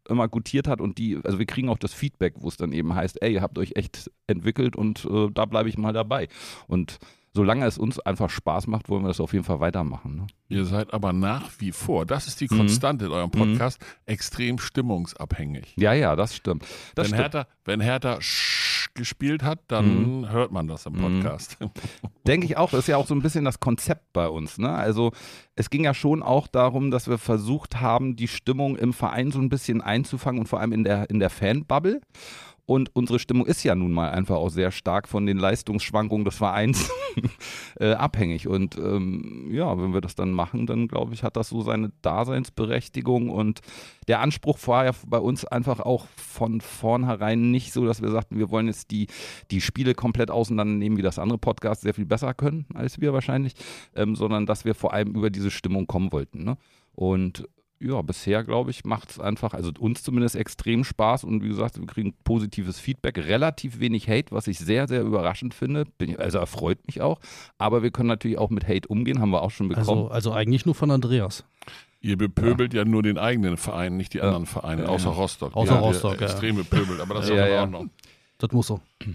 immer gutiert hat und also wir kriegen auch das Feedback, wo es dann eben heißt, ey, ihr habt euch echt entwickelt und da bleibe ich mal dabei. Und solange es uns einfach Spaß macht, wollen wir das auf jeden Fall weitermachen. Ne? Ihr seid aber nach wie vor, das ist die Konstante in eurem Podcast, extrem stimmungsabhängig. Ja, das stimmt. Wenn Hertha gespielt hat, dann hört man das im Podcast. Denke ich auch, das ist ja auch so ein bisschen das Konzept bei uns. Ne? Also es ging ja schon auch darum, dass wir versucht haben, die Stimmung im Verein so ein bisschen einzufangen und vor allem in der Fanbubble. Und unsere Stimmung ist ja nun mal einfach auch sehr stark von den Leistungsschwankungen des Vereins abhängig. Und wenn wir das dann machen, dann glaube ich, hat das so seine Daseinsberechtigung. Und der Anspruch war ja bei uns einfach auch von vornherein nicht so, dass wir sagten, wir wollen jetzt die Spiele komplett auseinandernehmen, wie das andere Podcasts sehr viel besser können als wir wahrscheinlich, sondern dass wir vor allem über diese Stimmung kommen wollten. Ne? Und ja, bisher, glaube ich, macht es einfach, also uns zumindest extrem Spaß und wie gesagt, wir kriegen positives Feedback, relativ wenig Hate, was ich sehr, sehr überraschend finde, also erfreut mich auch, aber wir können natürlich auch mit Hate umgehen, haben wir auch schon bekommen. Also eigentlich nur von Andreas. Ihr bepöbelt ja nur den eigenen Verein, nicht die anderen Vereine, außer Rostock. Außer Rostock, extrem bepöbelt, aber das ist auch in Ordnung. Das muss so.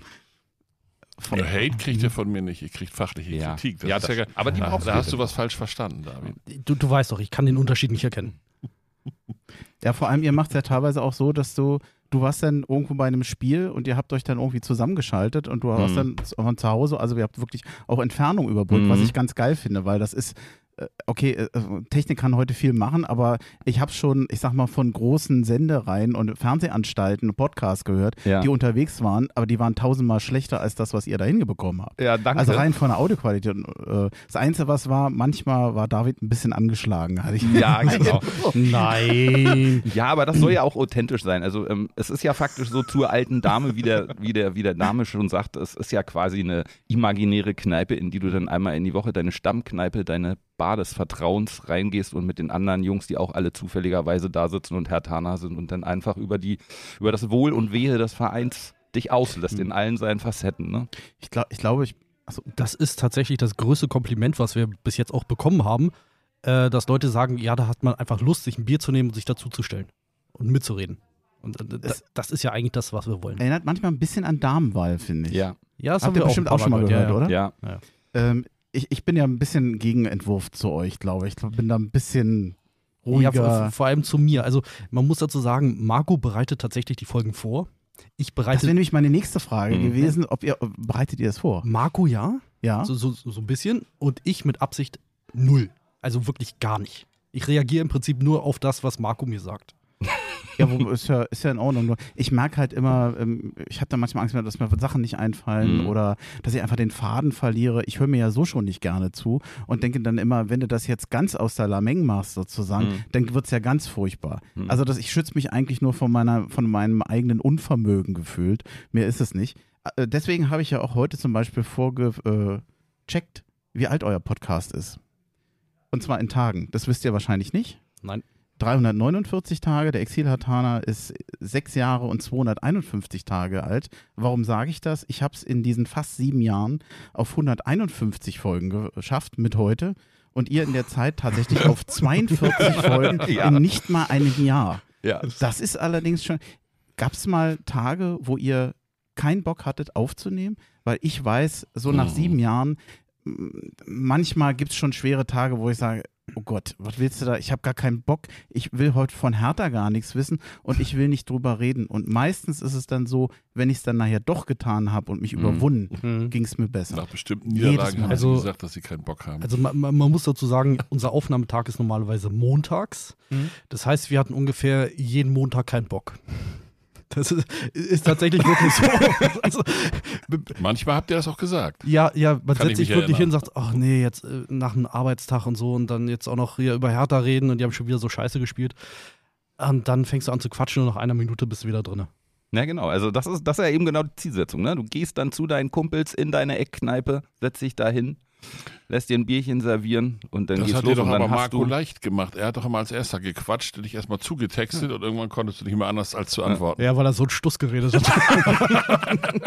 Hate kriegt ihr von mir nicht, ihr kriegt fachliche Kritik. Aber da hast du was falsch verstanden, David. Du weißt doch, ich kann den Unterschied nicht erkennen. Ja, vor allem, ihr macht es ja teilweise auch so, dass du warst dann irgendwo bei einem Spiel und ihr habt euch dann irgendwie zusammengeschaltet und du warst dann von zu Hause, also ihr habt wirklich auch Entfernung überbrückt, was ich ganz geil finde, weil das ist, Technik kann heute viel machen, aber ich habe schon, ich sag mal, von großen Sendereien und Fernsehanstalten Podcasts gehört, die unterwegs waren, aber die waren 1000-mal schlechter als das, was ihr da hingekommen habt. Ja, danke. Also rein von der Audioqualität. Das Einzige, was war, manchmal war David ein bisschen angeschlagen. Ja, genau. Nein. Ja, aber das soll ja auch authentisch sein. Also es ist ja faktisch so zur alten Dame, wie der Name schon sagt, es ist ja quasi eine imaginäre Kneipe, in die du dann einmal in die Woche, deine Stammkneipe, deine Bar des Vertrauens reingehst und mit den anderen Jungs, die auch alle zufälligerweise da sitzen und Herthaner sind und dann einfach über das Wohl und Wehe des Vereins dich auslässt in allen seinen Facetten. Ne? Ich glaube, das ist tatsächlich das größte Kompliment, was wir bis jetzt auch bekommen haben, dass Leute sagen, ja, da hat man einfach Lust, sich ein Bier zu nehmen und sich dazuzustellen und mitzureden. Und das ist ja eigentlich das, was wir wollen. Erinnert manchmal ein bisschen an Damenwahl, finde ich. Ja, das habt ihr bestimmt auch schon mal gehört, oder? Ja. Ich bin ja ein bisschen Gegenentwurf zu euch, glaube ich. Ich bin da ein bisschen ruhiger. Ja, vor allem zu mir. Also man muss dazu sagen, Marco bereitet tatsächlich die Folgen vor. Das wäre nämlich meine nächste Frage gewesen, bereitet ihr das vor? Marco ja. Ja. So ein bisschen. Und ich mit Absicht 0. Also wirklich gar nicht. Ich reagiere im Prinzip nur auf das, was Marco mir sagt. Ja, ist ja in Ordnung. Nur ich merke halt immer, ich habe da manchmal Angst, dass mir Sachen nicht einfallen oder dass ich einfach den Faden verliere. Ich höre mir ja so schon nicht gerne zu und denke dann immer, wenn du das jetzt ganz aus der Lameng machst sozusagen, dann wird es ja ganz furchtbar. Also ich schütze mich eigentlich nur von meinem eigenen Unvermögen gefühlt. Mehr ist es nicht. Deswegen habe ich ja auch heute zum Beispiel vorgecheckt, wie alt euer Podcast ist. Und zwar in Tagen. Das wisst ihr wahrscheinlich nicht. Nein. 349 Tage, der Exil-Herthaner ist 6 Jahre und 251 Tage alt. Warum sage ich das? Ich habe es in diesen fast 7 Jahren auf 151 Folgen geschafft mit heute und ihr in der Zeit tatsächlich auf 42 Folgen in nicht mal einem Jahr. Ja. Das ist allerdings schon... Gab es mal Tage, wo ihr keinen Bock hattet aufzunehmen? Weil ich weiß, so nach 7 Jahren, manchmal gibt es schon schwere Tage, wo ich sage, oh Gott, was willst du da? Ich habe gar keinen Bock. Ich will heute von Hertha gar nichts wissen und ich will nicht drüber reden. Und meistens ist es dann so, wenn ich es dann nachher doch getan habe und mich überwunden, ging es mir besser. Nach bestimmten Niederlagen haben sie gesagt, dass sie keinen Bock haben. Also man muss dazu sagen, unser Aufnahmetag ist normalerweise montags. Das heißt, wir hatten ungefähr jeden Montag keinen Bock. Das ist tatsächlich wirklich so. Also, manchmal habt ihr das auch gesagt. Ja, man setzt sich wirklich hin und sagt, ach nee, jetzt nach einem Arbeitstag und so und dann jetzt auch noch hier über Hertha reden und die haben schon wieder so scheiße gespielt. Und dann fängst du an zu quatschen und nach einer Minute bist du wieder drin. Ja, genau. Also das ist ja eben genau die Zielsetzung. Ne? Du gehst dann zu deinen Kumpels in deine Eckkneipe, setzt dich da hin, lässt dir ein Bierchen servieren und dann das geht's hat los. dir doch und dann aber hast Marco du leicht gemacht. Er hat doch immer als erster gequatscht, dich erstmal zugetextet und irgendwann konntest du nicht mehr anders als zu antworten. Ja, weil er so ein Stuss geredet hat.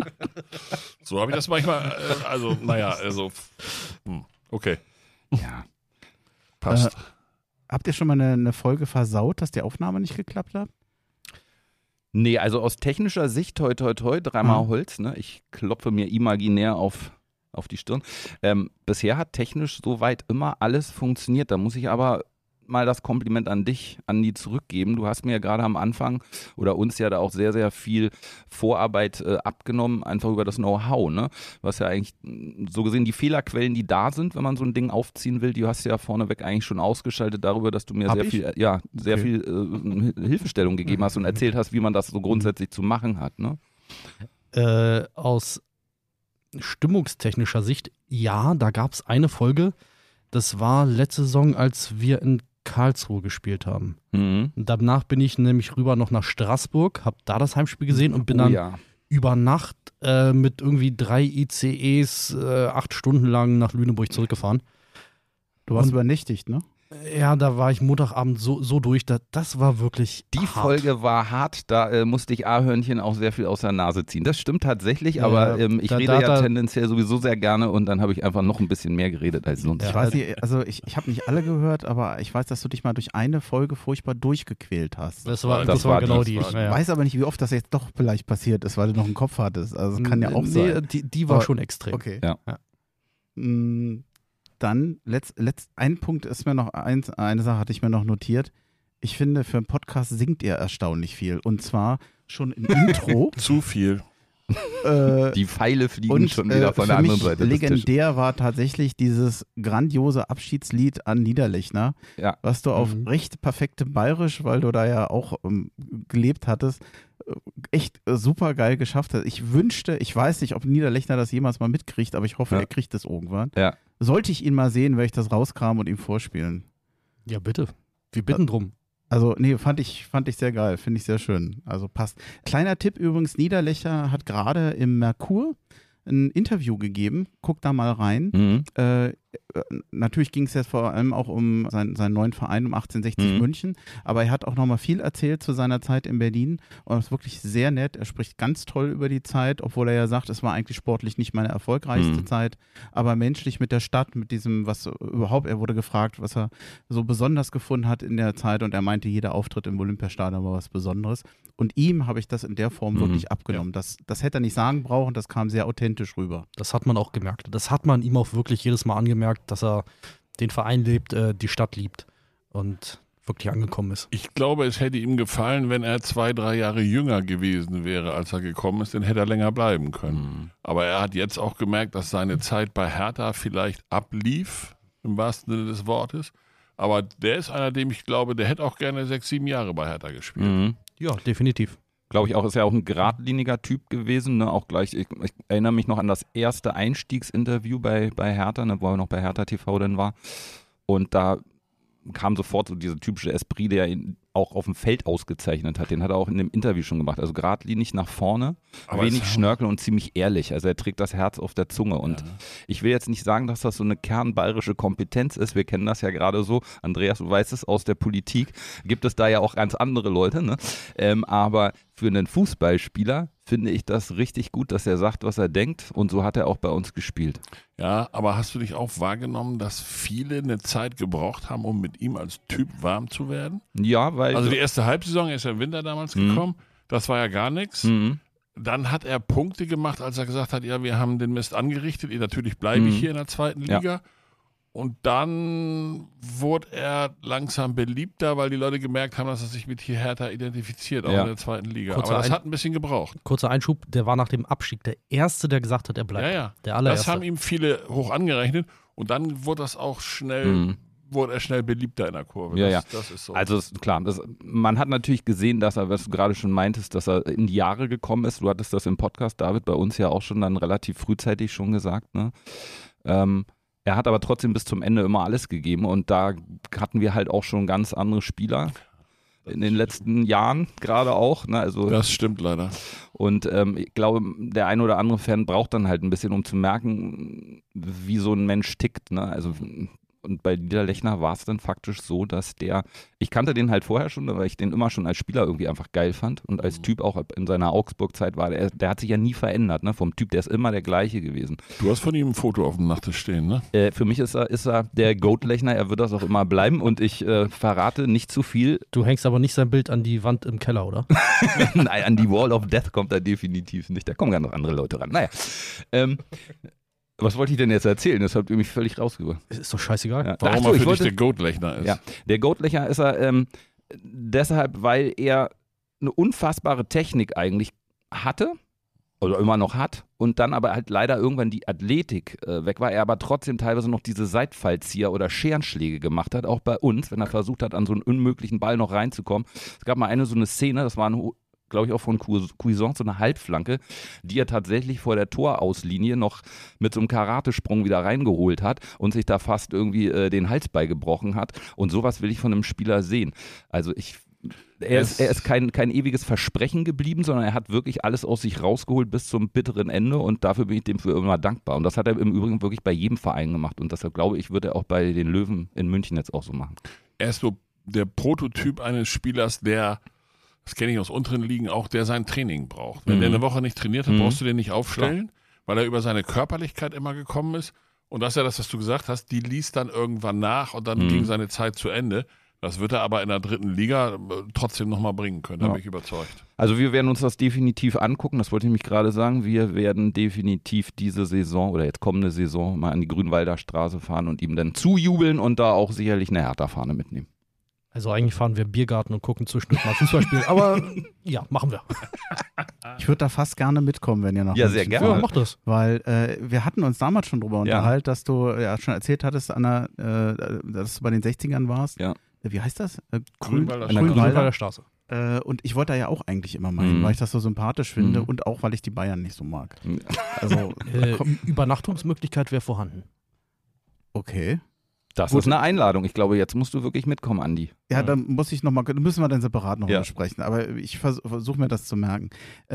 So habe ich das manchmal, okay. Ja. Passt. Habt ihr schon mal eine Folge versaut, dass die Aufnahme nicht geklappt hat? Nee, also aus technischer Sicht, toi, toi, toi, dreimal Holz, ne? Ich klopfe mir imaginär auf die Stirn. Bisher hat technisch soweit immer alles funktioniert. Da muss ich aber mal das Kompliment an dich, Andi, zurückgeben. Du hast mir ja gerade am Anfang oder uns ja da auch sehr, sehr viel Vorarbeit abgenommen, einfach über das Know-how, ne? Was ja eigentlich so gesehen die Fehlerquellen, die da sind, wenn man so ein Ding aufziehen will, die hast du ja vorneweg eigentlich schon ausgeschaltet darüber, dass du mir sehr viel Hilfestellung gegeben hast und erzählt hast, wie man das so grundsätzlich zu machen hat, ne? Aus stimmungstechnischer Sicht, ja, da gab es eine Folge, das war letzte Saison, als wir in Karlsruhe gespielt haben. Und danach bin ich nämlich rüber noch nach Straßburg, habe da das Heimspiel gesehen und bin dann über Nacht mit irgendwie 3 ICEs 8 Stunden lang nach Lüneburg zurückgefahren. Du warst übernächtigt, ne? Ja, da war ich Montagabend so durch, das war wirklich Die hart. Folge war hart, da musste ich A-Hörnchen auch sehr viel aus der Nase ziehen. Das stimmt tatsächlich, aber ich rede tendenziell sowieso sehr gerne und dann habe ich einfach noch ein bisschen mehr geredet als sonst. Ich weiß nicht, also ich habe nicht alle gehört, aber ich weiß, dass du dich mal durch eine Folge furchtbar durchgequält hast. Das war genau die. Ich weiß aber nicht, wie oft das jetzt doch vielleicht passiert ist, weil du noch einen Kopf hattest. Also das kann ja auch sein. Die war schon extrem. Okay. Ja. Dann, ein Punkt ist mir noch, eine Sache hatte ich mir noch notiert. Ich finde, für einen Podcast singt ihr erstaunlich viel. Und zwar schon im Intro. Zu viel. Die Pfeile fliegen schon wieder von der anderen Seite. Legendär war tatsächlich dieses grandiose Abschiedslied an Niederlechner, was du auf recht perfektem Bayerisch, weil du da ja auch gelebt hattest, echt super geil geschafft hast. Ich weiß nicht, ob Niederlechner das jemals mal mitkriegt, aber ich hoffe, er kriegt das irgendwann. Ja. Sollte ich ihn mal sehen, werde ich das rauskram und ihm vorspielen. Ja, bitte. Wir bitten drum. Also, nee, fand ich sehr geil, finde ich sehr schön. Also passt. Kleiner Tipp übrigens, Niederlechner hat gerade im Merkur ein Interview gegeben. Guck da mal rein. Natürlich ging es jetzt vor allem auch um seinen neuen Verein, um 1860 München, aber er hat auch nochmal viel erzählt zu seiner Zeit in Berlin und das ist wirklich sehr nett. Er spricht ganz toll über die Zeit, obwohl er ja sagt, es war eigentlich sportlich nicht meine erfolgreichste Zeit, aber menschlich mit der Stadt, mit diesem, was überhaupt, er wurde gefragt, was er so besonders gefunden hat in der Zeit und er meinte, jeder Auftritt im Olympiastadion war was Besonderes und ihm habe ich das in der Form wirklich abgenommen. Ja. Das hätte er nicht sagen brauchen, das kam sehr authentisch rüber. Das hat man auch gemerkt. Das hat man ihm auch wirklich jedes Mal angemerkt, dass er den Verein liebt, die Stadt liebt und wirklich angekommen ist. Ich glaube, es hätte ihm gefallen, wenn er 2-3 Jahre jünger gewesen wäre, als er gekommen ist, dann hätte er länger bleiben können. Aber er hat jetzt auch gemerkt, dass seine Zeit bei Hertha vielleicht ablief, im wahrsten Sinne des Wortes. Aber der ist einer, dem ich glaube, der hätte auch gerne 6-7 Jahre bei Hertha gespielt. Ja, definitiv. Glaube ich auch, ist ja auch ein geradliniger Typ gewesen, ne? Auch gleich, ich erinnere mich noch an das erste Einstiegsinterview bei Hertha, ne? Wo er noch bei Hertha TV dann war. Und da kam sofort so dieser typische Esprit, der ihn auch auf dem Feld ausgezeichnet hat. Den hat er auch in dem Interview schon gemacht. Also geradlinig nach vorne, aber wenig Schnörkel und ziemlich ehrlich. Also er trägt das Herz auf der Zunge. Und ich will jetzt nicht sagen, dass das so eine kernbayerische Kompetenz ist. Wir kennen das ja gerade so. Andreas, du weißt es, aus der Politik gibt es da ja auch ganz andere Leute. Ne? Aber für einen Fußballspieler finde ich das richtig gut, dass er sagt, was er denkt. Und so hat er auch bei uns gespielt. Ja, aber hast du dich auch wahrgenommen, dass viele eine Zeit gebraucht haben, um mit ihm als Typ warm zu werden? Ja, weil... Also die erste Halbsaison, er ist ja im Winter damals gekommen, das war ja gar nichts. Dann hat er Punkte gemacht, als er gesagt hat, ja, wir haben den Mist angerichtet, natürlich bleibe ich hier in der zweiten Liga. Ja. Und dann wurde er langsam beliebter, weil die Leute gemerkt haben, dass er sich mit Hertha identifiziert, auch in der zweiten Liga. Aber das hat ein bisschen gebraucht. Kurzer Einschub, der war nach dem Abstieg der Erste, der gesagt hat, er bleibt. Ja. Der allererste. Das haben ihm viele hoch angerechnet und dann wurde das auch schnell... wurde er schnell beliebter in der Kurve. Das ist so. Also klar, man hat natürlich gesehen, dass er, was du gerade schon meintest, dass er in die Jahre gekommen ist. Du hattest das im Podcast, David, bei uns ja auch schon dann relativ frühzeitig schon gesagt. Ne? Er hat aber trotzdem bis zum Ende immer alles gegeben und da hatten wir halt auch schon ganz andere Spieler in den letzten Jahren gerade auch. Ne? Also, das stimmt leider. Und ich glaube, der ein oder andere Fan braucht dann halt ein bisschen, um zu merken, wie so ein Mensch tickt. Ne? Also Und bei Niederlechner war es dann faktisch so, dass ich kannte den halt vorher schon, weil ich den immer schon als Spieler irgendwie einfach geil fand und als Typ auch in seiner Augsburg-Zeit war, der hat sich ja nie verändert, ne? Vom Typ, der ist immer der gleiche gewesen. Du hast von ihm ein Foto auf dem Nachttisch stehen, ne? Für mich ist er der Goat-Lechner, er wird das auch immer bleiben und ich verrate nicht zu viel. Du hängst aber nicht sein Bild an die Wand im Keller, oder? Nein, an die Wall of Death kommt er definitiv nicht, da kommen gar noch andere Leute ran. Naja, was wollte ich denn jetzt erzählen? Das habt ihr mich völlig rausgebracht. Ist doch scheißegal. Ja. Warum er für dich der Goat-Lechner ist. Ja, der Goat-Lechner ist er deshalb, weil er eine unfassbare Technik eigentlich hatte oder immer noch hat und dann aber halt leider irgendwann die Athletik weg war. Er aber trotzdem teilweise noch diese Seitfallzieher oder Scherenschläge gemacht hat, auch bei uns, wenn er versucht hat, an so einen unmöglichen Ball noch reinzukommen. Es gab mal so eine Szene, das war glaube ich auch von Cuisance, so eine Halbflanke, die er tatsächlich vor der Torauslinie noch mit so einem Karatesprung wieder reingeholt hat und sich da fast irgendwie den Hals beigebrochen hat. Und sowas will ich von einem Spieler sehen. Also er ist kein ewiges Versprechen geblieben, sondern er hat wirklich alles aus sich rausgeholt bis zum bitteren Ende und dafür bin ich dem für immer dankbar. Und das hat er im Übrigen wirklich bei jedem Verein gemacht und deshalb glaube ich, wird er auch bei den Löwen in München jetzt auch so machen. Er ist so der Prototyp eines Spielers, der, das kenne ich aus unteren Ligen auch, der sein Training braucht. Wenn der eine Woche nicht trainiert hat, brauchst du den nicht aufstellen, weil er über seine Körperlichkeit immer gekommen ist. Und das ist ja das, was du gesagt hast, die liest dann irgendwann nach und dann ging seine Zeit zu Ende. Das wird er aber in der 3. Liga trotzdem nochmal bringen können, da bin ich überzeugt. Also wir werden uns das definitiv angucken, das wollte ich mich gerade sagen. Wir werden definitiv diese Saison oder jetzt kommende Saison mal an die Grünwalder Straße fahren und ihm dann zujubeln und da auch sicherlich eine Hertha-Fahne mitnehmen. Also eigentlich fahren wir Biergarten und gucken zwischendurch mal Fußballspiel, aber ja, machen wir. Ich würde da fast gerne mitkommen, wenn ihr noch. Ja, sehr gerne. Ja, mach das. Weil wir hatten uns damals schon drüber unterhalten, dass du ja schon erzählt hattest, Anna, dass du bei den 60ern warst. Ja. Wie heißt das? Grünwalder Straße. Und ich wollte da ja auch eigentlich immer mal hin, weil ich das so sympathisch finde und auch, weil ich die Bayern nicht so mag. Also Übernachtungsmöglichkeit wäre vorhanden. Okay. Das ist eine Einladung. Ich glaube, jetzt musst du wirklich mitkommen, Andi. Ja, dann müssen wir dann separat noch besprechen. Aber ich versuche mir das zu merken.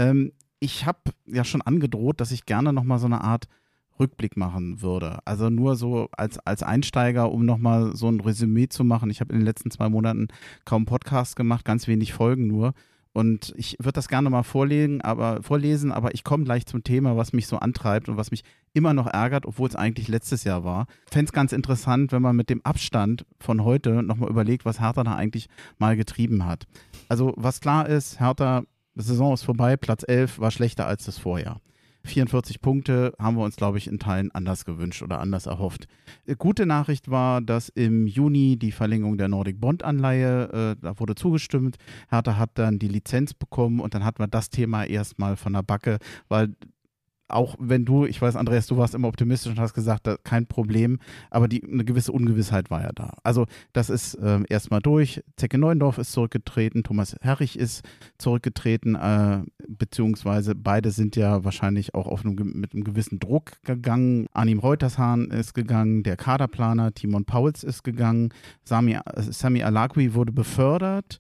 Ich habe ja schon angedroht, dass ich gerne nochmal so eine Art Rückblick machen würde. Also nur so als Einsteiger, um nochmal so ein Resümee zu machen. Ich habe in den letzten 2 Monaten kaum Podcasts gemacht, ganz wenig Folgen nur. Und ich würde das gerne mal vorlesen, aber ich komme gleich zum Thema, was mich so antreibt und was mich immer noch ärgert, obwohl es eigentlich letztes Jahr war. Ich fände es ganz interessant, wenn man mit dem Abstand von heute nochmal überlegt, was Hertha da eigentlich mal getrieben hat. Also was klar ist, Hertha, die Saison ist vorbei, Platz 11 war schlechter als das Vorjahr. 44 Punkte haben wir uns, glaube ich, in Teilen anders gewünscht oder anders erhofft. Gute Nachricht war, dass im Juni die Verlängerung der Nordic Bond-Anleihe, da wurde zugestimmt. Hertha hat dann die Lizenz bekommen und dann hatten wir das Thema erstmal von der Backe, weil auch wenn ich weiß, Andreas, du warst immer optimistisch und hast gesagt, kein Problem, aber eine gewisse Ungewissheit war ja da. Also das ist erstmal durch. Zecke Neuendorf ist zurückgetreten, Thomas Herrich ist zurückgetreten, beziehungsweise beide sind ja wahrscheinlich auch mit einem gewissen Druck gegangen. Arnim Reutershahn ist gegangen, der Kaderplaner Timon Pauls ist gegangen, Sami Alagui wurde befördert.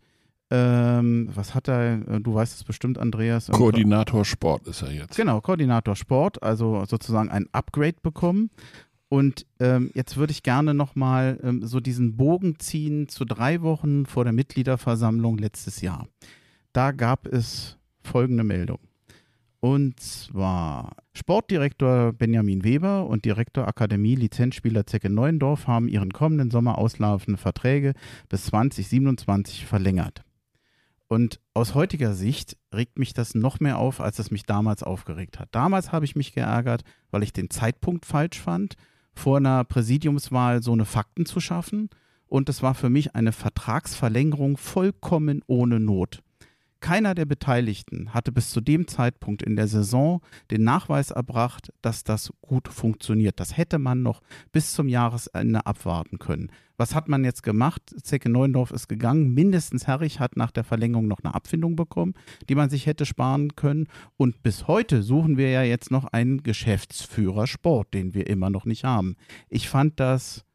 Was hat er, du weißt es bestimmt, Andreas. Koordinator Sport ist er jetzt. Genau, Koordinator Sport, also sozusagen ein Upgrade bekommen. Und jetzt würde ich gerne nochmal so diesen Bogen ziehen zu 3 Wochen vor der Mitgliederversammlung letztes Jahr. Da gab es folgende Meldung. Und zwar Sportdirektor Benjamin Weber und Direktor Akademie Lizenzspieler Zecke Neuendorf haben ihren kommenden Sommer auslaufende Verträge bis 2027 verlängert. Und aus heutiger Sicht regt mich das noch mehr auf, als es mich damals aufgeregt hat. Damals habe ich mich geärgert, weil ich den Zeitpunkt falsch fand, vor einer Präsidiumswahl so eine Fakten zu schaffen. Und es war für mich eine Vertragsverlängerung vollkommen ohne Not. Keiner der Beteiligten hatte bis zu dem Zeitpunkt in der Saison den Nachweis erbracht, dass das gut funktioniert. Das hätte man noch bis zum Jahresende abwarten können. Was hat man jetzt gemacht? Zecke Neuendorf ist gegangen. Mindestens Herrich hat nach der Verlängerung noch eine Abfindung bekommen, die man sich hätte sparen können. Und bis heute suchen wir ja jetzt noch einen Geschäftsführer Sport, den wir immer noch nicht haben. Ich fand das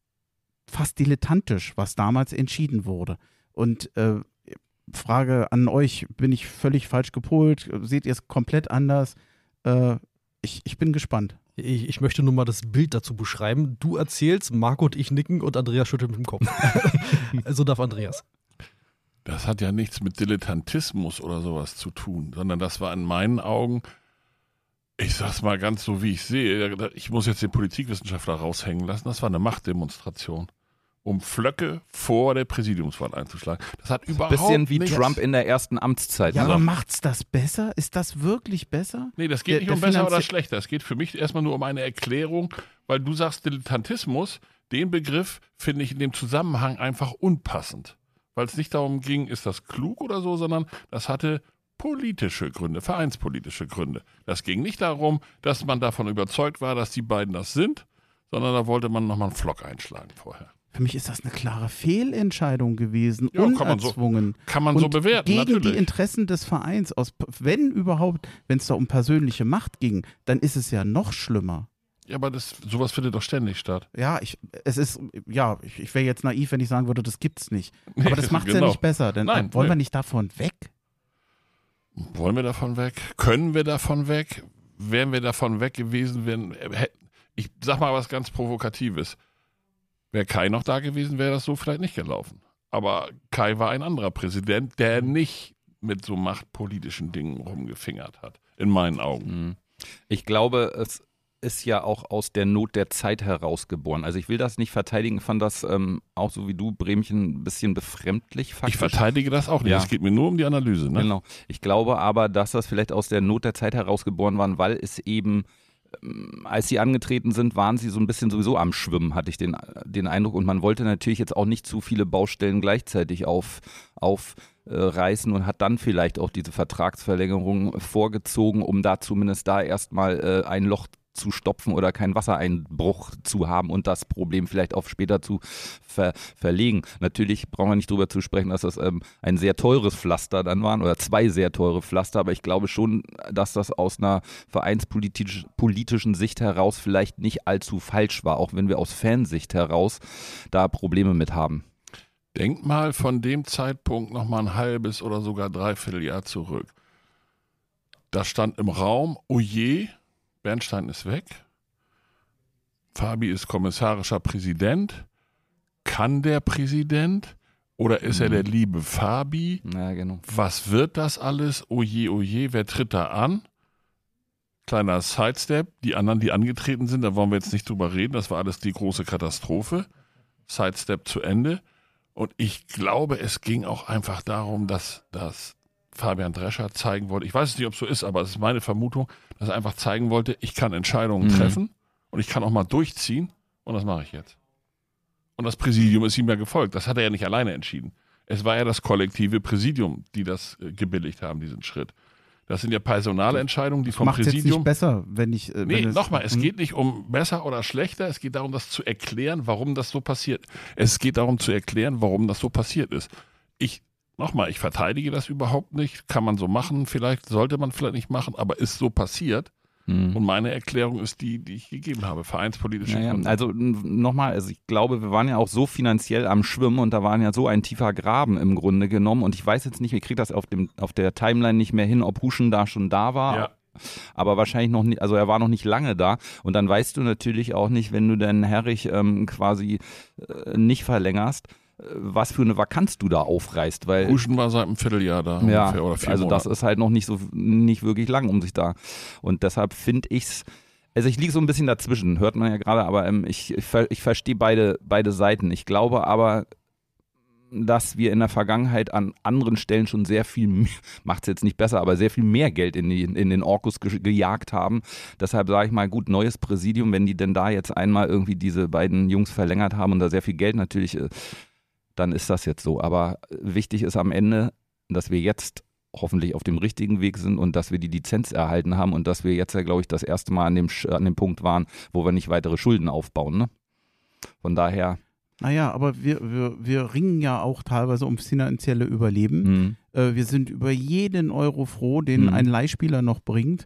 fast dilettantisch, was damals entschieden wurde. Und Frage an euch, bin ich völlig falsch gepolt? Seht ihr es komplett anders? Ich bin gespannt. Ich möchte nur mal das Bild dazu beschreiben. Du erzählst, Marco und ich nicken und Andreas schüttelt mit dem Kopf. So darf Andreas. Das hat ja nichts mit Dilettantismus oder sowas zu tun, sondern das war in meinen Augen, ich sag's mal ganz so, wie ich sehe, ich muss jetzt den Politikwissenschaftler raushängen lassen, das war eine Machtdemonstration, um Flöcke vor der Präsidiumswahl einzuschlagen. Das hat überhaupt bisschen wie nichts. Trump in der ersten Amtszeit. Ja, ne? aber macht's das besser? Ist das wirklich besser? Nee, das geht nicht der um besser oder Finanzie- schlechter. Es geht für mich erstmal nur um eine Erklärung, weil du sagst Dilettantismus, den Begriff finde ich in dem Zusammenhang einfach unpassend. Weil es nicht darum ging, ist das klug oder so, sondern das hatte politische Gründe, vereinspolitische Gründe. Das ging nicht darum, dass man davon überzeugt war, dass die beiden das sind, sondern da wollte man nochmal einen Flock einschlagen vorher. Für mich ist das eine klare Fehlentscheidung gewesen, Ja, unerzwungen. Kann man so Und bewerten, gegen natürlich. die Interessen des Vereins, wenn überhaupt, wenn es da um persönliche Macht ging, dann ist es ja noch schlimmer. Ja, aber sowas findet doch ständig statt. Ja, ich wäre jetzt naiv, wenn ich sagen würde, das gibt's nicht. Nee, Aber das macht es genau. ja nicht besser. Denn Nein, wollen nee. wir nicht davon weg? Wollen wir davon weg? Können wir davon weg? Wären wir davon weg gewesen, wenn, ich sag mal was ganz Provokatives. Wäre Kai noch da gewesen, wäre das so vielleicht nicht gelaufen. Aber Kai war ein anderer Präsident, der nicht mit so machtpolitischen Dingen rumgefingert hat. In meinen Augen. Ich glaube, es ist ja auch aus der Not der Zeit heraus geboren. Also ich will das nicht verteidigen, fand das auch so wie du, Bremchen, ein bisschen befremdlich faktisch. Ich verteidige das auch nicht. Ja. Es geht mir nur um die Analyse. Ne? Genau. Ich glaube aber, dass das vielleicht aus der Not der Zeit heraus geboren war, weil es eben, als sie angetreten sind, waren sie so ein bisschen sowieso am Schwimmen, hatte ich den Eindruck. Und man wollte natürlich jetzt auch nicht zu viele Baustellen gleichzeitig aufreißen und hat dann vielleicht auch diese Vertragsverlängerung vorgezogen, um da zumindest erstmal ein Loch zu stopfen oder keinen Wassereinbruch zu haben und das Problem vielleicht auf später zu verlegen. Natürlich brauchen wir nicht drüber zu sprechen, dass das ein sehr teures Pflaster dann waren oder 2 sehr teure Pflaster, aber ich glaube schon, dass das aus einer vereinspolitischen Sicht heraus vielleicht nicht allzu falsch war, auch wenn wir aus Fansicht heraus da Probleme mit haben. Denk mal von dem Zeitpunkt noch mal ein halbes oder sogar 3/4 Jahr zurück. Da stand im Raum, oh je, Bernstein ist weg, Fabi ist kommissarischer Präsident, kann der Präsident oder ist er der liebe Fabi? Ja, genau. Was wird das alles? Oh je, wer tritt da an? Kleiner Sidestep, die anderen, die angetreten sind, da wollen wir jetzt nicht drüber reden, das war alles die große Katastrophe. Sidestep zu Ende. Und ich glaube, es ging auch einfach darum, dass Fabian Drescher zeigen wollte, ich weiß nicht, ob es so ist, aber es ist meine Vermutung, dass er einfach zeigen wollte, ich kann Entscheidungen treffen und ich kann auch mal durchziehen und das mache ich jetzt. Und das Präsidium ist ihm ja gefolgt, das hat er ja nicht alleine entschieden. Es war ja das kollektive Präsidium, die das gebilligt haben, diesen Schritt. Das sind ja Personalentscheidungen, die vom Macht es jetzt Präsidium... nicht besser, wenn ich... Nee, nochmal, es geht nicht um besser oder schlechter, es geht darum, das zu erklären, warum das so passiert. Es geht darum zu erklären, warum das so passiert ist. Ich verteidige das überhaupt nicht, kann man so machen, vielleicht sollte man vielleicht nicht machen, aber ist so passiert. Und meine Erklärung ist die ich gegeben habe, vereinspolitische Gründe. Also nochmal, ich glaube, wir waren ja auch so finanziell am Schwimmen und da waren ja so ein tiefer Graben im Grunde genommen und ich weiß jetzt nicht, ich kriege das auf der Timeline nicht mehr hin, ob Huschen da schon da war. Ja. Aber wahrscheinlich noch nicht, also er war noch nicht lange da und dann weißt du natürlich auch nicht, wenn du den Herrich quasi nicht verlängerst, was für eine Vakanz du da aufreißt, weil Huschen war seit einem Vierteljahr da ja, ungefähr oder 4 also Monate. das ist halt noch nicht wirklich lang um sich da und deshalb finde ich's, also ich liege so ein bisschen dazwischen, hört man ja gerade, aber ich verstehe beide Seiten. Ich glaube aber, dass wir in der Vergangenheit an anderen Stellen schon sehr viel, macht es jetzt nicht besser, aber sehr viel mehr Geld in den Orkus gejagt haben. Deshalb sage ich mal, gut, neues Präsidium, wenn die denn da jetzt einmal irgendwie diese beiden Jungs verlängert haben und da sehr viel Geld natürlich, dann ist das jetzt so. Aber wichtig ist am Ende, dass wir jetzt hoffentlich auf dem richtigen Weg sind und dass wir die Lizenz erhalten haben und dass wir jetzt ja, glaube ich, das erste Mal an dem Punkt waren, wo wir nicht weitere Schulden aufbauen. Ne? Von daher... Naja, aber wir ringen ja auch teilweise ums finanzielle Überleben. Wir sind über jeden Euro froh, den ein Leihspieler noch bringt.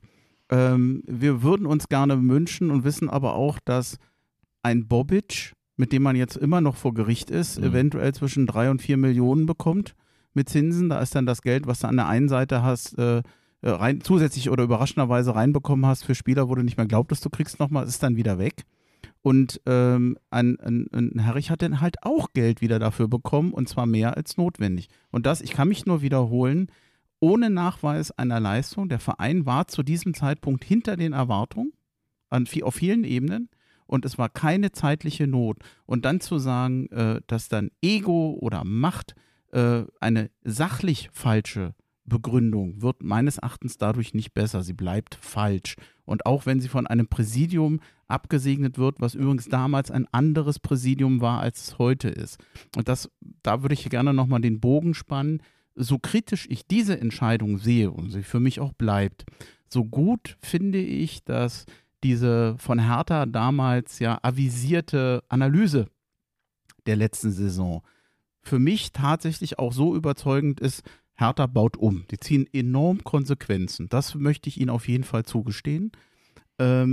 Wir würden uns gerne wünschen und wissen aber auch, dass ein Bobic, mit dem man jetzt immer noch vor Gericht ist, eventuell zwischen 3 und 4 Millionen bekommt mit Zinsen. Da ist dann das Geld, was du an der einen Seite hast, zusätzlich oder überraschenderweise reinbekommen hast für Spieler, wo du nicht mehr glaubtest, du kriegst nochmal, ist dann wieder weg. Und ein Herrich hat dann halt auch Geld wieder dafür bekommen und zwar mehr als notwendig. Und das, ich kann mich nur wiederholen, ohne Nachweis einer Leistung. Der Verein war zu diesem Zeitpunkt hinter den Erwartungen auf vielen Ebenen und es war keine zeitliche Not. Und dann zu sagen, dass dann Ego oder Macht eine sachlich falsche Begründung wird meines Erachtens dadurch nicht besser. Sie bleibt falsch. Und auch wenn sie von einem Präsidium abgesegnet wird, was übrigens damals ein anderes Präsidium war, als es heute ist. Und da würde ich gerne nochmal den Bogen spannen. So kritisch ich diese Entscheidung sehe und sie für mich auch bleibt, so gut finde ich, dass diese von Hertha damals ja avisierte Analyse der letzten Saison für mich tatsächlich auch so überzeugend ist, Hertha baut um. Die ziehen enorm Konsequenzen. Das möchte ich ihnen auf jeden Fall zugestehen. Da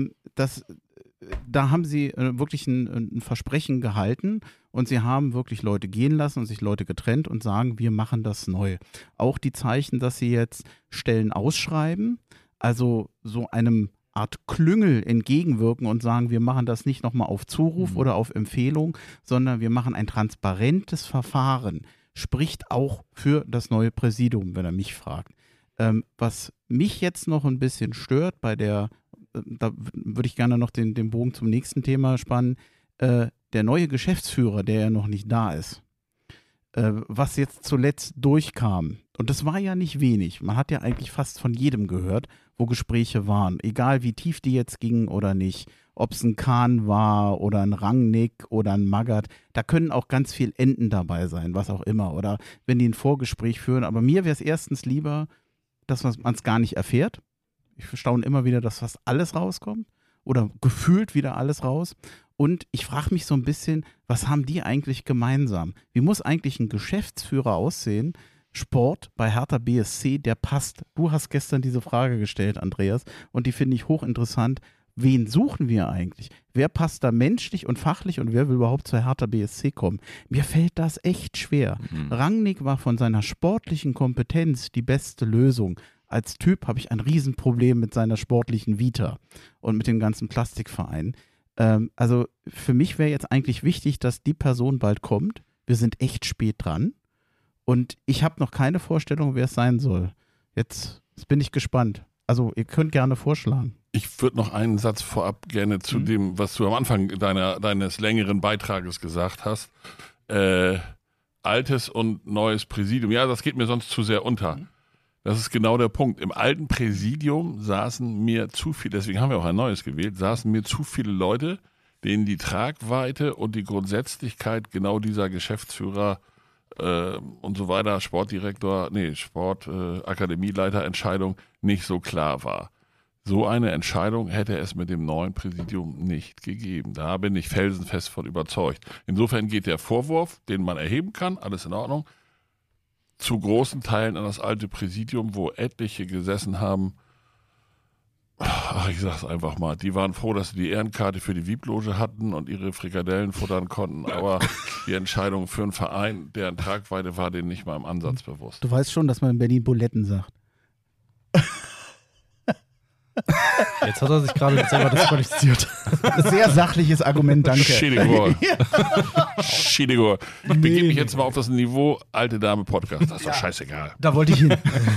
haben sie wirklich ein Versprechen gehalten und sie haben wirklich Leute gehen lassen und sich Leute getrennt und sagen, wir machen das neu. Auch die Zeichen, dass sie jetzt Stellen ausschreiben, also so einem Art Klüngel entgegenwirken und sagen, wir machen das nicht nochmal auf Zuruf oder auf Empfehlung, sondern wir machen ein transparentes Verfahren. Spricht auch für das neue Präsidium, wenn er mich fragt. Was mich jetzt noch ein bisschen stört da würde ich gerne noch den Bogen zum nächsten Thema spannen, der neue Geschäftsführer, der ja noch nicht da ist, was jetzt zuletzt durchkam, und das war ja nicht wenig, man hat ja eigentlich fast von jedem gehört, wo Gespräche waren, egal wie tief die jetzt gingen oder nicht, ob es ein Kahn war oder ein Rangnick oder ein Magath, da können auch ganz viel Enden dabei sein, was auch immer, oder wenn die ein Vorgespräch führen, aber mir wäre es erstens lieber, dass man es gar nicht erfährt. Ich staune immer wieder, dass fast alles rauskommt oder gefühlt wieder alles raus. Und ich frage mich so ein bisschen, was haben die eigentlich gemeinsam? Wie muss eigentlich ein Geschäftsführer aussehen? Sport bei Hertha BSC, der passt. Du hast gestern diese Frage gestellt, Andreas, und die finde ich hochinteressant. Wen suchen wir eigentlich? Wer passt da menschlich und fachlich und wer will überhaupt zur Hertha BSC kommen? Mir fällt das echt schwer. Rangnick war von seiner sportlichen Kompetenz die beste Lösung. Als Typ habe ich ein Riesenproblem mit seiner sportlichen Vita und mit dem ganzen Plastikverein. Also für mich wäre jetzt eigentlich wichtig, dass die Person bald kommt. Wir sind echt spät dran und ich habe noch keine Vorstellung, wer es sein soll. Jetzt bin ich gespannt. Also ihr könnt gerne vorschlagen. Ich würde noch einen Satz vorab gerne zu dem, was du am Anfang deines längeren Beitrages gesagt hast. Altes und neues Präsidium. Ja, das geht mir sonst zu sehr unter. Das ist genau der Punkt. Im alten Präsidium saßen mir zu viele, deswegen haben wir auch ein neues gewählt, saßen mir zu viele Leute, denen die Tragweite und die Grundsätzlichkeit genau dieser Geschäftsführer und so weiter, Akademieleiterentscheidung nicht so klar war. So eine Entscheidung hätte es mit dem neuen Präsidium nicht gegeben. Da bin ich felsenfest von überzeugt. Insofern geht der Vorwurf, den man erheben kann, alles in Ordnung, zu großen Teilen an das alte Präsidium, wo etliche gesessen haben. Ich sag's einfach mal, die waren froh, dass sie die Ehrenkarte für die VIP-Loge hatten und ihre Frikadellen futtern konnten, aber die Entscheidung für einen Verein, deren Tragweite war denen nicht mal im Ansatz bewusst. Du weißt schon, dass man in Berlin Buletten sagt. Jetzt hat er sich gerade selber disqualifiziert. Sehr sachliches Argument, danke. Schädigur. Ich begebe mich jetzt mal auf das Niveau alte Dame Podcast. Das ist doch scheißegal. Da wollte ich hin.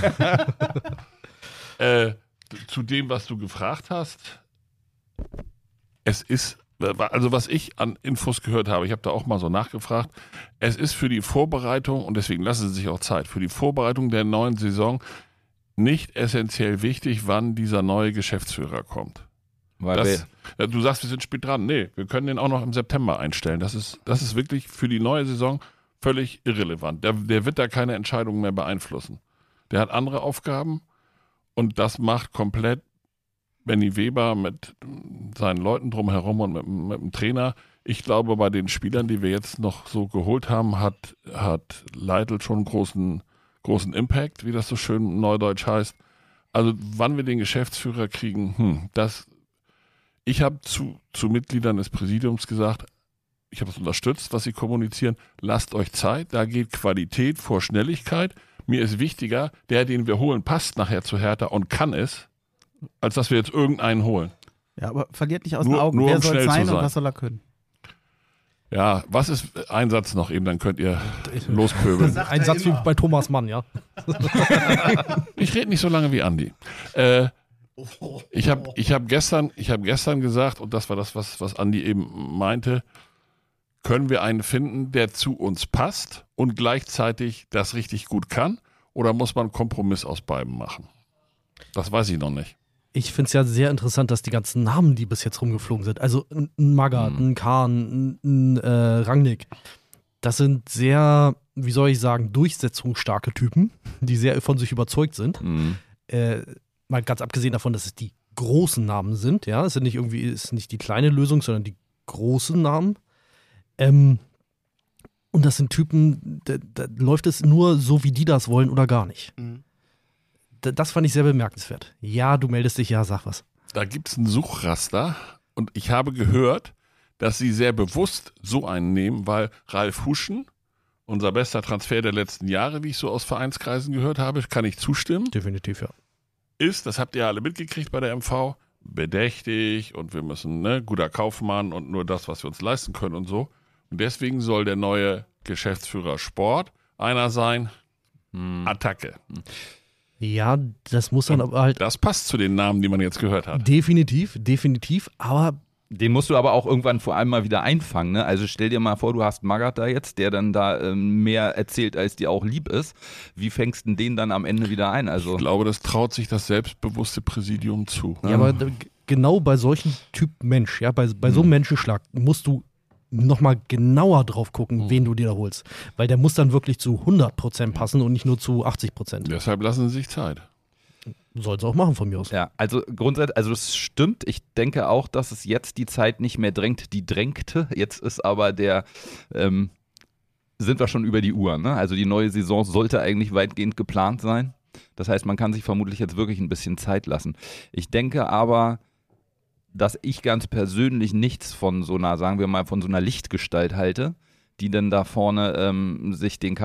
Zu dem, was du gefragt hast, es ist, also was ich an Infos gehört habe, ich habe da auch mal so nachgefragt, es ist für die Vorbereitung, und deswegen lassen Sie sich auch Zeit, für die Vorbereitung der neuen Saison nicht wichtig, wann dieser neue Geschäftsführer kommt. Du sagst, wir sind spät dran. Nee, wir können den auch noch im September einstellen. Das ist wirklich für die neue Saison völlig irrelevant. Der wird da keine Entscheidungen mehr beeinflussen. Der hat andere Aufgaben und das macht komplett Benny Weber mit seinen Leuten drumherum und mit dem Trainer. Ich glaube, bei den Spielern, die wir jetzt noch so geholt haben, hat Leitl schon großen Impact, wie das so schön neudeutsch heißt. Also wann wir den Geschäftsführer kriegen, ich habe zu Mitgliedern des Präsidiums gesagt, ich habe es unterstützt, was sie kommunizieren, lasst euch Zeit, da geht Qualität vor Schnelligkeit. Mir ist wichtiger, der, den wir holen, passt nachher zu Hertha und kann es, als dass wir jetzt irgendeinen holen. Ja, aber verliert nicht aus Nur- den Augen. nur Wer um soll schnell es zu sein und sein. was soll er können? Ja, was ist ein Satz noch eben, dann könnt ihr lospöbeln. Ein Satz wie bei Thomas Mann, ja. Ich rede nicht so lange wie Andi. Ich hab gestern gesagt, und das war das, was Andi eben meinte, können wir einen finden, der zu uns passt und gleichzeitig das richtig gut kann? Oder muss man einen Kompromiss aus beiden machen? Das weiß ich noch nicht. Ich finde es ja sehr interessant, dass die ganzen Namen, die bis jetzt rumgeflogen sind, also ein Magath, ein Kahn, ein Rangnick, das sind sehr, wie soll ich sagen, durchsetzungsstarke Typen, die sehr von sich überzeugt sind. Mal ganz abgesehen davon, dass es die großen Namen sind, ja, es sind nicht irgendwie, ist nicht die kleine Lösung, sondern die großen Namen. Und das sind Typen, da läuft es nur so, wie die das wollen oder gar nicht. Das fand ich sehr bemerkenswert. Ja, du meldest dich, ja, sag was. Da gibt es ein Suchraster und ich habe gehört, dass sie sehr bewusst so einen nehmen, weil Ralf Huschen, unser bester Transfer der letzten Jahre, wie ich so aus Vereinskreisen gehört habe, kann ich zustimmen, Definitiv, ja. ist, das habt ihr alle mitgekriegt bei der MV, bedächtig und wir müssen, guter Kaufmann und nur das, was wir uns leisten können und so. Und deswegen soll der neue Geschäftsführer Sport einer sein, Attacke. Ja, das muss dann aber halt Das passt zu den Namen, die man jetzt gehört hat. definitiv, aber Den musst du aber auch irgendwann vor allem mal wieder einfangen. Ne? Also stell dir mal vor, du hast Magath da jetzt, der dann da mehr erzählt, als dir auch lieb ist. Wie fängst du den dann am Ende wieder ein? Also Ich glaube, das traut sich das selbstbewusste Präsidium zu. Ja, aber genau bei solchen Typ Mensch, ja, bei so einem Menschenschlag musst du nochmal genauer drauf gucken, wen du dir da holst. Weil der muss dann wirklich zu 100% passen und nicht nur zu 80%. Deshalb lassen sie sich Zeit. Soll es auch machen von mir aus. ja, also grundsätzlich, also es stimmt. Ich denke auch, dass es jetzt die Zeit nicht mehr drängt, die drängte. Jetzt ist aber sind wir schon über die Uhr. Ne? Also die neue Saison sollte eigentlich weitgehend geplant sein. Das heißt, man kann sich vermutlich jetzt wirklich ein bisschen Zeit lassen. Ich denke aber, dass ich ganz persönlich nichts von so einer, sagen wir mal, von so einer Lichtgestalt halte, die dann da vorne sich den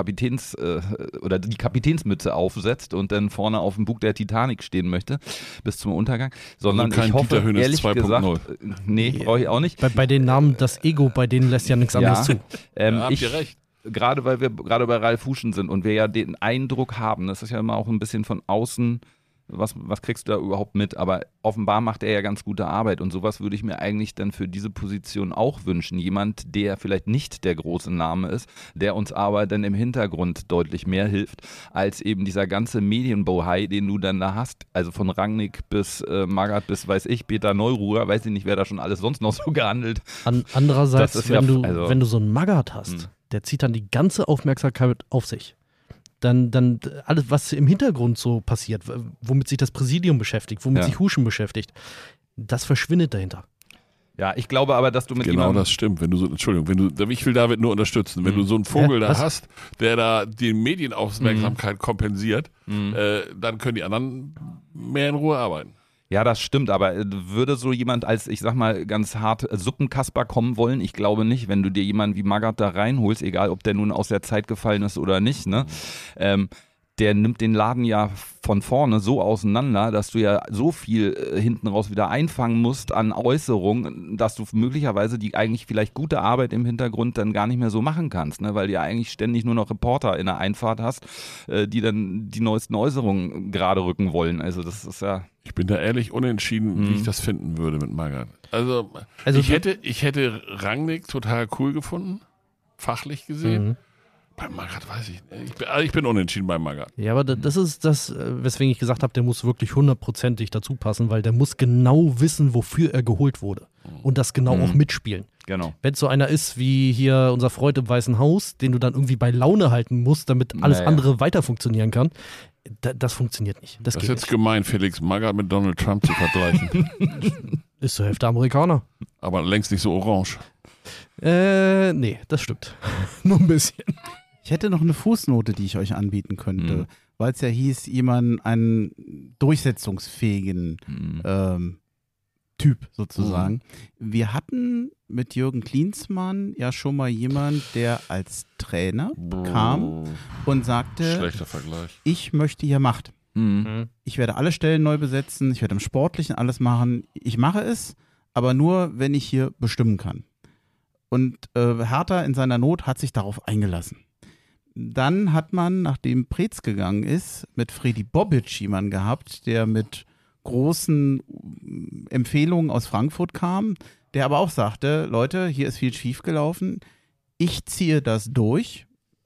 oder die Kapitänsmütze aufsetzt und dann vorne auf dem Bug der Titanic stehen möchte bis zum Untergang, sondern kein ich hoffe, Dieter Hönes ehrlich 2.0. gesagt, nee, brauche ich auch nicht. Bei den Namen, das Ego, bei denen lässt ja nichts anderes zu. Habt ihr recht. Gerade weil wir gerade bei Ralf Huschen sind und wir ja den Eindruck haben, das ist ja immer auch ein bisschen von außen, was kriegst du da überhaupt mit? Aber offenbar macht er ja ganz gute Arbeit und sowas würde ich mir eigentlich dann für diese Position auch wünschen. Jemand, der vielleicht nicht der große Name ist, der uns aber dann im Hintergrund deutlich mehr hilft, als eben dieser ganze Medienbohai, den du dann da hast. Also von Rangnick bis Magath bis, weiß ich, Peter Neururer, weiß ich nicht, wer da schon alles sonst noch so gehandelt. Andererseits, Das ist wenn ja- du so einen Magath hast, der zieht dann die ganze Aufmerksamkeit auf sich. Dann alles, was im Hintergrund so passiert, womit sich das Präsidium beschäftigt, womit Ja. sich Huschen beschäftigt, das verschwindet dahinter. Ja, ich glaube aber, dass du mit Genau, jemandem... das stimmt. Ich will David nur unterstützen. Wenn du so einen Vogel da Was? hast, der da die Medienaufmerksamkeit kompensiert, dann können die anderen mehr in Ruhe arbeiten. Ja, das stimmt, aber würde so jemand als, ich sag mal, ganz hart Suppenkasper kommen wollen? Ich glaube nicht, wenn du dir jemanden wie Magath da reinholst, egal ob der nun aus der Zeit gefallen ist oder nicht, ne? Der nimmt den Laden ja von vorne so auseinander, dass du ja so viel hinten raus wieder einfangen musst an Äußerungen, dass du möglicherweise die eigentlich vielleicht gute Arbeit im Hintergrund dann gar nicht mehr so machen kannst, ne? Weil du ja eigentlich ständig nur noch Reporter in der Einfahrt hast, die dann die neuesten Äußerungen gerade rücken wollen. Also das ist ja... Ich bin da ehrlich unentschieden, wie ich das finden würde mit Magath. Also ich hätte Rangnick total cool gefunden, fachlich gesehen. Bei Magath weiß ich nicht. Ich bin unentschieden bei Magath. Ja, aber das ist das, weswegen ich gesagt habe, der muss wirklich 100%ig dazu passen, weil der muss genau wissen, wofür er geholt wurde. Und das genau auch mitspielen. Genau. Wenn es so einer ist wie hier unser Freund im Weißen Haus, den du dann irgendwie bei Laune halten musst, damit alles andere weiter funktionieren kann, das funktioniert nicht. Das Das ist geht jetzt nicht. gemein, Felix Magath mit Donald Trump zu vergleichen. Ist zur Hälfte Amerikaner. Aber längst nicht so orange. Nee, das stimmt. Nur ein bisschen. Ich hätte noch eine Fußnote, die ich euch anbieten könnte, weil es ja hieß, einen durchsetzungsfähigen Typ sozusagen. Wir hatten mit Jürgen Klinsmann ja schon mal jemand, der als Trainer kam und sagte, Schlechter Vergleich. ich möchte hier Macht. Ich werde alle Stellen neu besetzen, ich werde im Sportlichen alles machen. Ich mache es, aber nur, wenn ich hier bestimmen kann. Und Hertha in seiner Not hat sich darauf eingelassen. Dann hat man, nachdem Preetz gegangen ist, mit Fredi Bobic jemanden gehabt, der mit großen Empfehlungen aus Frankfurt kam, der aber auch sagte, Leute, hier ist viel schiefgelaufen, ich ziehe das durch,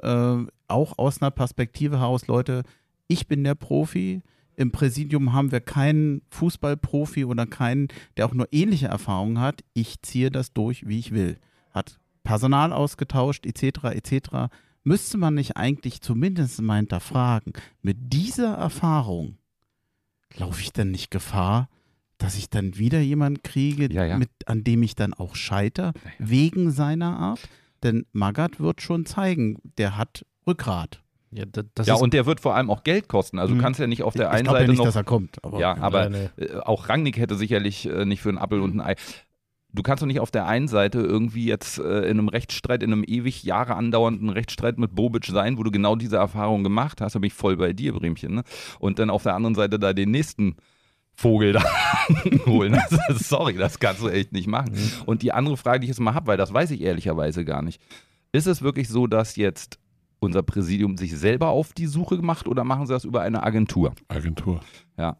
auch aus einer Perspektive heraus, Leute, ich bin der Profi, im Präsidium haben wir keinen Fußballprofi oder keinen, der auch nur ähnliche Erfahrungen hat, ich ziehe das durch, wie ich will. Hat Personal ausgetauscht, etc. Müsste man nicht eigentlich zumindest mal hinterfragen, mit dieser Erfahrung laufe ich dann nicht Gefahr, dass ich dann wieder jemanden kriege, an dem ich dann auch scheitere, wegen seiner Art? Denn Magath wird schon zeigen, der hat Rückgrat. Und der wird vor allem auch Geld kosten. Also du kannst ja nicht auf der einen Seite ja nicht, noch... dass er kommt. Aber auch Rangnick hätte sicherlich nicht für einen Appel und ein Ei... Du kannst doch nicht auf der einen Seite irgendwie jetzt in einem Rechtsstreit, in einem ewig Jahre andauernden Rechtsstreit mit Bobic sein, wo du genau diese Erfahrung gemacht hast, da bin ich voll bei dir, Bremchen, ne? Und dann auf der anderen Seite da den nächsten Vogel da holen. Sorry, das kannst du echt nicht machen. Und die andere Frage, die ich jetzt mal habe, weil das weiß ich ehrlicherweise gar nicht, ist es wirklich so, dass jetzt unser Präsidium sich selber auf die Suche macht oder machen sie das über eine Agentur? Agentur. Ja.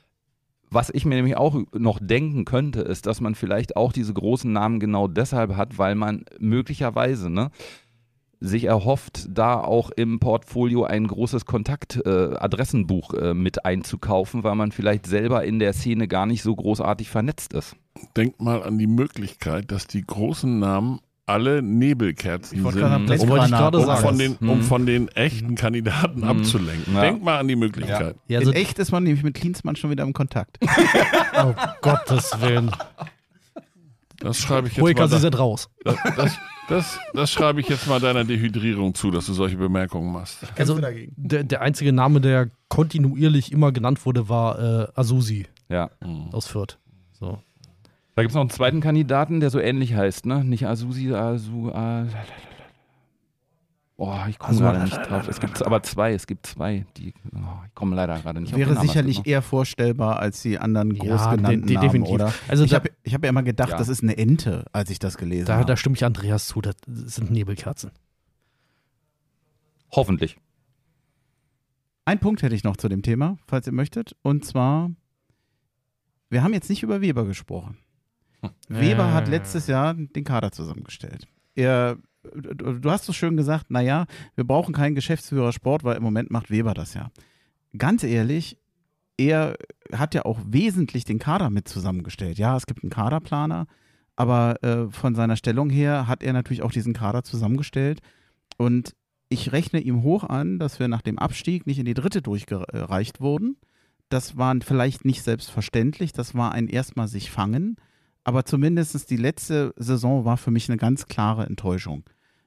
Was ich mir nämlich auch noch denken könnte, ist, dass man vielleicht auch diese großen Namen genau deshalb hat, weil man möglicherweise sich erhofft, da auch im Portfolio ein großes Adressenbuch mit einzukaufen, weil man vielleicht selber in der Szene gar nicht so großartig vernetzt ist. Denk mal an die Möglichkeit, dass die großen Namen alle Nebelkerzen sind, um von den echten Kandidaten abzulenken. Ja. Denk mal an die Möglichkeit. Ja, also in echt ist man nämlich mit Klinsmann schon wieder im Kontakt. Oh Gottes Willen. Das schreibe ich jetzt Hoika, Sie sind raus. Das schreibe ich jetzt mal deiner Dehydrierung zu, dass du solche Bemerkungen machst. Also der einzige Name, der kontinuierlich immer genannt wurde, war Azusi aus Fürth. So. Da gibt es noch einen zweiten Kandidaten, der so ähnlich heißt, ne? Nicht Azusi, ich komme gerade nicht drauf. Es gibt aber zwei, die ich komme leider gerade nicht auf den Wäre Namen. sicherlich eher vorstellbar als die anderen großgenannten Namen, definitiv. Oder? Also ich hab ja immer gedacht, das ist eine Ente, als ich das gelesen habe. Da stimme ich Andreas zu, das sind Nebelkerzen. Hoffentlich. Ein Punkt hätte ich noch zu dem Thema, falls ihr möchtet, und zwar, wir haben jetzt nicht über Weber gesprochen. Weber hat letztes Jahr den Kader zusammengestellt. Du hast so schön gesagt, naja, wir brauchen keinen Geschäftsführer Sport, weil im Moment macht Weber das ja. Ganz ehrlich, er hat ja auch wesentlich den Kader mit zusammengestellt. Ja, es gibt einen Kaderplaner, aber von seiner Stellung her hat er natürlich auch diesen Kader zusammengestellt. Und ich rechne ihm hoch an, dass wir nach dem Abstieg nicht in die dritte durchgereicht wurden. Das war vielleicht nicht selbstverständlich, das war ein erstmal sich fangen. Aber zumindest die letzte Saison war für mich eine ganz klare Enttäuschung.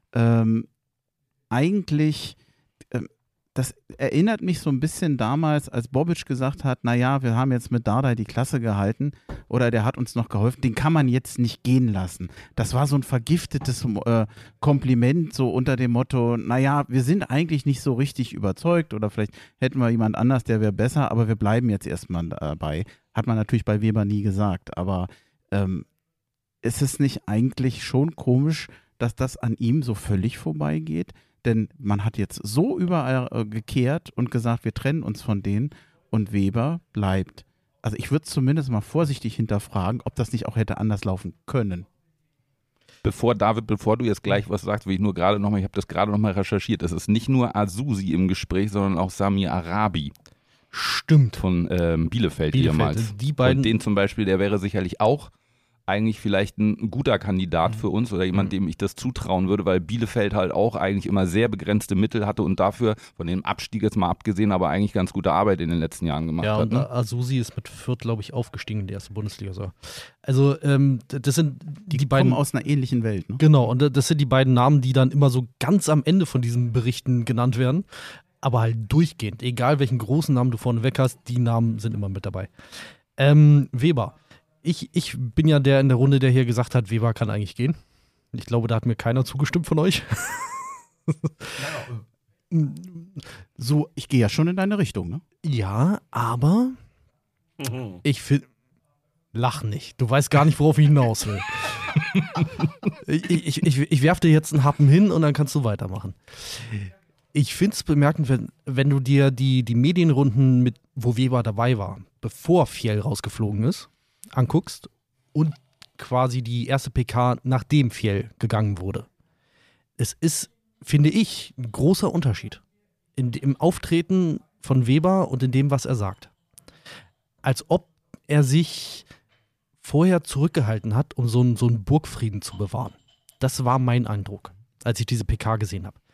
Das erinnert mich so ein bisschen damals, als Bobic gesagt hat, naja, wir haben jetzt mit Dardai die Klasse gehalten oder der hat uns noch geholfen, den kann man jetzt nicht gehen lassen. Das war so ein vergiftetes Kompliment, so unter dem Motto, naja, wir sind eigentlich nicht so richtig überzeugt oder vielleicht hätten wir jemand anders, der wäre besser, aber wir bleiben jetzt erstmal dabei. Hat man natürlich bei Weber nie gesagt, aber ist es nicht eigentlich schon komisch, dass das an ihm so völlig vorbeigeht? Denn man hat jetzt so überall gekehrt und gesagt, wir trennen uns von denen und Weber bleibt. Also ich würde zumindest mal vorsichtig hinterfragen, ob das nicht auch hätte anders laufen können. Bevor du jetzt gleich was sagst, will ich nur gerade nochmal, ich habe das gerade nochmal recherchiert, es ist nicht nur Azusi im Gespräch, sondern auch Samir Arabi. Stimmt. Von Bielefeld ehemals. Die beiden. Und den zum Beispiel, der wäre sicherlich auch eigentlich vielleicht ein guter Kandidat für uns oder jemand, dem ich das zutrauen würde, weil Bielefeld halt auch eigentlich immer sehr begrenzte Mittel hatte und dafür, von dem Abstieg jetzt mal abgesehen, aber eigentlich ganz gute Arbeit in den letzten Jahren gemacht hat. Ja, und Azusi ist mit Fürth, glaube ich, aufgestiegen in die erste Bundesliga. So. Also das sind die beiden kommen aus einer ähnlichen Welt. Ne? Genau, und das sind die beiden Namen, die dann immer so ganz am Ende von diesen Berichten genannt werden, aber halt durchgehend. Egal welchen großen Namen du vorne weg hast, die Namen sind immer mit dabei. Weber. Ich bin ja der in der Runde, der hier gesagt hat, Weber kann eigentlich gehen. Ich glaube, da hat mir keiner zugestimmt von euch. So, ich gehe ja schon in deine Richtung, ne? Ja, aber ich finde, lach nicht. Du weißt gar nicht, worauf ich hinaus will. Ich werfe dir jetzt einen Happen hin und dann kannst du weitermachen. Ich finde es bemerkenswert, wenn du dir die Medienrunden, wo Weber dabei war, bevor Fjell rausgeflogen ist, anguckst und quasi die erste PK, nachdem Fjell gegangen wurde. Es ist, finde ich, ein großer Unterschied im Auftreten von Weber und in dem, was er sagt. Als ob er sich vorher zurückgehalten hat, um so einen Burgfrieden zu bewahren. Das war mein Eindruck, als ich diese PK gesehen habe.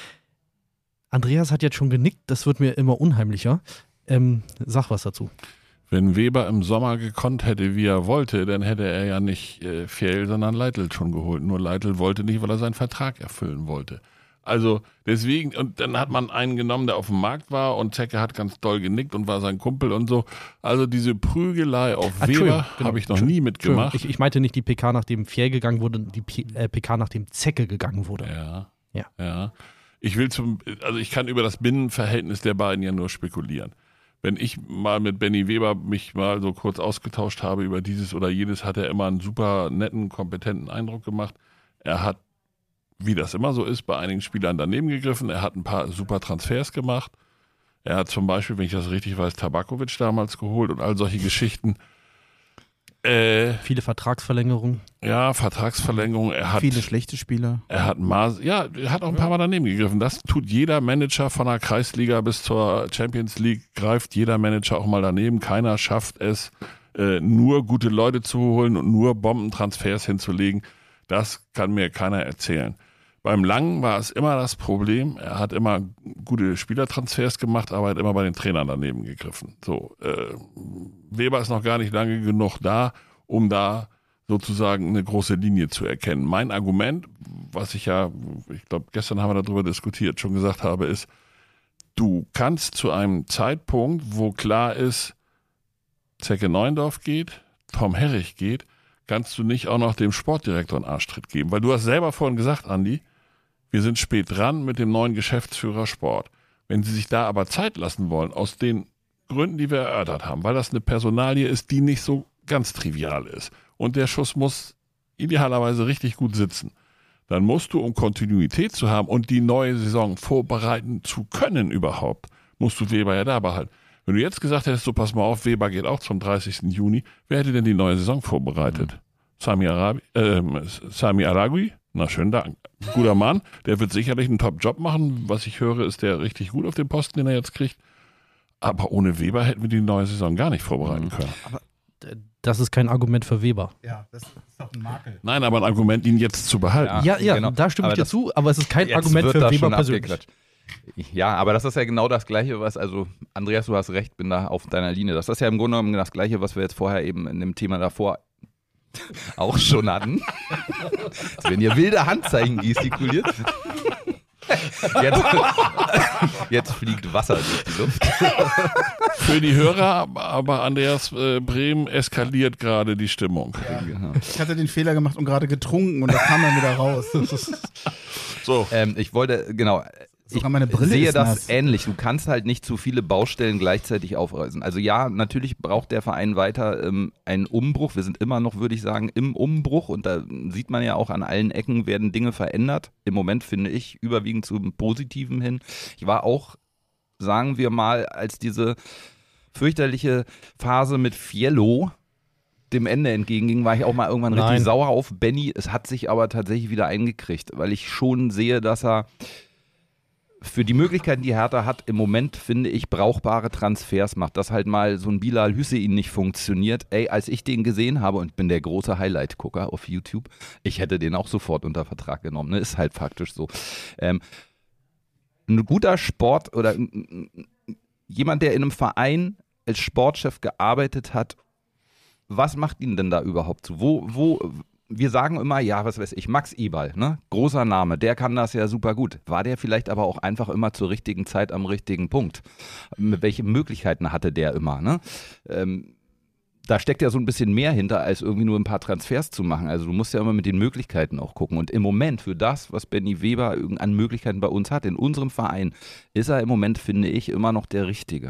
Andreas hat jetzt schon genickt, das wird mir immer unheimlicher. Sag was dazu. Wenn Weber im Sommer gekonnt hätte, wie er wollte, dann hätte er ja nicht Fjell, sondern Leitl schon geholt. Nur Leitl wollte nicht, weil er seinen Vertrag erfüllen wollte. Also deswegen, und dann hat man einen genommen, der auf dem Markt war und Zecke hat ganz doll genickt und war sein Kumpel und so. Also diese Prügelei auf Weber habe ich noch nie mitgemacht. Ich meinte nicht die PK, nachdem Fjell gegangen wurde, die PK, nachdem Zecke gegangen wurde. Ja. Ich kann über das Binnenverhältnis der beiden ja nur spekulieren. Wenn ich mal mit Benny Weber mich mal so kurz ausgetauscht habe über dieses oder jenes, hat er immer einen super netten, kompetenten Eindruck gemacht. Er hat, wie das immer so ist, bei einigen Spielern daneben gegriffen. Er hat ein paar super Transfers gemacht. Er hat zum Beispiel, wenn ich das richtig weiß, Tabakovic damals geholt und all solche Geschichten. Viele Vertragsverlängerungen. Ja, Vertragsverlängerungen. Er hat viele schlechte Spieler. Er hat auch ein paar Mal daneben gegriffen. Das tut jeder Manager von der Kreisliga bis zur Champions League, greift jeder Manager auch mal daneben. Keiner schafft es, nur gute Leute zu holen und nur Bombentransfers hinzulegen. Das kann mir keiner erzählen. Beim Langen war es immer das Problem, er hat immer gute Spielertransfers gemacht, aber er hat immer bei den Trainern daneben gegriffen. So, Weber ist noch gar nicht lange genug da, um da sozusagen eine große Linie zu erkennen. Mein Argument, was ich glaube, gestern haben wir darüber diskutiert, schon gesagt habe, ist, du kannst zu einem Zeitpunkt, wo klar ist, Zecke Neuendorf geht, Tom Herrich geht, kannst du nicht auch noch dem Sportdirektor einen Arschtritt geben. Weil du hast selber vorhin gesagt, Andi, wir sind spät dran mit dem neuen Geschäftsführer Sport. Wenn sie sich da aber Zeit lassen wollen, aus den Gründen, die wir erörtert haben, weil das eine Personalie ist, die nicht so ganz trivial ist und der Schuss muss idealerweise richtig gut sitzen, dann musst du, um Kontinuität zu haben und die neue Saison vorbereiten zu können überhaupt, musst du Weber ja da behalten. Wenn du jetzt gesagt hättest, so pass mal auf, Weber geht auch zum 30. Juni, wer hätte denn die neue Saison vorbereitet? Sami Aragui? Na, schönen Dank. Guter Mann, der wird sicherlich einen Top-Job machen. Was ich höre, ist der richtig gut auf dem Posten, den er jetzt kriegt. Aber ohne Weber hätten wir die neue Saison gar nicht vorbereiten können. Aber das ist kein Argument für Weber. Ja, das ist doch ein Makel. Nein, aber ein Argument, ihn jetzt zu behalten. Ja, genau. Da stimme ich dir zu, aber es ist kein Jetzt Argument wird für das Weber schon persönlich. abgeklatscht. Ja, aber das ist ja genau das Gleiche, Andreas, du hast recht, bin da auf deiner Linie. Das ist ja im Grunde genommen das Gleiche, was wir jetzt vorher eben in dem Thema davor auch schon hatten. Also wenn ihr wilde Handzeichen gestikuliert. Jetzt fliegt Wasser durch die Luft. Für die Hörer, aber Andreas Brehm eskaliert gerade die Stimmung. Ja. Genau. Ich hatte den Fehler gemacht und gerade getrunken und da kam er wieder raus. So. Ich wollte, genau. Sogar meine Brille sehe ist das nass. ähnlich. Du kannst halt nicht zu viele Baustellen gleichzeitig aufreißen. Also ja, natürlich braucht der Verein weiter einen Umbruch. Wir sind immer noch, würde ich sagen, im Umbruch und da sieht man ja auch an allen Ecken werden Dinge verändert. Im Moment finde ich überwiegend zum Positiven hin. Ich war auch, sagen wir mal, als diese fürchterliche Phase mit Fiello dem Ende entgegenging, war ich auch mal irgendwann richtig sauer auf Benny. Es hat sich aber tatsächlich wieder eingekriegt, weil ich schon sehe, dass er für die Möglichkeiten, die Hertha hat, im Moment, finde ich, brauchbare Transfers macht. Dass halt mal so ein Bilal Hüseyin nicht funktioniert. Ey, als ich den gesehen habe und bin der große Highlight-Gucker auf YouTube, ich hätte den auch sofort unter Vertrag genommen. Ne? Ist halt faktisch so. Ein guter Sport oder jemand, der in einem Verein als Sportchef gearbeitet hat, was macht ihn denn da überhaupt so? Wo wir sagen immer, ja, was weiß ich, Max Eberl, ne? Großer Name, der kann das ja super gut. War der vielleicht aber auch einfach immer zur richtigen Zeit am richtigen Punkt? Welche Möglichkeiten hatte der immer, ne? da steckt ja so ein bisschen mehr hinter, als irgendwie nur ein paar Transfers zu machen. Also du musst ja immer mit den Möglichkeiten auch gucken. Und im Moment für das, was Benny Weber an Möglichkeiten bei uns hat, in unserem Verein, ist er im Moment, finde ich, immer noch der Richtige.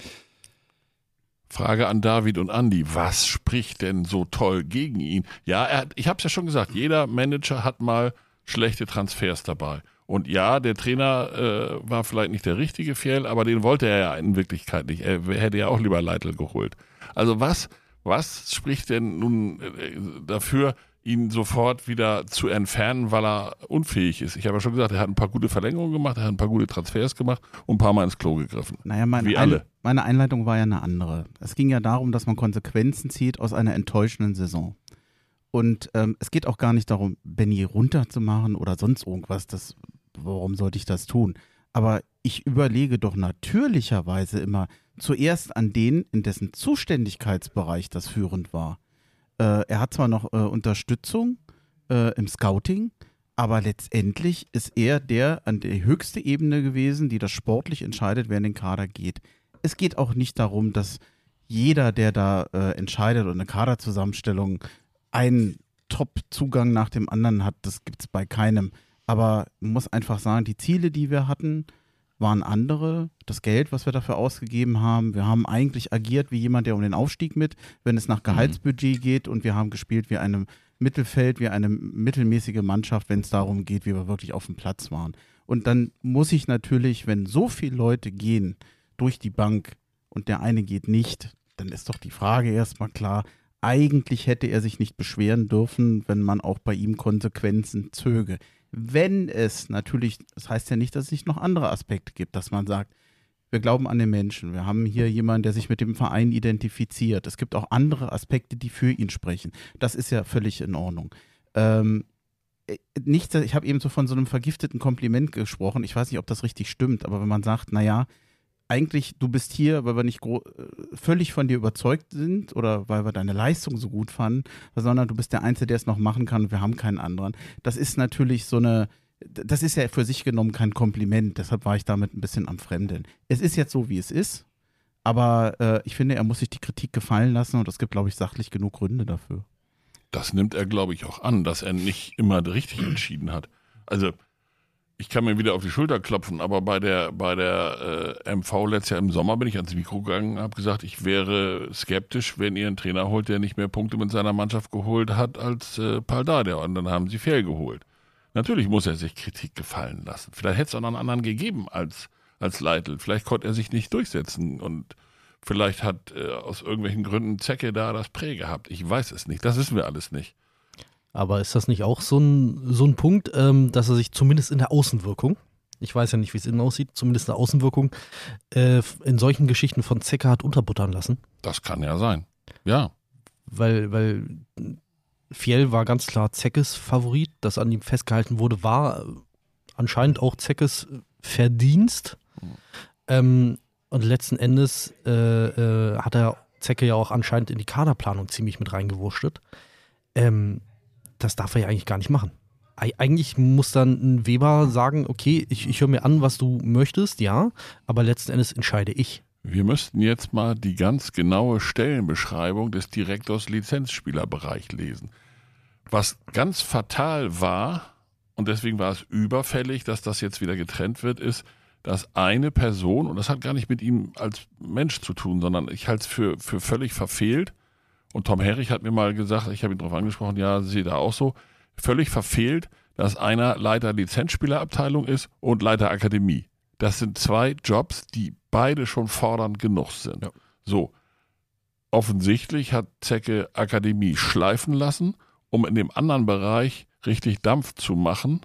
Frage an David und Andi, was spricht denn so toll gegen ihn? Ja, ich habe es ja schon gesagt, jeder Manager hat mal schlechte Transfers dabei. Und ja, der Trainer war vielleicht nicht der richtige Fjell, aber den wollte er ja in Wirklichkeit nicht. Er hätte ja auch lieber Leitl geholt. Also was spricht denn nun dafür, ihn sofort wieder zu entfernen, weil er unfähig ist? Ich habe ja schon gesagt, er hat ein paar gute Verlängerungen gemacht, er hat ein paar gute Transfers gemacht und ein paar Mal ins Klo gegriffen. Naja, alle. Meine Einleitung war ja eine andere. Es ging ja darum, dass man Konsequenzen zieht aus einer enttäuschenden Saison. Und es geht auch gar nicht darum, Benny runterzumachen oder sonst irgendwas. Warum sollte ich das tun? Aber ich überlege doch natürlicherweise immer zuerst an den, in dessen Zuständigkeitsbereich das führend war. Er hat zwar noch Unterstützung im Scouting, aber letztendlich ist er an der höchste Ebene gewesen, die das sportlich entscheidet, wer in den Kader geht. Es geht auch nicht darum, dass jeder, der da entscheidet und eine Kaderzusammenstellung einen Top-Zugang nach dem anderen hat. Das gibt es bei keinem. Aber man muss einfach sagen, die Ziele, die wir hatten, waren andere. Das Geld, was wir dafür ausgegeben haben, wir haben eigentlich agiert wie jemand, der um den Aufstieg wenn es nach Gehaltsbudget geht, und wir haben gespielt wie einem Mittelfeld, wie eine mittelmäßige Mannschaft, wenn es darum geht, wie wir wirklich auf dem Platz waren. Und dann muss ich natürlich, wenn so viele Leute gehen durch die Bank und der eine geht nicht, dann ist doch die Frage erstmal klar, eigentlich hätte er sich nicht beschweren dürfen, wenn man auch bei ihm Konsequenzen zöge. Wenn es natürlich, das heißt ja nicht, dass es nicht noch andere Aspekte gibt, dass man sagt, wir glauben an den Menschen, wir haben hier jemanden, der sich mit dem Verein identifiziert. Es gibt auch andere Aspekte, die für ihn sprechen. Das ist ja völlig in Ordnung. Ich habe eben so von so einem vergifteten Kompliment gesprochen. Ich weiß nicht, ob das richtig stimmt, aber wenn man sagt, naja, eigentlich, du bist hier, weil wir nicht völlig von dir überzeugt sind oder weil wir deine Leistung so gut fanden, sondern du bist der Einzige, der es noch machen kann und wir haben keinen anderen. Das ist natürlich das ist ja für sich genommen kein Kompliment, deshalb war ich damit ein bisschen am Fremdeln. Es ist jetzt so, wie es ist, aber ich finde, er muss sich die Kritik gefallen lassen und es gibt, glaube ich, sachlich genug Gründe dafür. Das nimmt er, glaube ich, auch an, dass er nicht immer richtig entschieden hat. Also ich kann mir wieder auf die Schulter klopfen, aber bei der MV letztes Jahr im Sommer bin ich ans Mikro gegangen und habe gesagt, ich wäre skeptisch, wenn ihr einen Trainer holt, der nicht mehr Punkte mit seiner Mannschaft geholt hat als Pal Dardai. Und dann haben sie Fjell geholt. Natürlich muss er sich Kritik gefallen lassen. Vielleicht hätte es auch noch einen anderen gegeben als Leitl. Vielleicht konnte er sich nicht durchsetzen und vielleicht hat aus irgendwelchen Gründen Zecke da das Prä gehabt. Ich weiß es nicht. Das wissen wir alles nicht. Aber ist das nicht auch so ein Punkt, dass er sich zumindest in der Außenwirkung, ich weiß ja nicht, wie es innen aussieht, zumindest in der Außenwirkung, in solchen Geschichten von Zecke hat unterbuttern lassen? Das kann ja sein, ja. Weil Fjell war ganz klar Zeckes Favorit, das an ihm festgehalten wurde, war anscheinend auch Zeckes Verdienst. Und letzten Endes hat er Zecke ja auch anscheinend in die Kaderplanung ziemlich mit reingewurschtelt. Das darf er ja eigentlich gar nicht machen. Eigentlich muss dann ein Weber sagen, okay, ich höre mir an, was du möchtest, ja, aber letzten Endes entscheide ich. Wir müssten jetzt mal die ganz genaue Stellenbeschreibung des Direktors Lizenzspielerbereich lesen. Was ganz fatal war, und deswegen war es überfällig, dass das jetzt wieder getrennt wird, ist, dass eine Person, und das hat gar nicht mit ihm als Mensch zu tun, sondern ich halte es für völlig verfehlt. Und Tom Herrich hat mir mal gesagt, ich habe ihn darauf angesprochen, ja, sehe da auch so, völlig verfehlt, dass einer Leiter Lizenzspielerabteilung ist und Leiter Akademie. Das sind zwei Jobs, die beide schon fordernd genug sind. Ja. So, offensichtlich hat Zecke Akademie schleifen lassen, um in dem anderen Bereich richtig Dampf zu machen.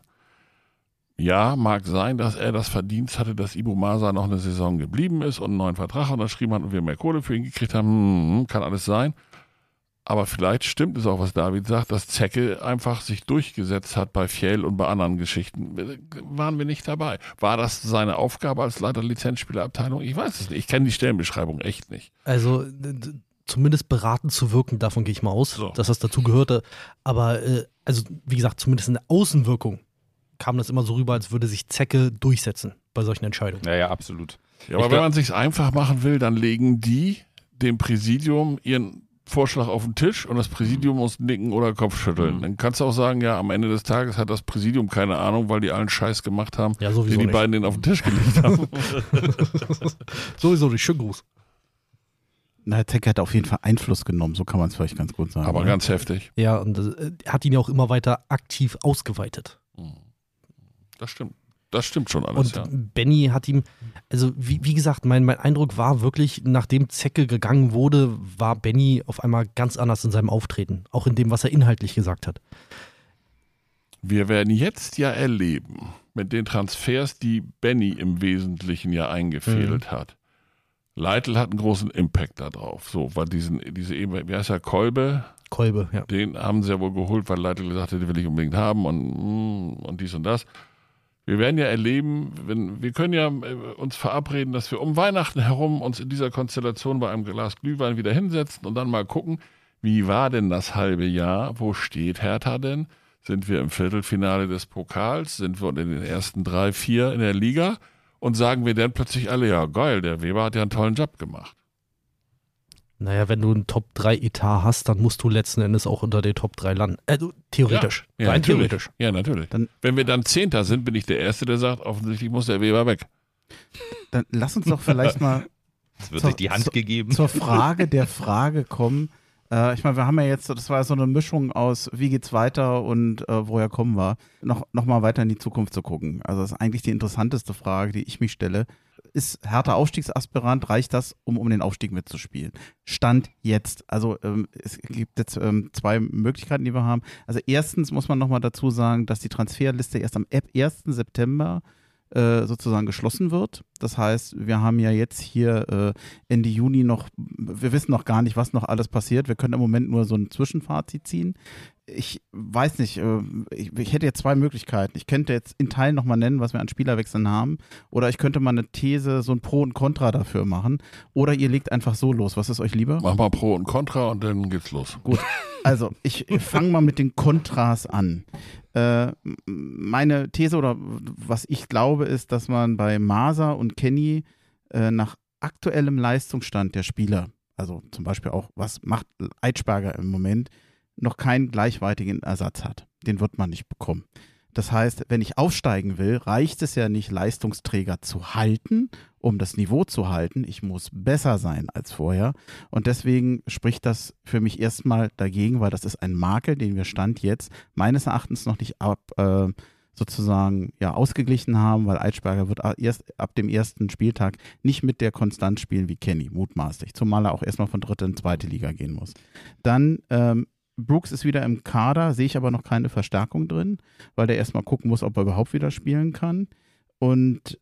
Ja, mag sein, dass er das Verdienst hatte, dass Ibu Masa noch eine Saison geblieben ist und einen neuen Vertrag unterschrieben hat und wir mehr Kohle für ihn gekriegt haben. Kann alles sein. Aber vielleicht stimmt es auch, was David sagt, dass Zecke einfach sich durchgesetzt hat bei Fjell und bei anderen Geschichten. Waren wir nicht dabei. War das seine Aufgabe als Leiter Lizenzspielerabteilung? Ich weiß es nicht. Ich kenne die Stellenbeschreibung echt nicht. Also zumindest beratend zu wirken, davon gehe ich mal aus, dass das dazu gehörte. Aber also wie gesagt, zumindest in der Außenwirkung kam das immer so rüber, als würde sich Zecke durchsetzen bei solchen Entscheidungen. Ja, absolut. Ja, aber wenn man es sich einfach machen will, dann legen die dem Präsidium ihren Vorschlag auf den Tisch und das Präsidium muss nicken oder Kopfschütteln. Dann kannst du auch sagen, ja, am Ende des Tages hat das Präsidium keine Ahnung, weil die allen Scheiß gemacht haben, Ja, sowieso den die nicht. beiden den auf den Tisch gelegt haben. Sowieso nicht. Schönen Gruß. Na, Zecke hat auf jeden Fall Einfluss genommen, so kann man es vielleicht ganz gut sagen. Aber oder? ganz heftig. Ja, und er hat ihn ja auch immer weiter aktiv ausgeweitet. Das stimmt. Das stimmt schon alles, Und ja. Benny hat ihm, also wie gesagt, mein Eindruck war wirklich, nachdem Zecke gegangen wurde, war Benny auf einmal ganz anders in seinem Auftreten. Auch in dem, was er inhaltlich gesagt hat. Wir werden jetzt ja erleben, mit den Transfers, die Benny im Wesentlichen ja eingefädelt hat. Leitl hat einen großen Impact da drauf. So, weil wie heißt er, Kolbe, Ja. den haben sie ja wohl geholt, weil Leitl gesagt hat, den will ich unbedingt haben und dies und das. Wir werden ja erleben, wir können ja uns verabreden, dass wir um Weihnachten herum uns in dieser Konstellation bei einem Glas Glühwein wieder hinsetzen und dann mal gucken, wie war denn das halbe Jahr? Wo steht Hertha denn? Sind wir im Viertelfinale des Pokals? Sind wir in den ersten 3, 4 in der Liga? Und sagen wir dann plötzlich alle, ja geil, der Weber hat ja einen tollen Job gemacht. Naja, wenn du einen Top-3-Etat hast, dann musst du letzten Endes auch unter den Top 3 landen. Theoretisch. Ja, Rein natürlich. theoretisch. Ja, natürlich. Wenn wir dann Zehnter sind, bin ich der Erste, der sagt, offensichtlich muss der Weber weg. Dann lass uns doch vielleicht mal Es wird sich die Hand gegeben. zur Frage der Frage kommen. Ich meine, wir haben ja jetzt, das war so eine Mischung aus, wie geht's weiter und woher kommen wir, noch mal weiter in die Zukunft zu gucken. Also das ist eigentlich die interessanteste Frage, die ich mich stelle. Ist Hertha Aufstiegsaspirant, reicht das, um den Aufstieg mitzuspielen? Stand jetzt. Also es gibt jetzt 2 Möglichkeiten, die wir haben. Also erstens muss man nochmal dazu sagen, dass die Transferliste erst am 1. September sozusagen geschlossen wird. Das heißt, wir haben ja jetzt hier Ende Juni noch, wir wissen noch gar nicht, was noch alles passiert. Wir können im Moment nur so ein Zwischenfazit ziehen. Ich weiß nicht, ich hätte jetzt 2 Möglichkeiten. Ich könnte jetzt in Teilen nochmal nennen, was wir an Spielerwechseln haben. Oder ich könnte mal eine These, so ein Pro und Contra dafür machen. Oder ihr legt einfach so los. Was ist euch lieber? Mach mal Pro und Contra und dann geht's los. Gut, also ich fange mal mit den Kontras an. Meine These oder was ich glaube ist, dass man bei Masa und Kenny nach aktuellem Leistungsstand der Spieler, also zum Beispiel auch, was macht Eitschberger im Moment, noch keinen gleichwertigen Ersatz hat. Den wird man nicht bekommen. Das heißt, wenn ich aufsteigen will, reicht es ja nicht, Leistungsträger zu halten, um das Niveau zu halten. Ich muss besser sein als vorher. Und deswegen spricht das für mich erstmal dagegen, weil das ist ein Makel, den wir Stand jetzt meines Erachtens noch nicht sozusagen ausgeglichen haben, weil Eitschberger wird erst ab dem ersten Spieltag nicht mit der Konstanz spielen wie Kenny, mutmaßlich. Zumal er auch erstmal von 3. in 2. Liga gehen muss. Dann Brooks ist wieder im Kader, sehe ich aber noch keine Verstärkung drin, weil der erstmal gucken muss, ob er überhaupt wieder spielen kann. Und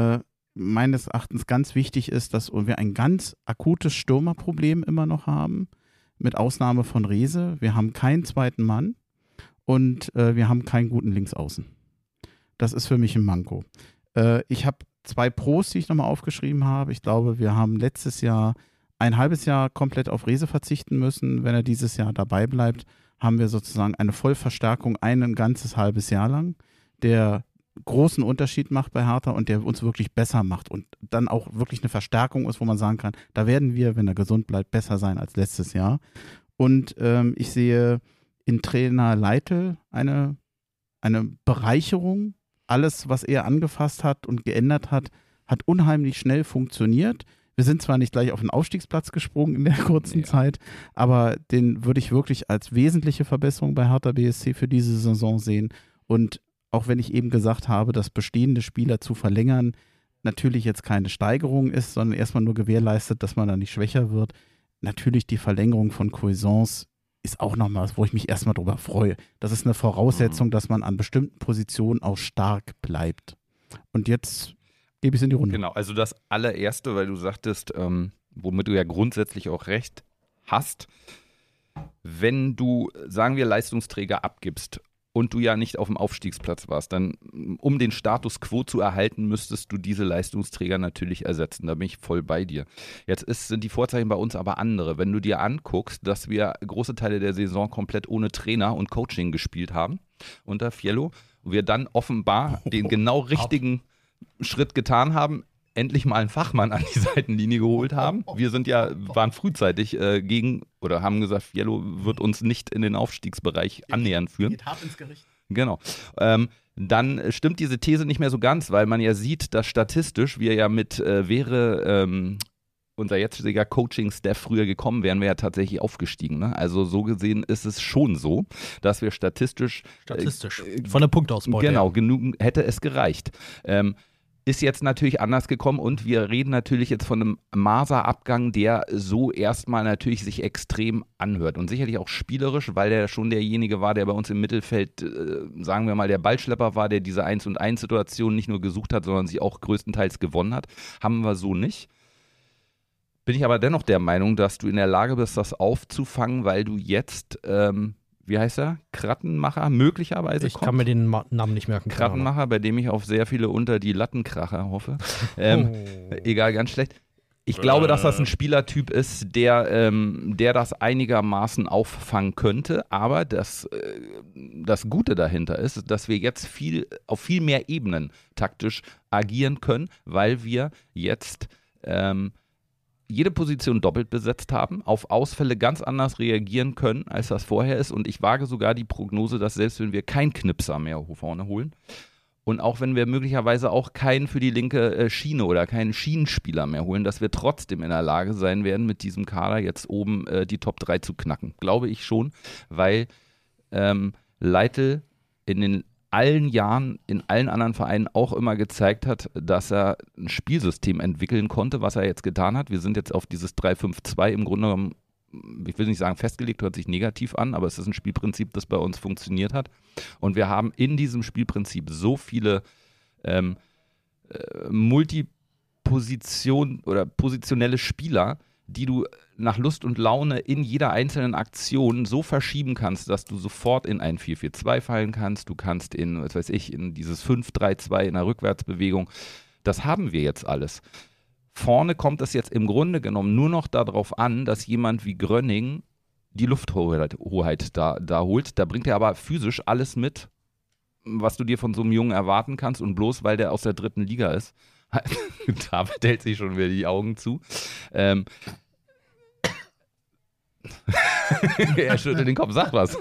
meines Erachtens ganz wichtig ist, dass wir ein ganz akutes Stürmerproblem immer noch haben, mit Ausnahme von Rehse. Wir haben keinen zweiten Mann und wir haben keinen guten Linksaußen. Das ist für mich ein Manko. Ich habe 2 Pros, die ich nochmal aufgeschrieben habe. Ich glaube, wir haben letztes Jahr ein halbes Jahr komplett auf Rehse verzichten müssen. Wenn er dieses Jahr dabei bleibt, haben wir sozusagen eine Vollverstärkung ein ganzes halbes Jahr lang, der großen Unterschied macht bei Hertha und der uns wirklich besser macht und dann auch wirklich eine Verstärkung ist, wo man sagen kann, da werden wir, wenn er gesund bleibt, besser sein als letztes Jahr. Und ich sehe in Trainer Leitl eine Bereicherung. Alles, was er angefasst hat und geändert hat, hat unheimlich schnell funktioniert. Wir sind zwar nicht gleich auf den Aufstiegsplatz gesprungen in der kurzen Zeit, aber den würde ich wirklich als wesentliche Verbesserung bei Hertha BSC für diese Saison sehen. Und auch wenn ich eben gesagt habe, dass bestehende Spieler zu verlängern natürlich jetzt keine Steigerung ist, sondern erstmal nur gewährleistet, dass man da nicht schwächer wird. Natürlich die Verlängerung von Cuisance ist auch nochmal was, wo ich mich erstmal drüber freue. Das ist eine Voraussetzung, dass man an bestimmten Positionen auch stark bleibt. Und jetzt gebe ich es in die Runde. Genau, also das allererste, weil du sagtest, womit du ja grundsätzlich auch recht hast, wenn du, sagen wir, Leistungsträger abgibst und du ja nicht auf dem Aufstiegsplatz warst, dann, um den Status quo zu erhalten, müsstest du diese Leistungsträger natürlich ersetzen. Da bin ich voll bei dir. Jetzt sind die Vorzeichen bei uns aber andere. Wenn du dir anguckst, dass wir große Teile der Saison komplett ohne Trainer und Coaching gespielt haben unter Fiello und wir dann offenbar den genau richtigen Schritt getan haben, endlich mal einen Fachmann an die Seitenlinie geholt haben. Wir waren frühzeitig haben gesagt, Yellow wird uns nicht in den Aufstiegsbereich annähernd führen. Geht hart ins Gericht. Genau. Dann stimmt diese These nicht mehr so ganz, weil man ja sieht, dass statistisch wir ja unser jetziger Coaching-Staff früher gekommen wären, wäre ja tatsächlich aufgestiegen. Ne? Also so gesehen ist es schon so, dass wir statistisch von der Punktausbeute. Genau, genug hätte es gereicht. Ist jetzt natürlich anders gekommen und wir reden natürlich jetzt von einem Maser-Abgang, der so erstmal natürlich sich extrem anhört und sicherlich auch spielerisch, weil der schon derjenige war, der bei uns im Mittelfeld, sagen wir mal, der Ballschlepper war, der diese 1-und-1-Situation nicht nur gesucht hat, sondern sie auch größtenteils gewonnen hat. Haben wir so nicht. Bin ich aber dennoch der Meinung, dass du in der Lage bist, das aufzufangen, weil du jetzt, wie heißt er? Krattenmacher möglicherweise Ich kann mir den Namen nicht merken. Krattenmacher, bei dem ich auf sehr viele unter die Lattenkracher hoffe. Egal, ganz schlecht. Ich glaube, dass das ein Spielertyp ist, der das einigermaßen auffangen könnte. Aber das Gute dahinter ist, dass wir jetzt auf viel mehr Ebenen taktisch agieren können, weil wir jetzt jede Position doppelt besetzt haben, auf Ausfälle ganz anders reagieren können, als das vorher ist. Und ich wage sogar die Prognose, dass selbst wenn wir keinen Knipser mehr vorne holen und auch wenn wir möglicherweise auch keinen für die linke Schiene oder keinen Schienenspieler mehr holen, dass wir trotzdem in der Lage sein werden, mit diesem Kader jetzt oben die Top 3 zu knacken. Glaube ich schon, weil Leitl in den allen Jahren in allen anderen Vereinen auch immer gezeigt hat, dass er ein Spielsystem entwickeln konnte, was er jetzt getan hat. Wir sind jetzt auf dieses 3-5-2 im Grunde genommen, ich will nicht sagen festgelegt, hört sich negativ an, aber es ist ein Spielprinzip, das bei uns funktioniert hat. Und wir haben in diesem Spielprinzip so viele Multiposition oder positionelle Spieler, die du nach Lust und Laune in jeder einzelnen Aktion so verschieben kannst, dass du sofort in ein 4-4-2 fallen kannst. Du kannst in dieses 5-3-2 in der Rückwärtsbewegung. Das haben wir jetzt alles. Vorne kommt es jetzt im Grunde genommen nur noch darauf an, dass jemand wie Grönning die Lufthoheit da holt. Da bringt er aber physisch alles mit, was du dir von so einem Jungen erwarten kannst. Und bloß weil der aus der 3. Liga ist, David hält sich schon wieder die Augen zu. Er schüttelt den Kopf, sag was.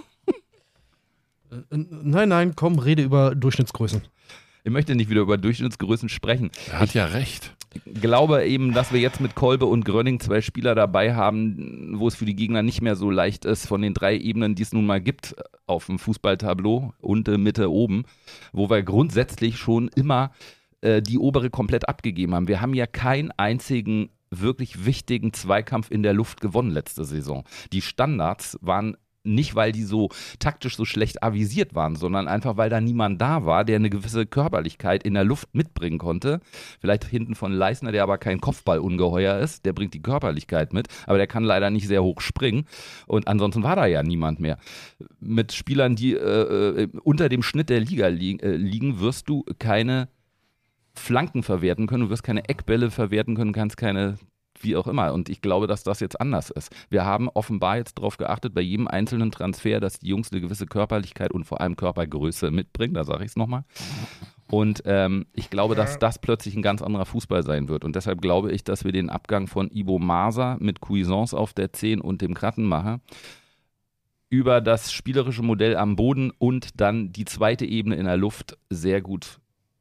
Nein, komm, rede über Durchschnittsgrößen. Ich möchte nicht wieder über Durchschnittsgrößen sprechen. Er hat ja recht. Ich glaube eben, dass wir jetzt mit Kolbe und Grönning 2 Spieler dabei haben, wo es für die Gegner nicht mehr so leicht ist, von den 3 Ebenen, die es nun mal gibt auf dem Fußballtableau, unten, Mitte, oben, wo wir grundsätzlich schon immer die obere komplett abgegeben haben. Wir haben ja keinen einzigen wirklich wichtigen Zweikampf in der Luft gewonnen letzte Saison. Die Standards waren nicht, weil die so taktisch so schlecht avisiert waren, sondern einfach, weil da niemand da war, der eine gewisse Körperlichkeit in der Luft mitbringen konnte. Vielleicht hinten von Leisner, der aber kein Kopfballungeheuer ist, der bringt die Körperlichkeit mit, aber der kann leider nicht sehr hoch springen. Und ansonsten war da ja niemand mehr. Mit Spielern, die unter dem Schnitt der Liga liegen, wirst du keine Flanken verwerten können, du wirst keine Eckbälle verwerten können, kannst keine, wie auch immer. Und ich glaube, dass das jetzt anders ist. Wir haben offenbar jetzt darauf geachtet, bei jedem einzelnen Transfer, dass die Jungs eine gewisse Körperlichkeit und vor allem Körpergröße mitbringen, da sage ich es nochmal. Und ich glaube, dass das plötzlich ein ganz anderer Fußball sein wird. Und deshalb glaube ich, dass wir den Abgang von Ibo Maser mit Cuisance auf der 10 und dem Krattenmacher über das spielerische Modell am Boden und dann die zweite Ebene in der Luft sehr gut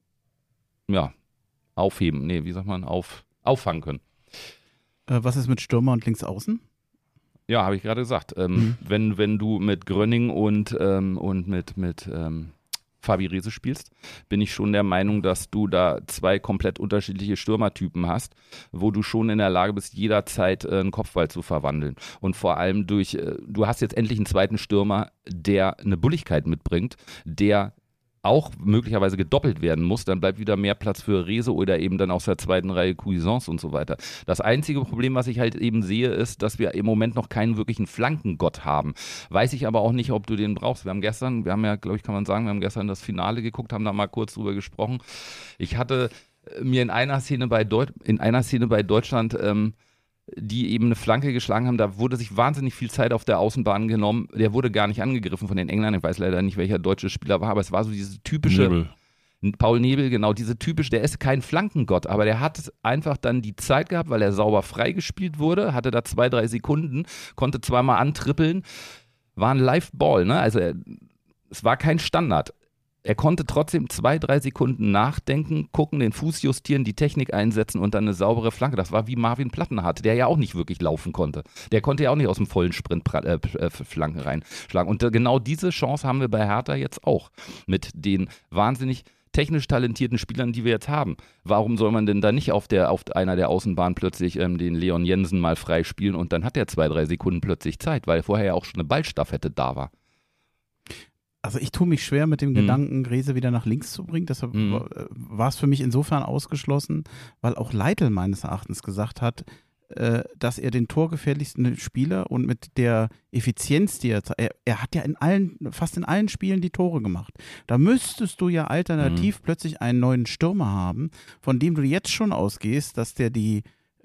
auffangen können. Was ist mit Stürmer und Linksaußen? Ja, habe ich gerade gesagt. Wenn du mit Grönning und mit Fabi Rehse spielst, bin ich schon der Meinung, dass du da 2 komplett unterschiedliche Stürmertypen hast, wo du schon in der Lage bist, jederzeit einen Kopfball zu verwandeln. Und vor allem du hast jetzt endlich einen zweiten Stürmer, der eine Bulligkeit mitbringt, der auch möglicherweise gedoppelt werden muss, dann bleibt wieder mehr Platz für Rehse oder eben dann aus der zweiten Reihe Cuisance und so weiter. Das einzige Problem, was ich halt eben sehe, ist, dass wir im Moment noch keinen wirklichen Flankengott haben. Weiß ich aber auch nicht, ob du den brauchst. Wir haben gestern das Finale geguckt, haben da mal kurz drüber gesprochen. Ich hatte mir in einer Szene bei Deutschland die eben eine Flanke geschlagen haben, da wurde sich wahnsinnig viel Zeit auf der Außenbahn genommen. Der wurde gar nicht angegriffen von den Engländern. Ich weiß leider nicht, welcher deutsche Spieler war, aber es war so diese typische... Paul Nebel, genau, der ist kein Flankengott, aber der hat einfach dann die Zeit gehabt, weil er sauber freigespielt wurde, hatte da 2-3 Sekunden, konnte zweimal antrippeln, war ein Live-Ball, ne? Also es war kein Standard. Er konnte trotzdem 2-3 Sekunden nachdenken, gucken, den Fuß justieren, die Technik einsetzen und dann eine saubere Flanke. Das war wie Marvin Plattenhardt, der ja auch nicht wirklich laufen konnte. Der konnte ja auch nicht aus dem vollen Sprint Flanken reinschlagen. Und genau diese Chance haben wir bei Hertha jetzt auch mit den wahnsinnig technisch talentierten Spielern, die wir jetzt haben. Warum soll man denn da nicht auf einer der Außenbahn plötzlich den Leon Jensen mal freispielen und dann hat er 2-3 Sekunden plötzlich Zeit, weil vorher ja auch schon eine Ballstaffette da war. Also ich tue mich schwer mit dem Gedanken, Grese wieder nach links zu bringen. Deshalb war es für mich insofern ausgeschlossen, weil auch Leitl meines Erachtens gesagt hat, dass er den torgefährlichsten Spieler und mit der Effizienz, die er hat ja fast in allen Spielen die Tore gemacht. Da müsstest du ja alternativ plötzlich einen neuen Stürmer haben, von dem du jetzt schon ausgehst, dass der die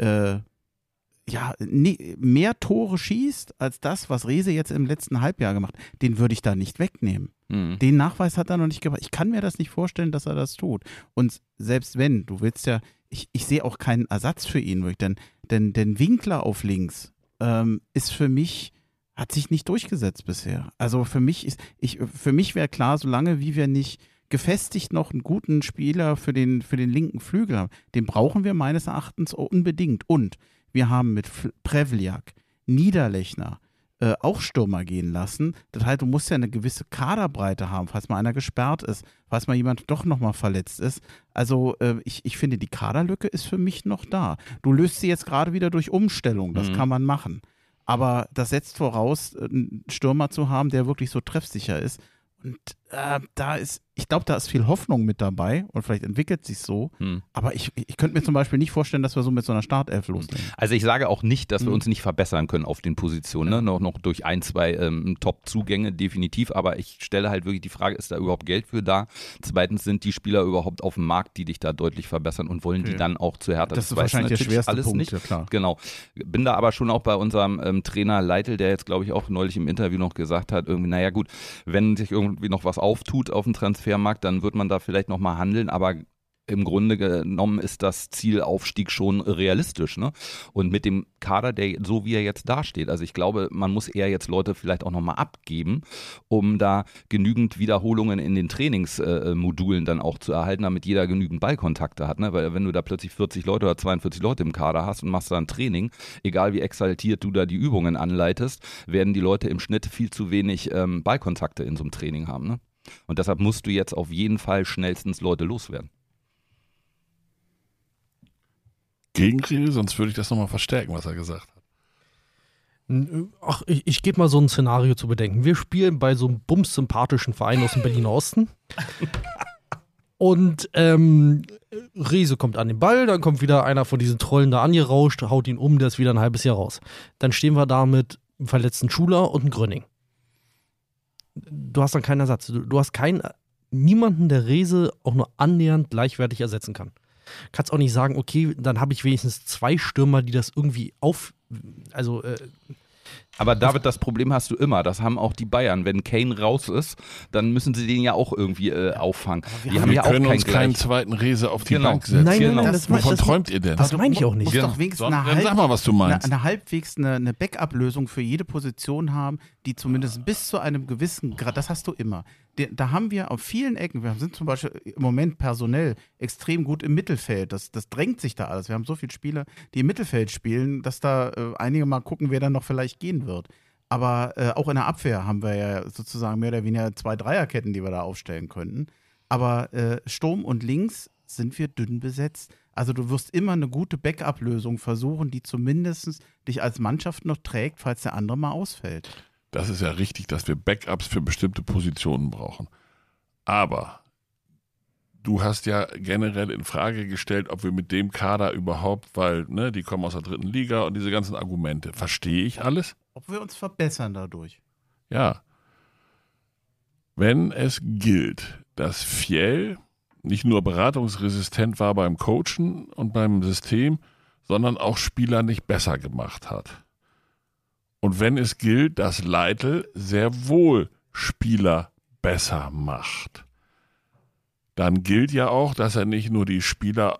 mehr Tore schießt als das, was Rehse jetzt im letzten Halbjahr gemacht hat. Den würde ich da nicht wegnehmen. Den Nachweis hat er noch nicht gebracht. Ich kann mir das nicht vorstellen, dass er das tut. Und selbst wenn, du willst ja, ich sehe auch keinen Ersatz für ihn, denn Winkler auf links ist für mich, hat sich nicht durchgesetzt bisher. Also für mich wäre klar, solange wie wir nicht gefestigt noch einen guten Spieler für den linken Flügel haben, den brauchen wir meines Erachtens unbedingt. Und wir haben mit Prevliak, Niederlechner auch Stürmer gehen lassen. Das heißt, du musst ja eine gewisse Kaderbreite haben, falls mal einer gesperrt ist, falls mal jemand doch nochmal verletzt ist. Also ich finde, die Kaderlücke ist für mich noch da. Du löst sie jetzt gerade wieder durch Umstellung, das kann man machen. Aber das setzt voraus, einen Stürmer zu haben, der wirklich so treffsicher ist. Und ich glaube, da ist viel Hoffnung mit dabei und vielleicht entwickelt sich so. Aber ich könnte mir zum Beispiel nicht vorstellen, dass wir so mit so einer Startelf loslegen. Also ich sage auch nicht, dass wir uns nicht verbessern können auf den Positionen, ne? Noch durch 1-2 Top-Zugänge definitiv, aber ich stelle halt wirklich die Frage, ist da überhaupt Geld für da? Zweitens, sind die Spieler überhaupt auf dem Markt, die dich da deutlich verbessern und wollen die dann auch zu Hertha? Das ist wahrscheinlich der schwerste alles Punkt, nicht. ja klar. Genau. Bin da aber schon auch bei unserem Trainer Leitl, der jetzt glaube ich auch neulich im Interview noch gesagt hat, irgendwie, naja gut, wenn sich irgendwie noch was auftut auf dem Transfermarkt, dann wird man da vielleicht nochmal handeln, aber im Grunde genommen ist das Ziel Aufstieg schon realistisch, ne? Und mit dem Kader, der so wie er jetzt dasteht, also ich glaube, man muss eher jetzt Leute vielleicht auch nochmal abgeben, um da genügend Wiederholungen in den Trainingsmodulen dann auch zu erhalten, damit jeder genügend Ballkontakte hat, ne? Weil wenn du da plötzlich 40 Leute oder 42 Leute im Kader hast und machst da ein Training, egal wie exaltiert du da die Übungen anleitest, werden die Leute im Schnitt viel zu wenig Ballkontakte in so einem Training haben, ne? Und deshalb musst du jetzt auf jeden Fall schnellstens Leute loswerden. Gegenrede, sonst würde ich das nochmal verstärken, was er gesagt hat. Ach, ich gebe mal so ein Szenario zu bedenken. Wir spielen bei so einem bums-sympathischen Verein aus dem Berliner Osten. Und Rehse kommt an den Ball, dann kommt wieder einer von diesen Trollen da angerauscht, haut ihn um, der ist wieder ein halbes Jahr raus. Dann stehen wir da mit einem verletzten Schuler und einem Gröning. Du hast dann keinen Ersatz. Du hast niemanden, der Rehse auch nur annähernd gleichwertig ersetzen kann. Kannst auch nicht sagen, okay, dann habe ich wenigstens 2 Stürmer, die das irgendwie aber David, das Problem hast du immer. Das haben auch die Bayern. Wenn Kane raus ist, dann müssen sie den ja auch irgendwie auffangen. Wir können uns keinen zweiten Rehse auf die Bank setzen. Nein, wovon träumt ihr denn? Das meine ich auch nicht. Du musst doch wenigstens sag mal, was du meinst. eine halbwegs eine Backup-Lösung für jede Position haben, die zumindest bis zu einem gewissen Grad, das hast du immer. Da haben wir auf vielen Ecken, wir sind zum Beispiel im Moment personell extrem gut im Mittelfeld. Das drängt sich da alles. Wir haben so viele Spieler, die im Mittelfeld spielen, dass da einige mal gucken, wer dann noch vielleicht gehen wird. Aber auch in der Abwehr haben wir ja sozusagen mehr oder weniger 2 Dreierketten, die wir da aufstellen könnten. Aber Sturm und links sind wir dünn besetzt. Also du wirst immer eine gute Backup-Lösung versuchen, die zumindest dich als Mannschaft noch trägt, falls der andere mal ausfällt. Das ist ja richtig, dass wir Backups für bestimmte Positionen brauchen. Aber du hast ja generell in Frage gestellt, ob wir mit dem Kader überhaupt, weil die kommen aus der 3. Liga und diese ganzen Argumente. Verstehe ich alles? Ob wir uns verbessern dadurch? Ja. Wenn es gilt, dass Fjell nicht nur beratungsresistent war beim Coachen und beim System, sondern auch Spieler nicht besser gemacht hat. Und wenn es gilt, dass Leitl sehr wohl Spieler besser macht, dann gilt ja auch, dass er nicht nur die Spieler,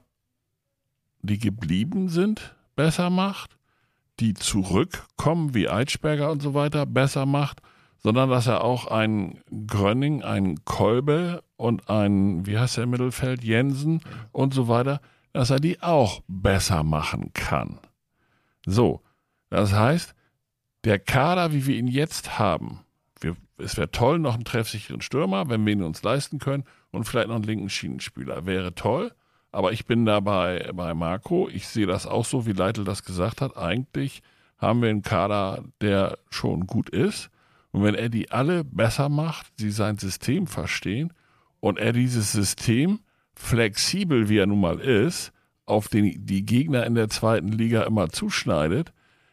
die geblieben sind, besser macht, die zurückkommen, wie Eitschberger und so weiter, besser macht, sondern dass er auch einen Grönning, einen Kolbe und einen, wie heißt der im Mittelfeld, Jensen und so weiter, dass er die auch besser machen kann. So, das heißt, der Kader, wie wir ihn jetzt haben, es wäre toll, noch einen treffsicheren Stürmer, wenn wir ihn uns leisten können und vielleicht noch einen linken Schienenspieler. Wäre toll, aber ich bin da bei Marco. Ich sehe das auch so, wie Leitl das gesagt hat. Eigentlich haben wir einen Kader, der schon gut ist. Und wenn er die alle besser macht, sie sein System verstehen und er dieses System, flexibel wie er nun mal ist, auf die Gegner in der zweiten Liga immer zuschneidet,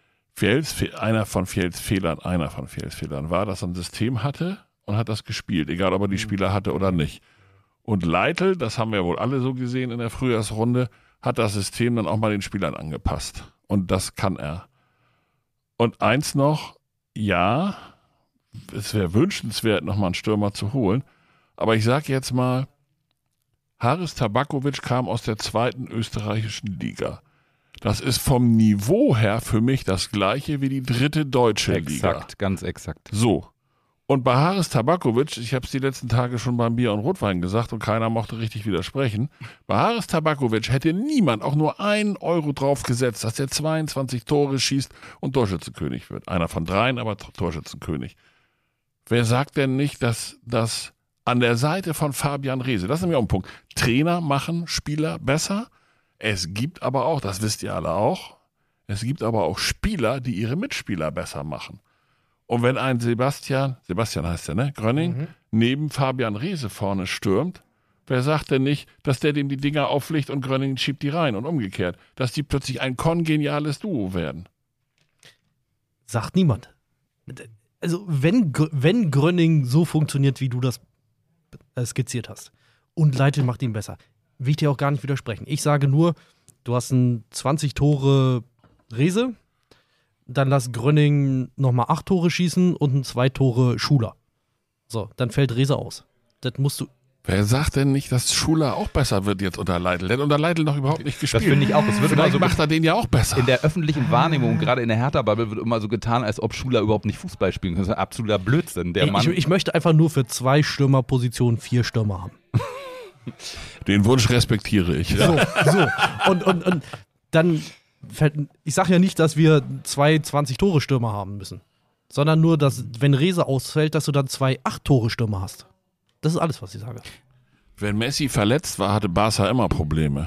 einer von Fjels Fehlern war, dass er ein System hatte und hat das gespielt, egal ob er die Spieler hatte oder nicht. Und Leitl, das haben wir wohl alle so gesehen in der Frühjahrsrunde, hat das System dann auch mal den Spielern angepasst. Und das kann er. Und eins noch, ja, es wäre wünschenswert, nochmal einen Stürmer zu holen, aber ich sage jetzt mal, Haris Tabakovic kam aus der 2. österreichischen Liga. Das ist vom Niveau her für mich das gleiche wie die 3. deutsche Liga. Exakt, ganz exakt. So. Und bei Haris Tabakovic, ich habe es die letzten Tage schon beim Bier und Rotwein gesagt und keiner mochte richtig widersprechen, bei Haris Tabakovic hätte niemand auch nur 1 Euro drauf gesetzt, dass er 22 Tore schießt und Torschützenkönig wird. Einer von 3, aber Torschützenkönig. Wer sagt denn nicht, dass das an der Seite von Fabian Reese, das ist nämlich auch ein Punkt, Trainer machen Spieler besser? Es gibt aber auch, das wisst ihr alle auch, es gibt aber auch Spieler, die ihre Mitspieler besser machen. Und wenn ein Sebastian heißt der, ne? Grönning, neben Fabian Reese vorne stürmt, wer sagt denn nicht, dass der dem die Dinger auflegt und Grönning schiebt die rein und umgekehrt, dass die plötzlich ein kongeniales Duo werden? Sagt niemand. Also wenn Grönning so funktioniert, wie du das skizziert hast und Leitl macht ihn besser, will ich dir auch gar nicht widersprechen. Ich sage nur, du hast einen 20 Tore Reese, dann lass Grönning nochmal 8 Tore schießen und ein 2 Tore Schuler. So, dann fällt Reese aus. Das musst du. Wer sagt denn nicht, dass Schuler auch besser wird jetzt unter Leitl? Der hat unter Leitl noch überhaupt nicht gespielt. Das finde ich auch. Es wird Vielleicht immer so macht er den ja auch besser. In der öffentlichen Wahrnehmung, gerade in der Hertha-Bubble, wird immer so getan, als ob Schuler überhaupt nicht Fußball spielen kann. Das ist ein absoluter Blödsinn. Der Mann. Ich möchte einfach nur für 2 Stürmerpositionen 4 Stürmer haben. Den Wunsch respektiere ich. Ja. So. Und dann fällt, ich sage ja nicht, dass wir 2 20-Tore-Stürmer haben müssen, sondern nur, dass, wenn Reese ausfällt, dass du dann 2 8-Tore-Stürmer hast. Das ist alles, was ich sage. Wenn Messi verletzt war, hatte Barca immer Probleme.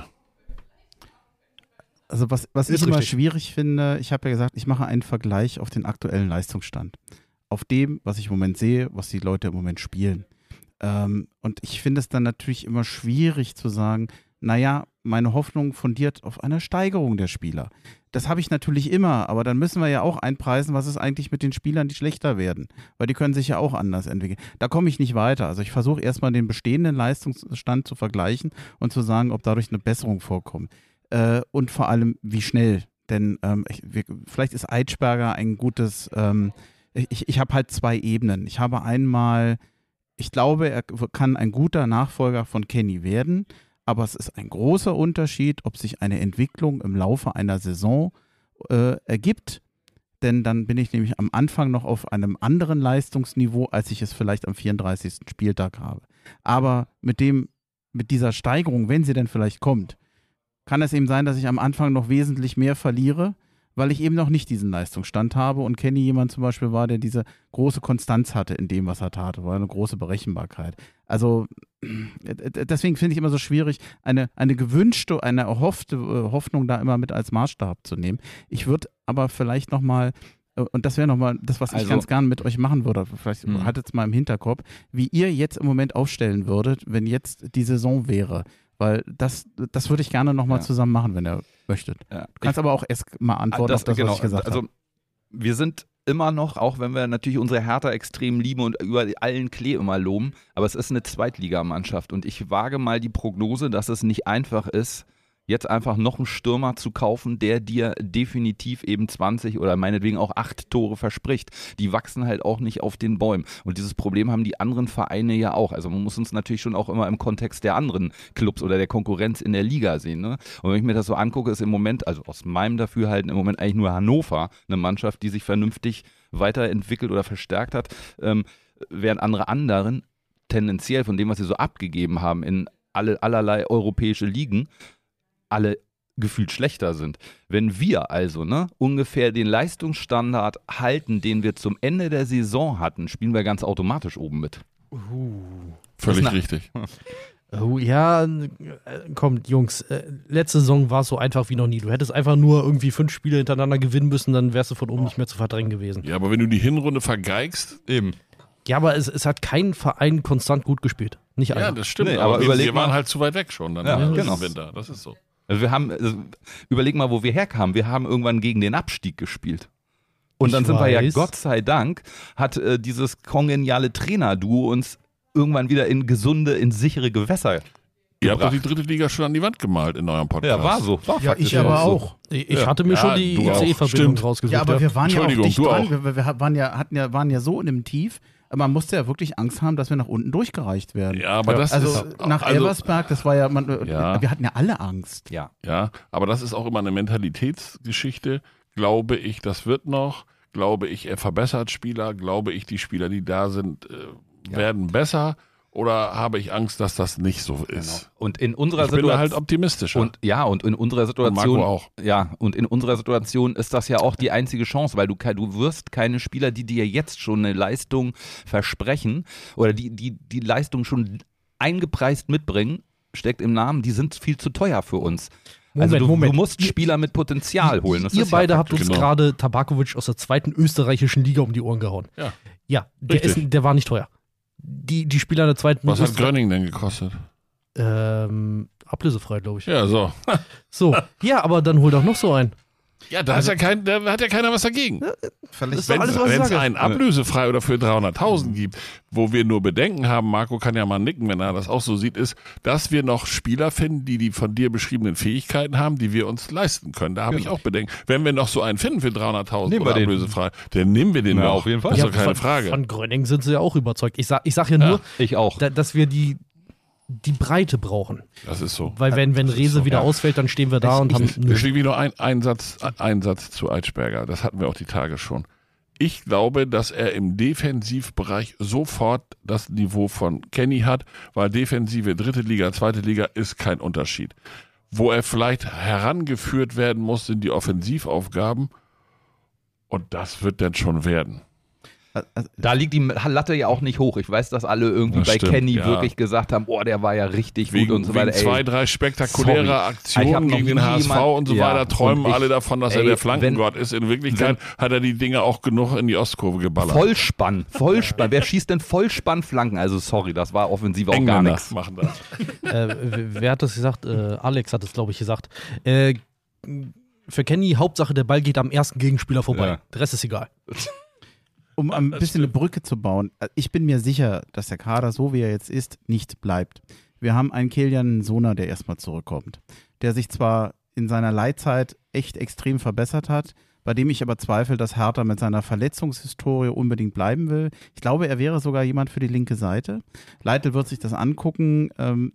Also was ich immer schwierig finde, ich habe ja gesagt, ich mache einen Vergleich auf den aktuellen Leistungsstand. Auf dem, was ich im Moment sehe, was die Leute im Moment spielen. Und ich finde es dann natürlich immer schwierig zu sagen, naja, meine Hoffnung fundiert auf eine Steigerung der Spieler. Das habe ich natürlich immer, aber dann müssen wir ja auch einpreisen, was ist eigentlich mit den Spielern, die schlechter werden. Weil die können sich ja auch anders entwickeln. Da komme ich nicht weiter. Also ich versuche erstmal den bestehenden Leistungsstand zu vergleichen und zu sagen, ob dadurch eine Besserung vorkommt. Und vor allem, wie schnell. Denn vielleicht ist Eitschberger ein gutes, ich habe halt 2 Ebenen. Ich habe einmal, ich glaube, er kann ein guter Nachfolger von Kenny werden, aber es ist ein großer Unterschied, ob sich eine Entwicklung im Laufe einer Saison ergibt, denn dann bin ich nämlich am Anfang noch auf einem anderen Leistungsniveau, als ich es vielleicht am 34. Spieltag habe. Aber mit dieser Steigerung, wenn sie denn vielleicht kommt, kann es eben sein, dass ich am Anfang noch wesentlich mehr verliere, weil ich eben noch nicht diesen Leistungsstand habe und Kenny jemand zum Beispiel war, der diese große Konstanz hatte in dem, was er tat, war eine große Berechenbarkeit. Also deswegen finde ich immer so schwierig, eine gewünschte, eine erhoffte Hoffnung da immer mit als Maßstab zu nehmen. Ich würde aber vielleicht nochmal, und das wäre nochmal das, was ich ganz gern mit euch machen würde, vielleicht haltet es mal im Hinterkopf, wie ihr jetzt im Moment aufstellen würdet, wenn jetzt die Saison wäre. Weil das würde ich gerne nochmal zusammen machen, wenn ihr möchtet. Ja. Du kannst aber auch erst mal antworten auf das, was ich gesagt habe. Wir sind immer noch, auch wenn wir natürlich unsere Hertha extrem lieben und über allen Klee immer loben, aber es ist eine Zweitligamannschaft und ich wage mal die Prognose, dass es nicht einfach ist, jetzt einfach noch einen Stürmer zu kaufen, der dir definitiv eben 20 oder meinetwegen auch 8 Tore verspricht. Die wachsen halt auch nicht auf den Bäumen. Und dieses Problem haben die anderen Vereine ja auch. Also man muss uns natürlich schon auch immer im Kontext der anderen Clubs oder der Konkurrenz in der Liga sehen. Ne? Und wenn ich mir das so angucke, ist im Moment, also aus meinem Dafürhalten im Moment eigentlich nur Hannover eine Mannschaft, die sich vernünftig weiterentwickelt oder verstärkt hat, während anderen tendenziell von dem, was sie so abgegeben haben in allerlei europäische Ligen, alle gefühlt schlechter sind. Wenn wir also ungefähr den Leistungsstandard halten, den wir zum Ende der Saison hatten, spielen wir ganz automatisch oben mit. Völlig richtig. Oh, ja, kommt, Jungs, letzte Saison war es so einfach wie noch nie. Du hättest einfach nur irgendwie 5 Spiele hintereinander gewinnen müssen, dann wärst du von oben nicht mehr zu verdrängen gewesen. Ja, aber wenn du die Hinrunde vergeigst, Eben. Ja, aber es hat kein Verein konstant gut gespielt. Nicht einer. ja, das stimmt. Nee, aber aber überleg wir waren mal- halt zu weit weg schon dann Ja, im genau. Winter. Das ist so. Also überleg mal, wo wir herkamen. Wir haben irgendwann gegen den Abstieg gespielt. Und dann Ich sind wir ja, weiß. Gott sei Dank, hat dieses kongeniale Trainerduo uns irgendwann wieder in gesunde, in sichere Gewässer Ihr habt doch gebracht. die dritte Liga schon an die Wand gemalt in eurem Podcast. Ja, war so. War Ja, faktisch ich aber so. auch. Ich hatte mir Ja, schon die du auch. ICE-Verbindung Stimmt. rausgesucht. Ja, aber wir waren ja auch Entschuldigung, dicht du dran. auch. Wir waren ja so in einem Tief. Man musste ja wirklich Angst haben, dass wir nach unten durchgereicht werden. Ja, aber das Also ist nach Elversberg, das war ja, Ja. wir hatten ja alle Angst. Ja. Ja, aber das ist auch immer eine Mentalitätsgeschichte. Glaube ich, das wird noch. Glaube ich, er verbessert Spieler. Glaube ich, die Spieler, die da sind, werden besser. Oder habe ich Angst, dass das nicht so ist? Und in unserer Ich bin da Situation halt optimistischer. und in unserer Situation Marco auch. Ja, und in unserer Situation ist das ja auch die einzige Chance, weil du wirst keine Spieler, die dir jetzt schon eine Leistung versprechen oder die Leistung schon eingepreist mitbringen, steckt im Namen, die sind viel zu teuer für uns. Also du musst Spieler mit Potenzial holen. Das Ihr ist beide ja habt uns Genau. gerade Tabakovic aus der 2. österreichischen Liga um die Ohren gehauen. Ja. Ja, Richtig. der war nicht teuer. Die Spieler in der 2. Was hat Gröning denn gekostet? Ablösefrei, glaube ich. Ja, so. So, ja, aber dann hol doch noch so einen. Ja, da hat ja keiner was dagegen. Völlig ist doch Wenn alles, was ich es sage. einen ablösefrei oder für 300.000 gibt, wo wir nur Bedenken haben, Marco kann ja mal nicken, wenn er das auch so sieht, ist, dass wir noch Spieler finden, die von dir beschriebenen Fähigkeiten haben, die wir uns leisten können. Da habe ich auch Bedenken. Wenn wir noch so einen finden für 300.000 Nehmen wir oder den. ablösefrei, dann nehmen wir den Ja, doch. auf jeden Fall. Das ist Ja, doch keine von, Frage. Von Gröning sind sie ja auch überzeugt. Ich sag ja nur, Ich auch. dass wir die Breite brauchen. Das ist so. Weil wenn Rehse wieder ausfällt, dann stehen wir da und haben nichts. Deswegen noch ein Satz zu Eitschberger. Das hatten wir auch die Tage schon. Ich glaube, dass er im Defensivbereich sofort das Niveau von Kenny hat, weil Defensive, 3. Liga, 2. Liga ist kein Unterschied. Wo er vielleicht herangeführt werden muss, sind die Offensivaufgaben. Und das wird dann schon werden. Da liegt die Latte ja auch nicht hoch. Ich weiß, dass alle irgendwie Das bei stimmt, Kenny ja. wirklich gesagt haben, der war ja richtig gut und so weiter. Wegen 2, 3 spektakuläre sorry. Ich hab Aktionen noch gegen den nie HSV jemand- und so Ja, weiter, träumen und ich- alle davon, dass er ey, der Flankengott ist. In Wirklichkeit hat er die Dinge auch genug in die Ostkurve geballert. Vollspann. Wer schießt denn Vollspann-Flanken? Also sorry, das war offensiv auch gar Engländer nichts. machen das. Wer hat das gesagt? Alex hat es, glaube ich, gesagt. Für Kenny, Hauptsache, der Ball geht am ersten Gegenspieler vorbei. Ja. Der Rest ist egal. Um ein bisschen eine Brücke zu bauen, ich bin mir sicher, dass der Kader, so wie er jetzt ist, nicht bleibt. Wir haben einen Kilian Sona, der erstmal zurückkommt, der sich zwar in seiner Leitzeit echt extrem verbessert hat, bei dem ich aber zweifle, dass Hertha mit seiner Verletzungshistorie unbedingt bleiben will. Ich glaube, er wäre sogar jemand für die linke Seite. Leitl wird sich das angucken.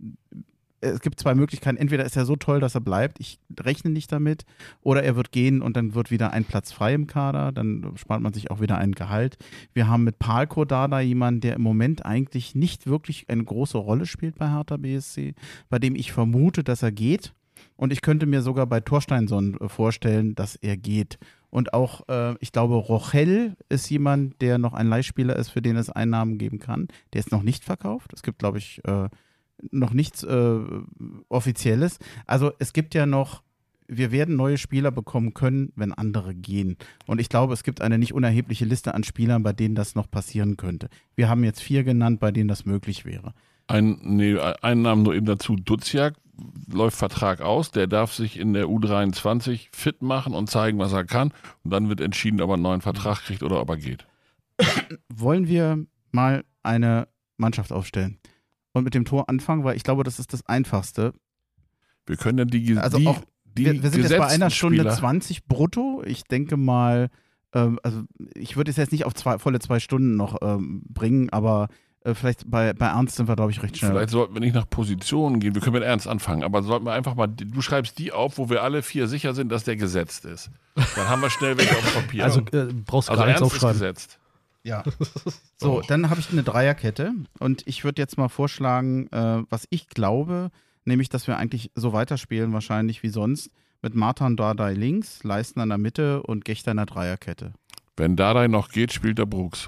Es gibt 2 Möglichkeiten. Entweder ist er so toll, dass er bleibt, ich rechne nicht damit, oder er wird gehen und dann wird wieder ein Platz frei im Kader, dann spart man sich auch wieder ein Gehalt. Wir haben mit Palko Dada jemanden, der im Moment eigentlich nicht wirklich eine große Rolle spielt bei Hertha BSC, bei dem ich vermute, dass er geht. Und ich könnte mir sogar bei Torsteinsson vorstellen, dass er geht. Und auch, ich glaube, Rochel ist jemand, der noch ein Leihspieler ist, für den es Einnahmen geben kann. Der ist noch nicht verkauft. Es gibt, glaube ich, noch nichts Offizielles. Also es gibt ja noch, wir werden neue Spieler bekommen können, wenn andere gehen. Und ich glaube, es gibt eine nicht unerhebliche Liste an Spielern, bei denen das noch passieren könnte. Wir haben jetzt 4 genannt, bei denen das möglich wäre. Einen Namen nur eben dazu, Duziak läuft Vertrag aus, der darf sich in der U23 fit machen und zeigen, was er kann. Und dann wird entschieden, ob er einen neuen Vertrag kriegt oder ob er geht. Wollen wir mal eine Mannschaft aufstellen und mit dem Tor anfangen, weil ich glaube, das ist das Einfachste. Wir können ja die Also auch, wir sind jetzt bei einer Stunde Spieler- 20 brutto. Ich denke mal, also ich würde es jetzt nicht auf volle 2 Stunden noch bringen, aber vielleicht bei Ernst sind wir, glaube ich, recht schnell. Vielleicht sollten wir nicht nach Positionen gehen. Wir können mit Ernst anfangen, aber sollten wir einfach mal, du schreibst die auf, wo wir alle 4 sicher sind, dass der gesetzt ist. Dann haben wir schnell welche auf dem Papier. Also brauchst du Also gar nichts Ernst ist aufschreiben. gesetzt. Ja. So, dann habe ich eine Dreierkette und ich würde jetzt mal vorschlagen, was ich glaube, nämlich, dass wir eigentlich so weiterspielen wahrscheinlich wie sonst mit Martin Dardai links, Leistner in der Mitte und Gechter in der Dreierkette. Wenn Dardai noch geht, spielt der Brooks.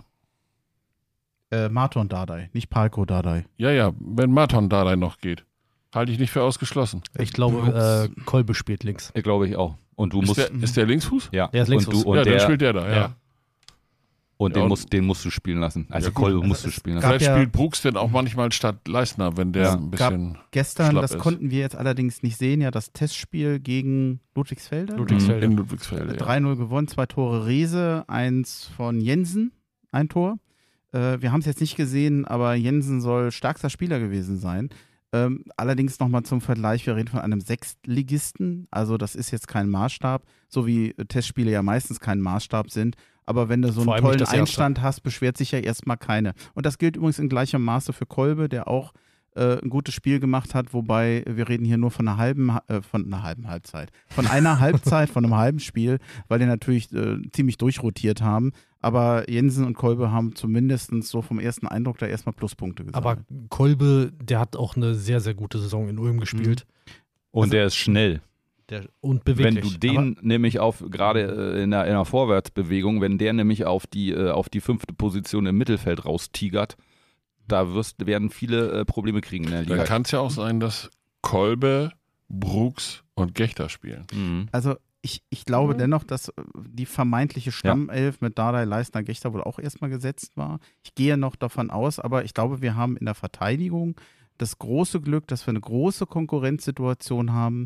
Martin Dardai, nicht Palko Dardai. Ja, wenn Martin Dardai noch geht. Halte ich nicht für ausgeschlossen. Ich glaube, Kolbe spielt links. Ich glaube ich auch. Und du Ist musst. der Linksfuß? Ja, Der ist Linksfuß. Und ja, dann der, spielt der da, ja. und Ja, den musst du spielen lassen. Also Ja, gut. Kolbe musst du spielen lassen. gab Vielleicht ja- spielt Brooks denn auch manchmal statt Leistner, wenn der Ja. ein bisschen Gestern, schlapp das ist. konnten wir jetzt allerdings nicht sehen, ja, das Testspiel gegen Ludwigsfelde. Ludwigsfelde. in Ludwigsfelde. Ja. 3-0 gewonnen, 2 Tore Riese, 1 von Jensen, ein Tor. Wir haben es jetzt nicht gesehen, aber Jensen soll stärkster Spieler gewesen sein. Allerdings nochmal zum Vergleich, wir reden von einem Sechstligisten, also das ist jetzt kein Maßstab, so wie Testspiele ja meistens kein Maßstab sind. Aber wenn du so Vor einen allem nicht tollen das Erste. Einstand hast, beschwert sich ja erstmal keine. Und das gilt übrigens in gleichem Maße für Kolbe, der auch ein gutes Spiel gemacht hat, wobei wir reden hier nur von einer halben Halbzeit. Von einer Halbzeit, von einem halben Spiel, weil die natürlich ziemlich durchrotiert haben. Aber Jensen und Kolbe haben zumindest so vom ersten Eindruck da erstmal Pluspunkte gesagt. Aber Kolbe, der hat auch eine sehr, sehr gute Saison in Ulm gespielt. Und der ist schnell. Und Wenn beweglich. du den nämlich gerade in einer Vorwärtsbewegung, wenn der nämlich auf die 5. Position im Mittelfeld raustigert, da werden viele Probleme kriegen in der Dann Liga. kann es ja auch sein, dass Kolbe, Brooks und Gechter spielen. Mhm. Also ich glaube dennoch, dass die vermeintliche Stammelf mit Dardai, Leistner, Gechter wohl auch erstmal gesetzt war. Ich gehe noch davon aus, aber ich glaube, wir haben in der Verteidigung das große Glück, dass wir eine große Konkurrenzsituation haben.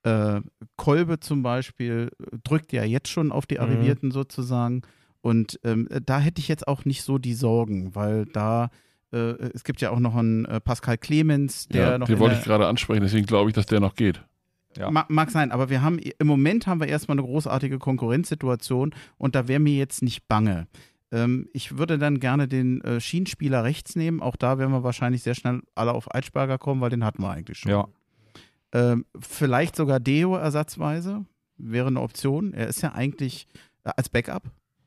Kolbe zum Beispiel drückt ja jetzt schon auf die Arrivierten sozusagen. Und da hätte ich jetzt auch nicht so die Sorgen, weil da es gibt ja auch noch einen Pascal Clemens, der Ja, noch den in wollte der- ich gerade ansprechen, deswegen glaube ich, dass der noch geht. Ja. Mag sein, aber im Moment haben wir erstmal eine großartige Konkurrenzsituation und da wäre mir jetzt nicht bange. Ich würde dann gerne den Schienenspieler rechts nehmen. Auch da werden wir wahrscheinlich sehr schnell alle auf Eitschberger kommen, weil den hatten wir eigentlich schon. Ja. Vielleicht sogar Deo ersatzweise wäre eine Option. Er ist ja eigentlich als Backup.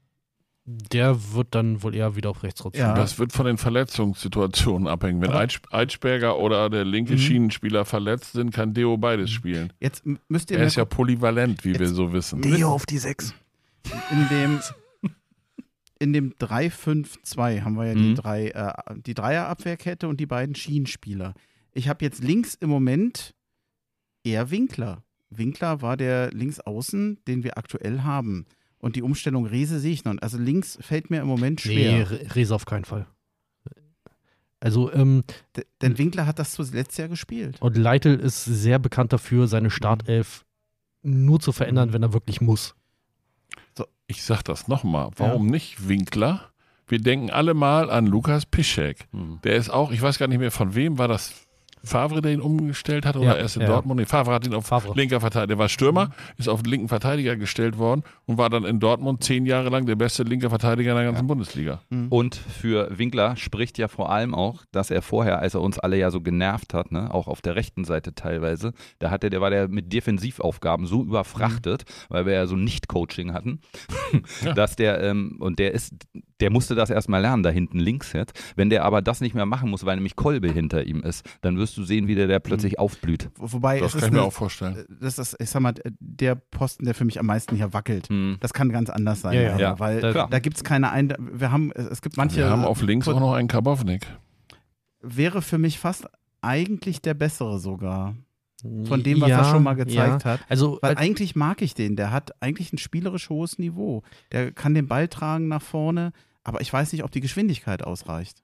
Der wird dann wohl eher wieder auf rechts rutschen. Ja. Das wird von den Verletzungssituationen abhängen. Wenn Eitschberger oder der linke Schienenspieler verletzt sind, kann Deo beides spielen. Jetzt müsst ihr Er mir ist ja polyvalent, wie wir so wissen. auf die 6. in dem 3-5-2 haben wir ja die Dreierabwehrkette und die beiden Schienenspieler. Ich habe jetzt links im Moment eher Winkler. Winkler war der Linksaußen, den wir aktuell haben. Und die Umstellung Riese sehe ich noch. Also links fällt mir im Moment Nee, schwer. Rese auf keinen Fall. Also, Denn Winkler hat das zuletzt ja gespielt. und Leitl ist sehr bekannt dafür, seine Startelf nur zu verändern, wenn er wirklich muss. Ich sag das nochmal. Warum nicht Winkler? Wir denken alle mal an Lukas Piszczek. Der ist auch, ich weiß gar nicht mehr von wem, war das Favre, der ihn umgestellt hat oder Ja, erst in ja. Dortmund? Nee, Favre hat ihn auf linker Verteidiger, der war Stürmer, ist auf den linken Verteidiger gestellt worden und war dann in Dortmund 10 Jahre lang der beste linke Verteidiger in der ganzen Bundesliga. Und für Winkler spricht ja vor allem auch, dass er vorher, als er uns alle ja so genervt hat, ne, auch auf der rechten Seite teilweise, der war der mit Defensivaufgaben so überfrachtet, weil wir ja so Nicht-Coaching hatten, dass der musste das erstmal lernen, da hinten links jetzt. Wenn der aber das nicht mehr machen muss, weil nämlich Kolbe hinter ihm ist, dann wirst du sehen, wie der plötzlich aufblüht. Wobei Das es kann ist ich mir auch vorstellen. das ist, ich sag mal, der Posten, der für mich am meisten hier wackelt. Mhm. Das kann ganz anders sein. Ja, ja. leider, Ja, weil klar. da gibt es keine es gibt manche. Wir haben auf links auch noch einen Karbovnik. Wäre für mich fast eigentlich der bessere sogar. Von dem, was er schon mal gezeigt hat. Also, Weil eigentlich mag ich den. Der hat eigentlich ein spielerisch hohes Niveau. Der kann den Ball tragen nach vorne, aber ich weiß nicht, ob die Geschwindigkeit ausreicht.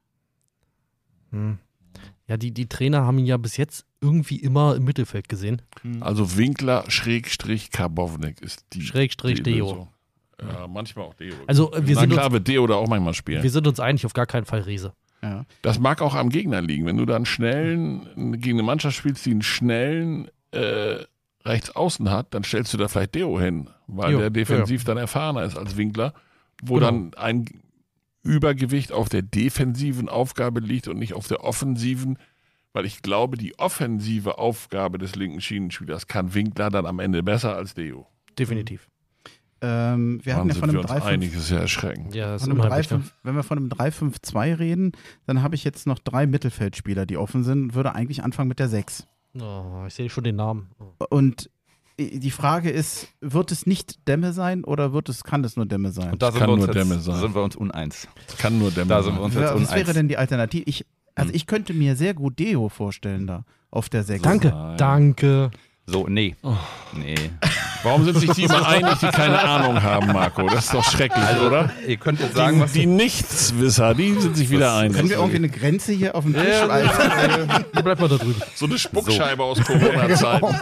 ja, die Trainer haben ihn ja bis jetzt irgendwie immer im Mittelfeld gesehen. Also Winkler Schrägstrich Karbovnik ist die Schrägstrich die Deo. Lösung. Ja, manchmal auch Deo. Also, wir Na sind klar, uns- wird Deo da auch manchmal spielen. Wir sind uns einig, auf gar keinen Fall Rese. Ja. Das mag auch am Gegner liegen. Wenn du dann gegen eine Mannschaft spielst, die einen schnellen rechts außen hat, dann stellst du da vielleicht Deo hin, weil Jo, der defensiv dann erfahrener ist als Winkler, wo Genau. dann ein Übergewicht auf der defensiven Aufgabe liegt und nicht auf der offensiven, weil ich glaube, die offensive Aufgabe des linken Schienenspielers kann Winkler dann am Ende besser als Deo. Definitiv. Wir hatten ja Waren von wir einem uns einig, das ist ja erschreckend. Ja, ist Von einem unheimlich. 3-5, wenn wir von einem 3-5-2 reden, dann habe ich jetzt noch 3 Mittelfeldspieler, die offen sind und würde eigentlich anfangen mit der 6. Oh, ich sehe schon den Namen. Und die Frage ist, wird es nicht Demme sein oder kann es nur Demme sein? Und da Kann nur jetzt, Demme sein. sind wir uns uneins. Das kann nur der Da sind wir uns jetzt Was uneins. wäre denn die Alternative? Ich könnte mir sehr gut Deo vorstellen da auf der 6. Danke, Nein. danke. So, nee. Oh. Nee. Warum sind sich die immer einig, die keine Ahnung haben, Marco? Das ist doch schrecklich, oder? Ihr könnt jetzt sagen, was Die Nichtswisser, die sind sich wieder einig. Können wir irgendwie eine Grenze hier auf dem Tisch Bleib mal da drüben. So eine Spuckscheibe aus Corona-Zeiten.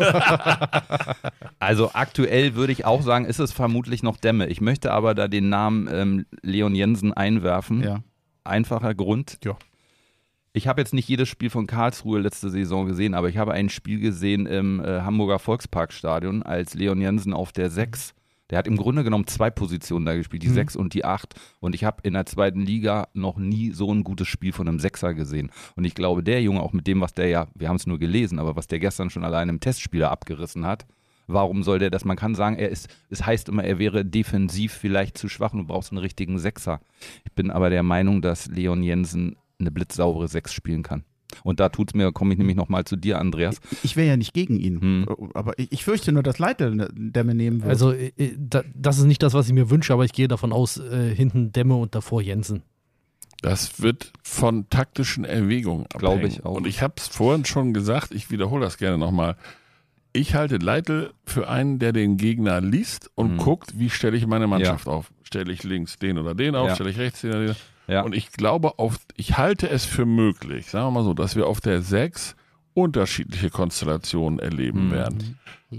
Also aktuell würde ich auch sagen, ist es vermutlich noch Demme. Ich möchte aber da den Namen Leon Jensen einwerfen. Ja. Einfacher Grund. Ja. Ich habe jetzt nicht jedes Spiel von Karlsruhe letzte Saison gesehen, aber ich habe ein Spiel gesehen im Hamburger Volksparkstadion, als Leon Jensen auf der 6, der hat im Grunde genommen 2 Positionen da gespielt, die 6 und die 8. Und ich habe in der 2. Liga noch nie so ein gutes Spiel von einem 6er gesehen. Und ich glaube, der Junge, auch mit dem, was der ja, wir haben es nur gelesen, aber was der gestern schon allein im Testspieler abgerissen hat, warum soll der das? Man kann sagen, es heißt immer, er wäre defensiv vielleicht zu schwach und du brauchst einen richtigen 6er. Ich bin aber der Meinung, dass Leon Jensen eine blitzsaubere 6 spielen kann. Und da komme ich nämlich nochmal zu dir, Andreas. Ich wäre ja nicht gegen ihn. Aber ich fürchte nur, dass Leitl Demme nehmen wird. Also, das ist nicht das, was ich mir wünsche, aber ich gehe davon aus, hinten Demme und davor Jensen. Das wird von taktischen Erwägungen abhängen. Glaube ich auch. Und ich habe es vorhin schon gesagt, ich wiederhole das gerne nochmal. Ich halte Leitl für einen, der den Gegner liest und guckt, wie stelle ich meine Mannschaft auf. Stelle ich links den oder den auf, stelle ich rechts den oder den. Ja. Und ich glaube, ich halte es für möglich, sagen wir mal so, dass wir auf der 6 unterschiedliche Konstellationen erleben werden.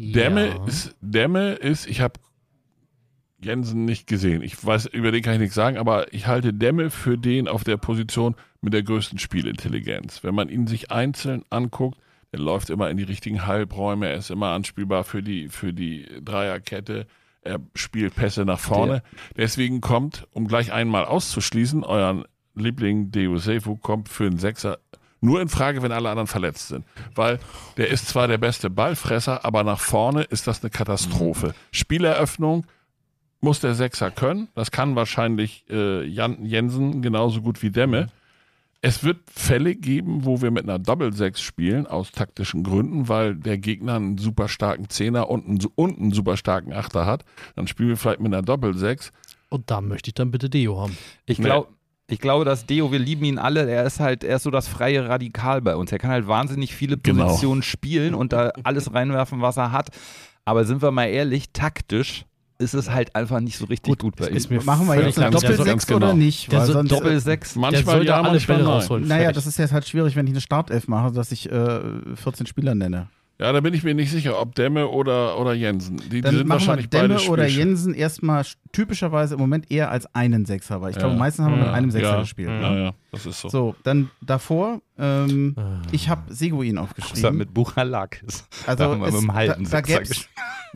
Demme ist, ich habe Jensen nicht gesehen. Ich weiß, über den kann ich nichts sagen, aber ich halte Demme für den auf der Position mit der größten Spielintelligenz. Wenn man ihn sich einzeln anguckt, er läuft immer in die richtigen Halbräume, er ist immer anspielbar für die Dreierkette. Er spielt Pässe nach vorne. Deswegen kommt, um gleich einmal auszuschließen, euren Liebling Deo Sefu kommt für einen 6er nur in Frage, wenn alle anderen verletzt sind. Weil der ist zwar der beste Ballfresser, aber nach vorne ist das eine Katastrophe. Spieleröffnung muss der 6er können. Das kann wahrscheinlich Jensen genauso gut wie Demme. Es wird Fälle geben, wo wir mit einer Doppel-6 spielen, aus taktischen Gründen, weil der Gegner einen super starken Zehner und einen super starken Achter hat. Dann spielen wir vielleicht mit einer Doppel-6. Und da möchte ich dann bitte Deo haben. Ich glaube, dass Deo, wir lieben ihn alle, er ist so das freie Radikal bei uns. Er kann halt wahnsinnig viele Positionen spielen und da alles reinwerfen, was er hat. Aber sind wir mal ehrlich, taktisch ist es halt einfach nicht so richtig gut bei ihm. Machen wir jetzt eine ganz Doppel-6 genau. oder nicht? Der Weil so sonst, Doppel-6. Manchmal ja, alle manchmal Bälle nein. rausholen. naja, Fertig. das ist jetzt halt schwierig, wenn ich eine Startelf mache, dass ich 14 Spieler nenne. Ja, da bin ich mir nicht sicher, ob Demme oder Jensen. Die Dann sind machen wir wahrscheinlich Demme beide oder Spielschirm. Jensen erstens typischerweise im Moment eher als einen Sechser, weil ich glaube, meistens haben wir mit einem Sechser gespielt. Ja, das ist so. So, dann davor, ich habe Seguin aufgeschrieben. Was mit Buchalakis. Also Da haben wir mit dem halben da Sechser gäb's,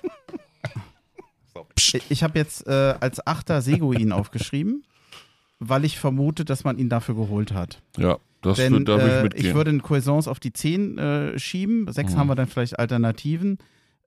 ich habe jetzt als Achter Seguin aufgeschrieben, weil ich vermute, dass man ihn dafür geholt hat. Ja, da Denn würde ich mitgehen. ich würde einen Cuisance auf die 10 schieben. 6 haben wir dann vielleicht Alternativen.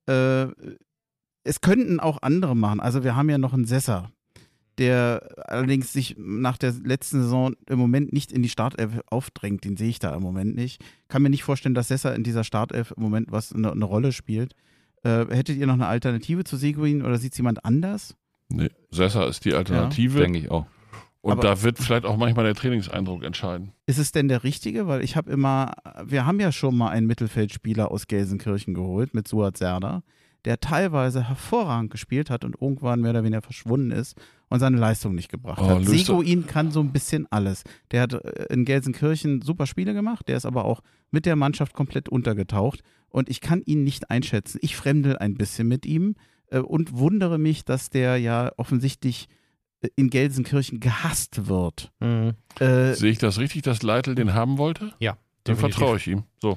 Es könnten auch andere machen. Also wir haben ja noch einen Sesser, der allerdings sich nach der letzten Saison im Moment nicht in die Startelf aufdrängt. Den sehe ich da im Moment nicht. Kann mir nicht vorstellen, dass Sesser in dieser Startelf im Moment eine Rolle spielt. Hättet ihr noch eine Alternative zu Seguin oder sieht es jemand anders? Nee, Sessa ist die Alternative. Denke ich auch. Und Aber- da wird vielleicht auch manchmal der Trainingseindruck entscheiden. Ist es denn der richtige? Weil wir haben ja schon mal einen Mittelfeldspieler aus Gelsenkirchen geholt mit Suat Serdar, der teilweise hervorragend gespielt hat und irgendwann mehr oder weniger verschwunden ist und seine Leistung nicht gebracht hat. Seguin kann so ein bisschen alles. Der hat in Gelsenkirchen super Spiele gemacht, der ist aber auch mit der Mannschaft komplett untergetaucht und ich kann ihn nicht einschätzen. Ich fremdel ein bisschen mit ihm und wundere mich, dass der ja offensichtlich in Gelsenkirchen gehasst wird. Mhm. Sehe ich das richtig, dass Leitl den haben wollte? Ja, Dann definitiv. vertraue ich ihm. So.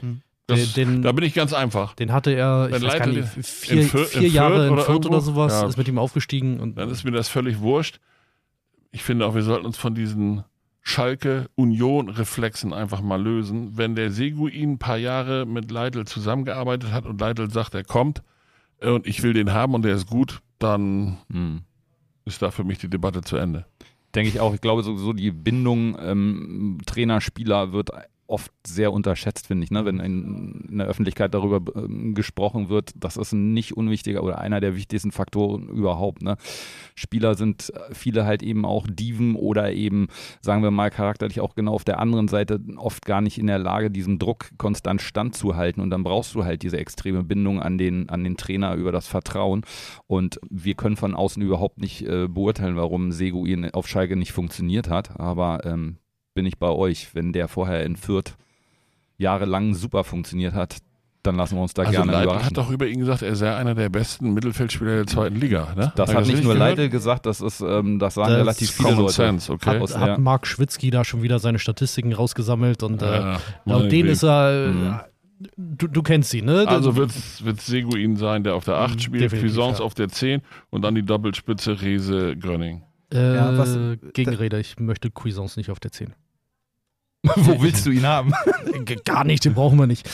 Da bin ich ganz einfach. Den hatte er, ich Wenn weiß gar Leitl nicht, vier Jahre in Fürth oder sowas, ja. ist mit ihm aufgestiegen. Und Dann ist mir das völlig wurscht. Ich finde auch, wir sollten uns von diesen Schalke-Union-Reflexen einfach mal lösen. Wenn der Seguin ein paar Jahre mit Leitl zusammengearbeitet hat und Leitl sagt, er kommt und ich will den haben und der ist gut, dann ist da für mich die Debatte zu Ende. Denke ich auch. Ich glaube, so die Bindung Trainer-Spieler wird oft sehr unterschätzt, finde ich, ne? Wenn in der Öffentlichkeit darüber gesprochen wird, das ist ein nicht unwichtiger oder einer der wichtigsten Faktoren überhaupt. Ne? Spieler sind viele halt eben auch Diven oder eben, sagen wir mal, charakterlich auch genau auf der anderen Seite oft gar nicht in der Lage, diesem Druck konstant standzuhalten, und dann brauchst du halt diese extreme Bindung an den Trainer über das Vertrauen, und wir können von außen überhaupt nicht beurteilen, warum Seguin auf Schalke nicht funktioniert hat, aber bin ich bei euch. Wenn der vorher in Fürth jahrelang super funktioniert hat, dann lassen wir uns da gerne Leitl überraschen. hat doch über ihn gesagt, er sei einer der besten Mittelfeldspieler der zweiten Liga. Ne? Das hat nicht nur Leitl gesagt, das sagen relativ viele Common Leute. Sense, okay. hat Marc Schwitzky da schon wieder seine Statistiken rausgesammelt und laut denen Blick. ist er, du kennst sie, ne? Also wird Seguin sein, der auf der 8 spielt, definitiv, Cuisance ja. auf der 10 und dann die Doppelspitze Rehse-Grönning. Gegenrede, ich möchte Cuisance nicht auf der 10. Wo willst du ihn haben? Gar nicht, den brauchen wir nicht.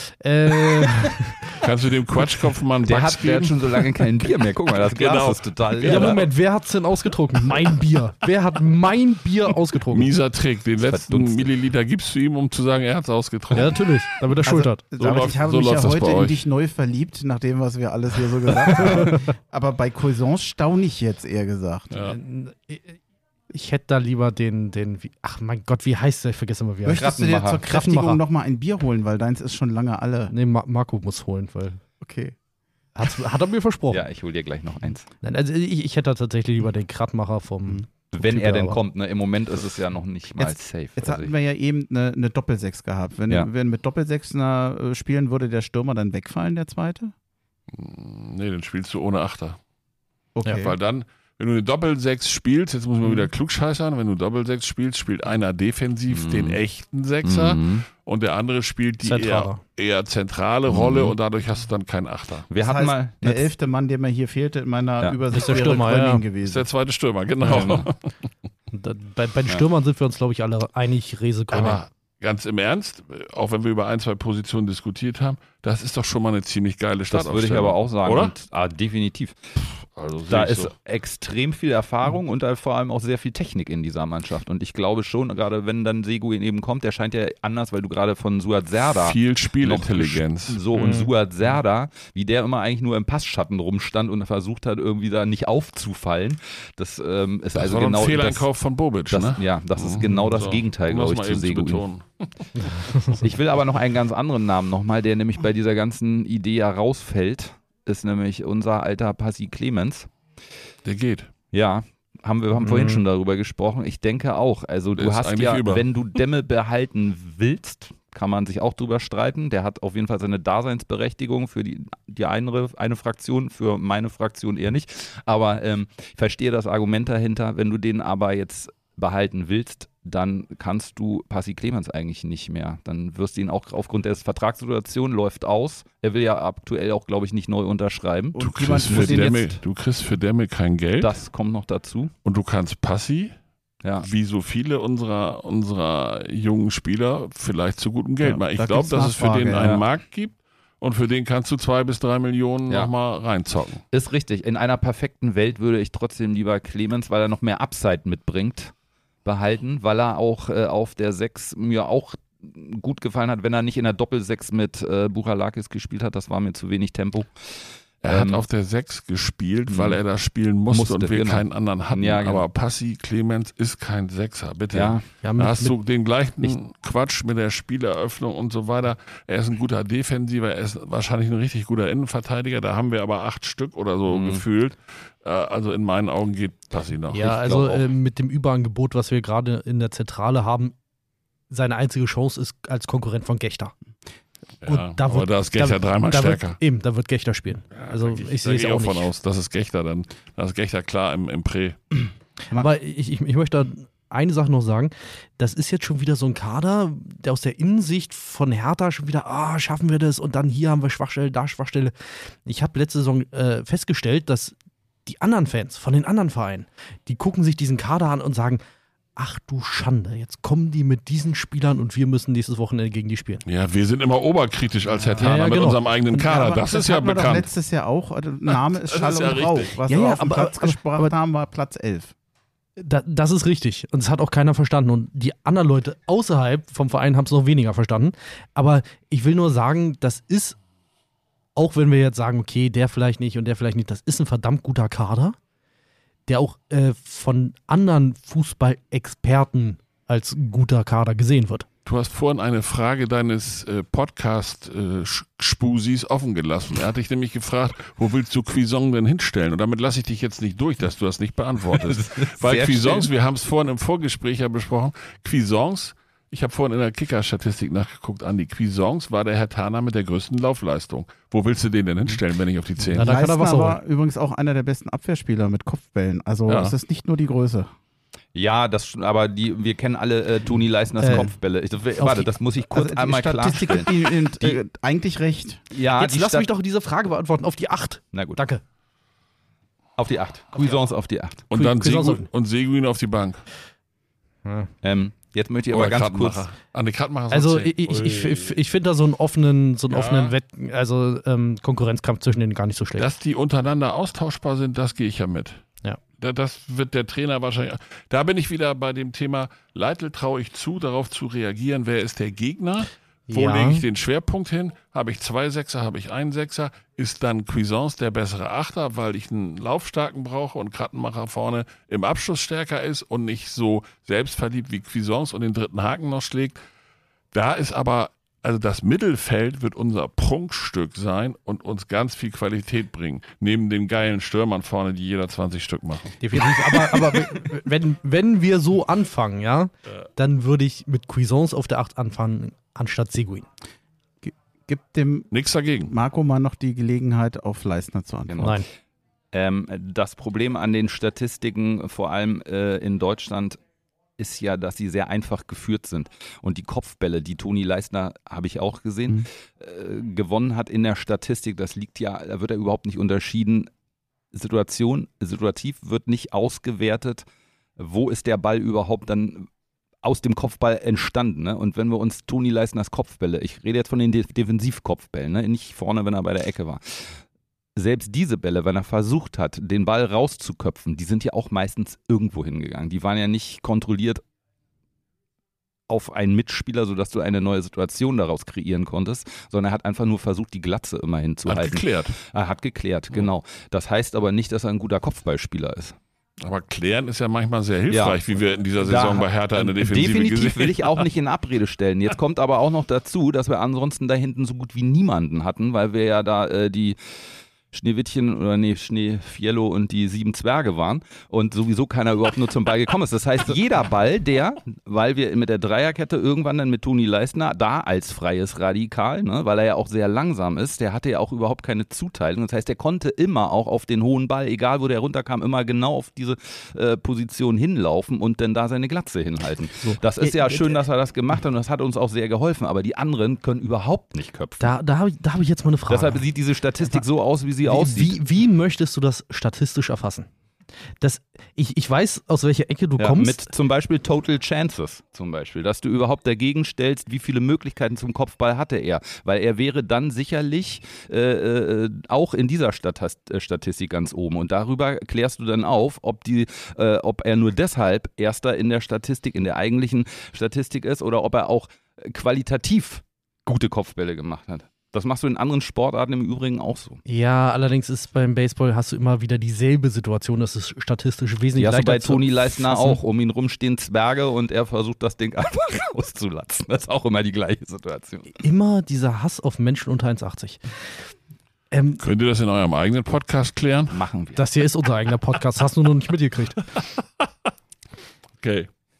Kannst du dem Quatschkopf mal einen Der Bugs hat geben? schon so lange kein Bier mehr. Guck mal, das Glas Genau. ist total Ja, leer. Moment, wer hat's denn ausgetrunken? Mein Bier. Wer hat mein Bier ausgetrunken? Mieser Trick. Den letzten verdunstet. Milliliter gibst du ihm, um zu sagen, er hat es ausgetrunken. Ja, natürlich, damit er Schuld hat. David, ich habe mich ja heute in dich neu verliebt, nach dem, was wir alles hier so gesagt haben. Aber bei Cuisance staune ich jetzt, eher gesagt. Ja. Ich hätte da lieber ach mein Gott, wie heißt der? Ich vergesse immer, wie er heißt. Möchtest du dir zur Kraftenmacher. Kräftigung nochmal ein Bier holen, weil deins ist schon lange alle. Nee, Marco muss holen, weil Okay. hat er mir versprochen. Ja, ich hole dir gleich noch eins. Nein, also ich hätte da tatsächlich lieber den Kratmacher vom Wenn Typ er denn aber. kommt, ne? Im Moment ist es ja noch nicht mal safe. Jetzt Also hatten wir ja eben eine Doppelsechs gehabt. Wenn mit Doppelsechser spielen, würde der Stürmer dann wegfallen, der zweite? Nee, dann spielst du ohne Achter. Okay. Weil dann, wenn du eine Doppelsechs spielst, jetzt muss man wieder klugscheißern, wenn du Doppelsechs spielst, spielt einer defensiv den echten Sechser und der andere spielt die Zentraler. eher zentrale Rolle und dadurch hast du dann keinen Achter. wir Das hatten heißt, mal der 11. Mann, der mir hier fehlte in meiner Ja. Übersicht, Ist der wäre Stürmer, Gröning ja. Das ist gewesen. der zweite Stürmer, genau. Bei den Stürmern sind wir uns, glaube ich, alle einig, Rehse Gröning. Aber ganz im Ernst, auch wenn wir über ein, zwei Positionen diskutiert haben, das ist doch schon mal eine ziemlich geile das Startaufstellung. würde ich aber auch sagen. Oder? Und, definitiv. Also Da sehe ich ist so. extrem viel Erfahrung und da vor allem auch sehr viel Technik in dieser Mannschaft. Und ich glaube schon, gerade wenn dann Seguin eben kommt, der scheint ja anders, weil du gerade von Suat Serdar Viel Spielintelligenz. So, und Suat Serdar, wie der immer eigentlich nur im Passschatten rumstand und versucht hat, irgendwie da nicht aufzufallen. Das ist Das also war genau ein Fehleinkauf von Bobic, ne? Ja, das ist genau das So, Gegenteil, um glaube ich, das zu mal eben Seguin. betonen. Ich will aber noch einen ganz anderen Namen nochmal, der nämlich bei dieser ganzen Idee ja rausfällt, ist nämlich unser alter Passi Clemens. Der geht. Ja, wir haben vorhin schon darüber gesprochen. Ich denke auch. Also Der du ist hast eigentlich ja, über. wenn du Demme behalten willst, kann man sich auch drüber streiten. Der hat auf jeden Fall seine Daseinsberechtigung für die eine Fraktion, für meine Fraktion eher nicht. Aber ich verstehe das Argument dahinter. Wenn du den aber jetzt behalten willst, dann kannst du Passi Clemens eigentlich nicht mehr. Dann wirst du ihn auch aufgrund der Vertragssituation läuft aus. Er will ja aktuell auch, glaube ich, nicht neu unterschreiben. Und Du jemand kriegst, muss für den Demme, jetzt, du kriegst für Demme kein Geld Das kommt noch dazu. und du kannst Passi, Ja. wie so viele unserer jungen Spieler, vielleicht zu gutem Geld Ja, machen. Ich da glaube, gibt's dass es für den Nachfrage, einen ja. Markt gibt und für den kannst du 2 bis 3 Millionen Ja. nochmal reinzocken. Ist richtig. In einer perfekten Welt würde ich trotzdem lieber Clemens, weil er noch mehr Upside mitbringt, behalten, weil er auch auf der 6 mir auch gut gefallen hat, wenn er nicht in der Doppel-6 mit Buchalakis gespielt hat. Das war mir zu wenig Tempo. Er hat auf der 6 gespielt, weil er da spielen musste und wir genau. keinen anderen hatten. Ja, genau. Aber Passi Clemens ist kein Sechser, bitte. Ja, Ja, Da hast du den gleichen Quatsch mit der Spieleröffnung und so weiter. Er ist ein guter Defensiver, er ist wahrscheinlich ein richtig guter Innenverteidiger. Da haben wir aber 8 Stück oder so gefühlt. Also in meinen Augen geht Passi noch. Ja, Ich also glaub auch. mit dem Überangebot, was wir gerade in der Zentrale haben, seine einzige Chance ist als Konkurrent von Gechter. Ja, aber da ist Gechter dreimal stärker. Da wird Gechter spielen. Also ich sehe es gehe auch von nicht. aus, das ist Gechter dann. Das ist Gechter klar im Prä. Aber ich möchte eine Sache noch sagen. Das ist jetzt schon wieder so ein Kader, der aus der Innensicht von Hertha schon wieder, schaffen wir das und dann hier haben wir Schwachstelle, da Schwachstelle. Ich habe letzte Saison festgestellt, dass die anderen Fans von den anderen Vereinen, die gucken sich diesen Kader an und sagen, ach du Schande, jetzt kommen die mit diesen Spielern und wir müssen nächstes Wochenende gegen die spielen. Ja, wir sind immer oberkritisch als Herr Taner mit genau. unserem eigenen Kader. Aber das ist ja hatten wir doch bekannt. letztes Jahr auch. Der Name ist Schall ist ja und Rauch. richtig. Was Ja, wir ja, auf den aber- Platz gebracht haben, war Platz 11. Das ist richtig. Und es hat auch keiner verstanden. Und die anderen Leute außerhalb vom Verein haben es noch weniger verstanden. Aber ich will nur sagen, das ist, auch wenn wir jetzt sagen, okay, der vielleicht nicht und der vielleicht nicht, das ist ein verdammt guter Kader, der auch von anderen Fußballexperten als guter Kader gesehen wird. Du hast vorhin eine Frage deines Podcast-Spusis offen gelassen. Er hat dich nämlich gefragt, wo willst du Cuisance denn hinstellen? Und damit lasse ich dich jetzt nicht durch, dass du das nicht beantwortest. Weil sehr Cuisance, schön. wir haben es vorhin im Vorgespräch ja besprochen, Cuisance, ich habe vorhin in der Kicker-Statistik nachgeguckt, Andi, Cuisance war der Herr Taner mit der größten Laufleistung. Wo willst du den denn hinstellen, wenn ich auf die 10? Ja, da kann er Leistner Wasser war übrigens auch einer der besten Abwehrspieler mit Kopfbällen. Also Ja. es ist nicht nur die Größe. Ja, aber wir kennen alle Toni Leisners Kopfbälle. Warte, das muss ich kurz Also einmal die Statistik klarstellen. gibt Ihnen eigentlich recht. Ja, Jetzt lass mich doch diese Frage beantworten. Auf die 8. Na gut, Danke. auf die 8. Cuisance auf die 8. Und dann Cuisance Seguin auf die Bank. Jetzt möchte ich aber ganz kurz... Andi Kratmacher ist Also auf 10. ich finde da so einen offenen Konkurrenzkampf zwischen denen gar nicht so schlecht. Dass die untereinander austauschbar sind, das gehe ich ja mit. Ja. Das wird der Trainer wahrscheinlich. Da bin ich wieder bei dem Thema, Leitl traue ich zu, darauf zu reagieren, wer ist der Gegner, wo Ja. lege ich den Schwerpunkt hin, habe ich 2 Sechser, habe ich einen Sechser, ist dann Cuisance der bessere Achter, weil ich einen Laufstarken brauche und Krattenmacher vorne im Abschluss stärker ist und nicht so selbstverliebt wie Cuisance und den dritten Haken noch schlägt. Da ist aber, also das Mittelfeld wird unser Prunkstück sein und uns ganz viel Qualität bringen. Neben den geilen Stürmern vorne, die jeder 20 Stück machen. Definitiv. Aber wenn wir so anfangen, ja, dann würde ich mit Cuisance auf der 8 anfangen, anstatt Seguin. Gibt dem Nichts dagegen. Marco mal noch die Gelegenheit, auf Leistner zu antworten. Nein. Das Problem an den Statistiken, vor allem in Deutschland, ist ja, dass sie sehr einfach geführt sind. Und die Kopfbälle, die Toni Leisner, habe ich auch gesehen, gewonnen hat in der Statistik, das liegt ja, da wird er überhaupt nicht unterschieden. Situativ wird nicht ausgewertet, wo ist der Ball überhaupt dann aus dem Kopfball entstanden. Ne? Und wenn wir uns Toni Leisners Kopfbälle, ich rede jetzt von den Defensivkopfbällen, ne? Nicht vorne, wenn er bei der Ecke war. Selbst diese Bälle, wenn er versucht hat, den Ball rauszuköpfen, die sind ja auch meistens irgendwo hingegangen. Die waren ja nicht kontrolliert auf einen Mitspieler, sodass du eine neue Situation daraus kreieren konntest, sondern er hat einfach nur versucht, die Glatze immer hinzuhalten. Hat geklärt. Er hat geklärt, genau. Das heißt aber nicht, dass er ein guter Kopfballspieler ist. Aber klären ist ja manchmal sehr hilfreich, wie wir in dieser Saison bei Hertha in der Defensive definitiv gesehen haben. will ich auch nicht in Abrede stellen. Jetzt kommt aber auch noch dazu, dass wir ansonsten da hinten so gut wie niemanden hatten, weil wir ja da die Schneewittchen oder Schneefiello und die 7 Zwerge waren und sowieso keiner überhaupt nur zum Ball gekommen ist. Das heißt, jeder Ball, weil wir mit der Dreierkette irgendwann dann mit Toni Leisner da als freies Radikal, ne, weil er ja auch sehr langsam ist, der hatte ja auch überhaupt keine Zuteilung. Das heißt, der konnte immer auch auf den hohen Ball, egal wo der runterkam, immer genau auf diese Position hinlaufen und dann da seine Glatze hinhalten. So. Das ist ja schön, dass er das gemacht hat und das hat uns auch sehr geholfen, aber die anderen können überhaupt nicht köpfen. Da hab ich jetzt mal eine Frage. Deshalb sieht diese Statistik so aus, wie sie aussieht. Wie möchtest du das statistisch erfassen? Ich weiß, aus welcher Ecke du kommst. Mit zum Beispiel Total Chances zum Beispiel, dass du überhaupt dagegen stellst, wie viele Möglichkeiten zum Kopfball hatte er. Weil er wäre dann sicherlich auch in dieser Statistik ganz oben. Und darüber klärst du dann auf, ob er nur deshalb Erster in der Statistik, in der eigentlichen Statistik ist oder ob er auch qualitativ gute Kopfbälle gemacht hat. Das machst du in anderen Sportarten im Übrigen auch so. Ja, allerdings ist beim Baseball hast du immer wieder dieselbe Situation, das ist statistisch wesentlich Die hast du leichter bei zu Toni Leisner fassen. auch. Um ihn rum stehen Zwerge und er versucht das Ding einfach rauszulatzen. Das ist auch immer die gleiche Situation. Immer dieser Hass auf Menschen unter 1,80. Könnt ihr das in eurem eigenen Podcast klären? Machen wir. Das hier ist unser eigener Podcast, hast du noch nicht mitgekriegt. Okay.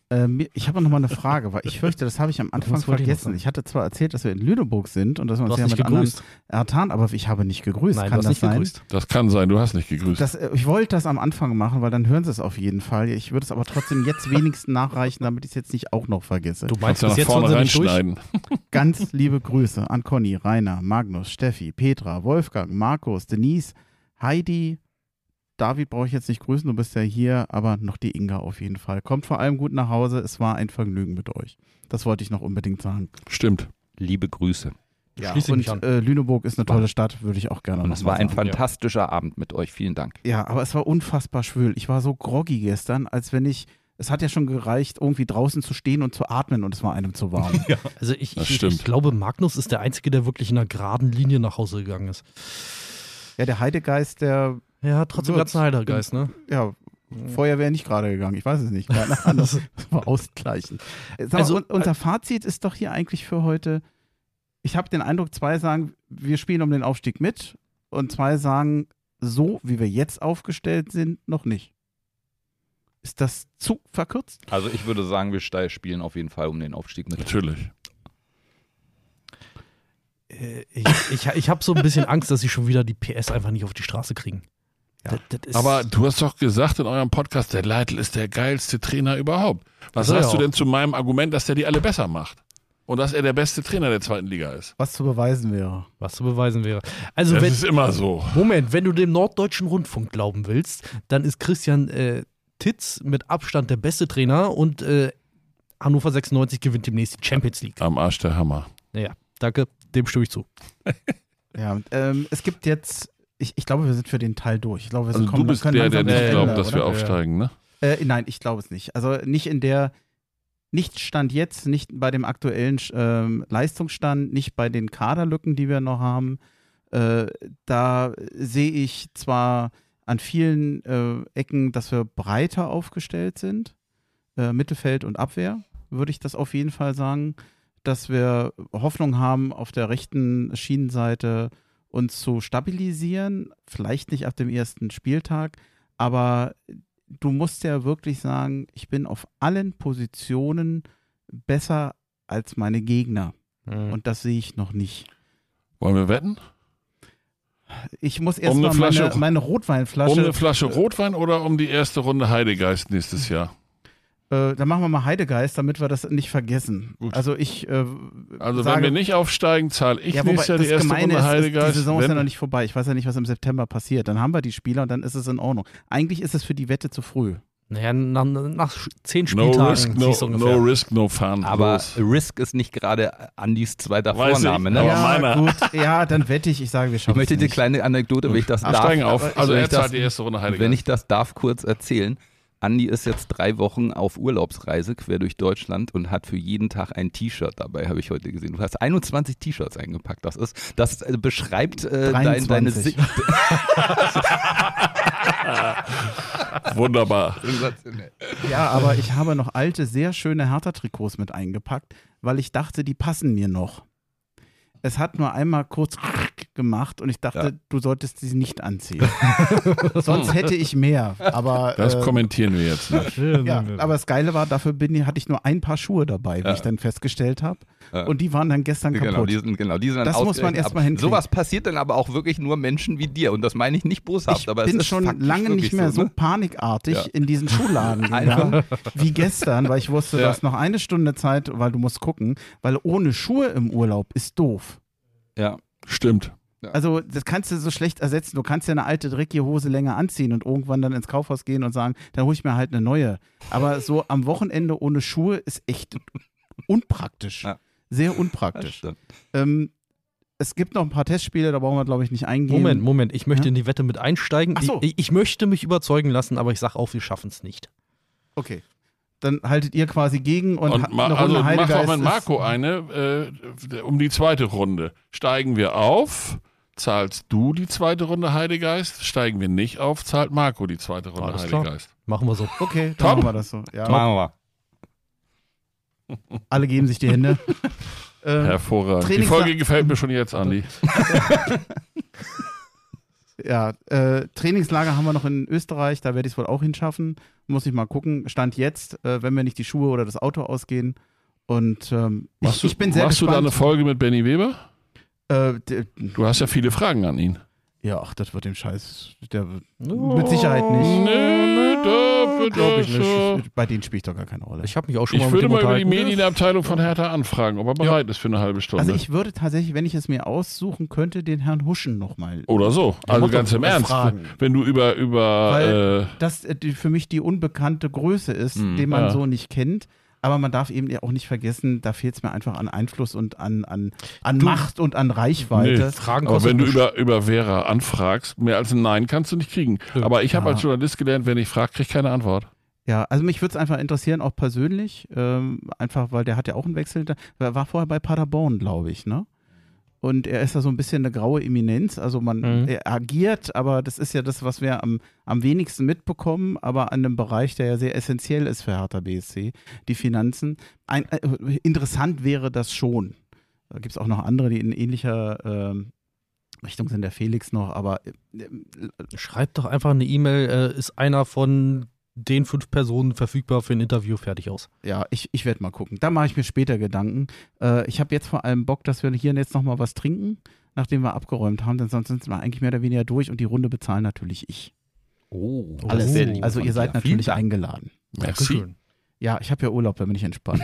Ich habe noch mal eine Frage, weil ich fürchte, das habe ich am Anfang Was wollte ich noch vergessen. sagen? Ich hatte zwar erzählt, dass wir in Lüneburg sind und dass wir Du uns hast ja nicht mit anderen gegrüßt. ertan, aber ich habe nicht gegrüßt. Nein, Kann du hast das nicht sein? gegrüßt. Das kann sein, du hast nicht gegrüßt. Ich wollte das am Anfang machen, weil dann hören sie es auf jeden Fall. Ich würde es aber trotzdem jetzt wenigstens nachreichen, damit ich es jetzt nicht auch noch vergesse. Du meinst, Kannst bis ja nach jetzt vorne hören sie nicht durch? reinschneiden. Ganz liebe Grüße an Conny, Rainer, Magnus, Steffi, Petra, Wolfgang, Markus, Denise, Heidi. David brauche ich jetzt nicht grüßen, du bist ja hier, aber noch die Inga auf jeden Fall. Kommt vor allem gut nach Hause, es war ein Vergnügen mit euch. Das wollte ich noch unbedingt sagen. Stimmt. Liebe Grüße. Ja, Schließe mich und an. Lüneburg ist eine tolle Stadt, würde ich auch gerne Und noch es mal war ein sagen. fantastischer Abend mit euch. Vielen Dank. Ja, aber es war unfassbar schwül. Ich war so groggy gestern, als wenn es hat ja schon gereicht, irgendwie draußen zu stehen und zu atmen und es war einem zu warm. Also Das ich stimmt. glaube, Magnus ist der Einzige, der wirklich in einer geraden Linie nach Hause gegangen ist. Ja, der Heidegeist, der, Ja, trotzdem So, ganz ein Heidergeist, ne? ja, vorher wäre nicht gerade gegangen. Ich weiß es nicht. Keine Ahnung. Das war ausgleichen. Sag mal, Also, unser Fazit ist doch hier eigentlich für heute, ich habe den Eindruck, 2 sagen, wir spielen um den Aufstieg mit und 2 sagen, so wie wir jetzt aufgestellt sind, noch nicht. Ist das zu verkürzt? Also ich würde sagen, wir spielen auf jeden Fall um den Aufstieg mit. Natürlich. Ich habe so ein bisschen Angst, dass sie schon wieder die PS einfach nicht auf die Straße kriegen. Ja. Das ist, Aber du hast doch gesagt in eurem Podcast, der Leitl ist der geilste Trainer überhaupt. Was Ist er sagst ja du auch. denn zu meinem Argument, dass der die alle besser macht? Und dass er der beste Trainer der 2. Liga ist? Was zu beweisen wäre. was zu beweisen wäre. Also Das wenn, ist immer so. Moment, wenn du dem Norddeutschen Rundfunk glauben willst, dann ist Christian Titz mit Abstand der beste Trainer und Hannover 96 gewinnt demnächst die Champions League. Am Arsch der Hammer. Naja, danke, dem stimme ich zu. Ja, es gibt jetzt, ich glaube, wir sind für den Teil durch. Ich glaube, wir Also sind du bist können der, der langsam nicht zum glaubt, Ende, dass wir oder? aufsteigen, ne? Nein, ich glaube es nicht. Also nicht Stand jetzt, nicht bei dem aktuellen Leistungsstand, nicht bei den Kaderlücken, die wir noch haben. Da sehe ich zwar an vielen Ecken, dass wir breiter aufgestellt sind, Mittelfeld und Abwehr, würde ich das auf jeden Fall sagen, dass wir Hoffnung haben, auf der rechten Schienenseite uns zu stabilisieren, vielleicht nicht ab dem ersten Spieltag, aber du musst ja wirklich sagen, ich bin auf allen Positionen besser als meine Gegner. Und das sehe ich noch nicht. Wollen wir wetten? Ich muss eine erstmal Flasche- meine Rotweinflasche. Um eine Flasche Rotwein oder um die erste Runde Heidegeist nächstes Jahr? Dann machen wir mal Heidegeist, damit wir das nicht vergessen. Gut. Also ich Also sage, wenn wir nicht aufsteigen, zahle ich ja, wobei nächstes Jahr die das erste Gemeine Runde ist, Heidegeist. die Saison ist ja Wenn- noch nicht vorbei. Ich weiß ja nicht, was im September passiert. Dann haben wir die Spieler und dann ist es in Ordnung. Eigentlich ist es für die Wette zu früh. Naja, nach 10 No Spieltagen risk, no, siehst du ungefähr. no risk, no fun. Aber Los. Risk ist nicht gerade Andys zweiter Weiß ich, Vorname. Ne? aber ja, meiner- gut. Ja, dann wette ich. Ich sage, wir Ich schaffen möchte es die nicht. kleine Anekdote, wenn ich das Ach, darf. steigen auf. Also wenn er ich das- zahlt die erste Runde Heidegeist. Wenn ich das darf, kurz erzählen. Andi ist jetzt 3 Wochen auf Urlaubsreise quer durch Deutschland und hat für jeden Tag ein T-Shirt dabei, habe ich heute gesehen. Du hast 21 T-Shirts eingepackt. Das beschreibt deine 23. Wunderbar. Ja, aber ich habe noch alte, sehr schöne Hertha-Trikots mit eingepackt, weil ich dachte, die passen mir noch. Es hat nur einmal kurz gemacht und ich dachte, Ja. du solltest sie nicht anziehen. Sonst hätte ich mehr. Aber, Das kommentieren wir jetzt nicht. ja, aber das Geile war, dafür hatte ich nur ein paar Schuhe dabei, wie Ja. ich dann festgestellt habe. Ja. Und die waren dann gestern Genau, kaputt. die sind dann Das muss man ausgerechnet erst mal ab. hinkriegen. Sowas passiert dann aber auch wirklich nur Menschen wie dir. Und das meine ich nicht boshaft, Ich aber es bin ist schon faktisch lange nicht wirklich mehr so ne? panikartig Ja. in diesen Schuhladen gegangen wie gestern, weil ich wusste, Ja. du hast noch eine Stunde Zeit, weil du musst gucken, weil ohne Schuhe im Urlaub ist doof. Ja. Stimmt. Also das kannst du so schlecht ersetzen. Du kannst ja eine alte, dreckige Hose länger anziehen und irgendwann dann ins Kaufhaus gehen und sagen, dann hole ich mir halt eine neue. Aber so am Wochenende ohne Schuhe ist echt unpraktisch. Ja. Sehr Das unpraktisch. stimmt. Es gibt noch ein paar Testspiele, da brauchen wir, glaube ich, nicht eingehen. Moment, ich möchte Ja? in die Wette mit einsteigen. Ach so. Ich möchte mich überzeugen lassen, aber ich sage auch, wir schaffen es nicht. Okay. Dann haltet ihr quasi gegen und, Und eine also Runde mach Heidegeist auch mit ist- Marco eine um die zweite Runde. Steigen wir auf, zahlst du die zweite Runde Heidegeist. Steigen wir nicht auf, zahlt Marco die zweite Runde Alles klar. Heidegeist. Machen wir so. Okay, dann Top. machen wir das so. Ja. Machen wir mal. Alle geben sich die Hände. Hervorragend. Die Trainings- Folge gefällt mir schon jetzt, Andi. Ja, Trainingslager haben wir noch in Österreich, da werde ich es wohl auch hinschaffen. Muss ich mal gucken. Stand jetzt, wenn mir nicht die Schuhe oder das Auto ausgehen. Und ich bin sehr gespannt. Machst du da eine Folge mit Benny Weber? Du hast ja viele Fragen an ihn. Ja, ach, das wird dem Scheiß. Mit Sicherheit nicht. Nee, glaube ich nicht. Bei denen spiele ich doch gar keine Rolle. Ich habe mich auch schon mal Ich mit würde dem mal über die unterhalten. Medienabteilung von Hertha anfragen, ob er bereit ist für eine halbe Stunde. Also ich würde tatsächlich, wenn ich es mir aussuchen könnte, den Herrn Huschen nochmal. Oder so. Also mach ganz doch im mal Ernst. Fragen. Wenn du Weil das für mich die unbekannte Größe ist, den man Ja. so nicht kennt. Aber man darf eben ja auch nicht vergessen, da fehlt es mir einfach an Einfluss und an Macht und an Reichweite. Nee. Fragen Aber kostet wenn du nichts. über Vera anfragst, mehr als ein Nein kannst du nicht kriegen. Ja. Aber ich habe Ja. als Journalist gelernt, wenn ich frage, kriege ich keine Antwort. Ja, also mich würde es einfach interessieren, auch persönlich, einfach weil der hat ja auch einen Wechsel, der war vorher bei Paderborn, glaube ich, ne? Und er ist da so ein bisschen eine graue Eminenz, also er agiert, aber das ist ja das, was wir am wenigsten mitbekommen, aber an einem Bereich, der ja sehr essentiell ist für Hertha BSC, die Finanzen. Interessant wäre das schon. Da gibt es auch noch andere, die in ähnlicher Richtung sind, der Felix noch, aber Schreibt doch einfach eine E-Mail, ist einer von den 5 Personen verfügbar für ein Interview, fertig aus. ja, ich werde mal gucken. Da mache ich mir später Gedanken. Ich habe jetzt vor allem Bock, dass wir hier jetzt nochmal was trinken, nachdem wir abgeräumt haben, denn sonst sind wir eigentlich mehr oder weniger durch und die Runde bezahlen natürlich ich. Oh, Alles. sehr lieb Also von ihr seid dir. Vielen natürlich Dank. eingeladen. Merci. Ja, ich habe ja Urlaub, da bin ich entspannt.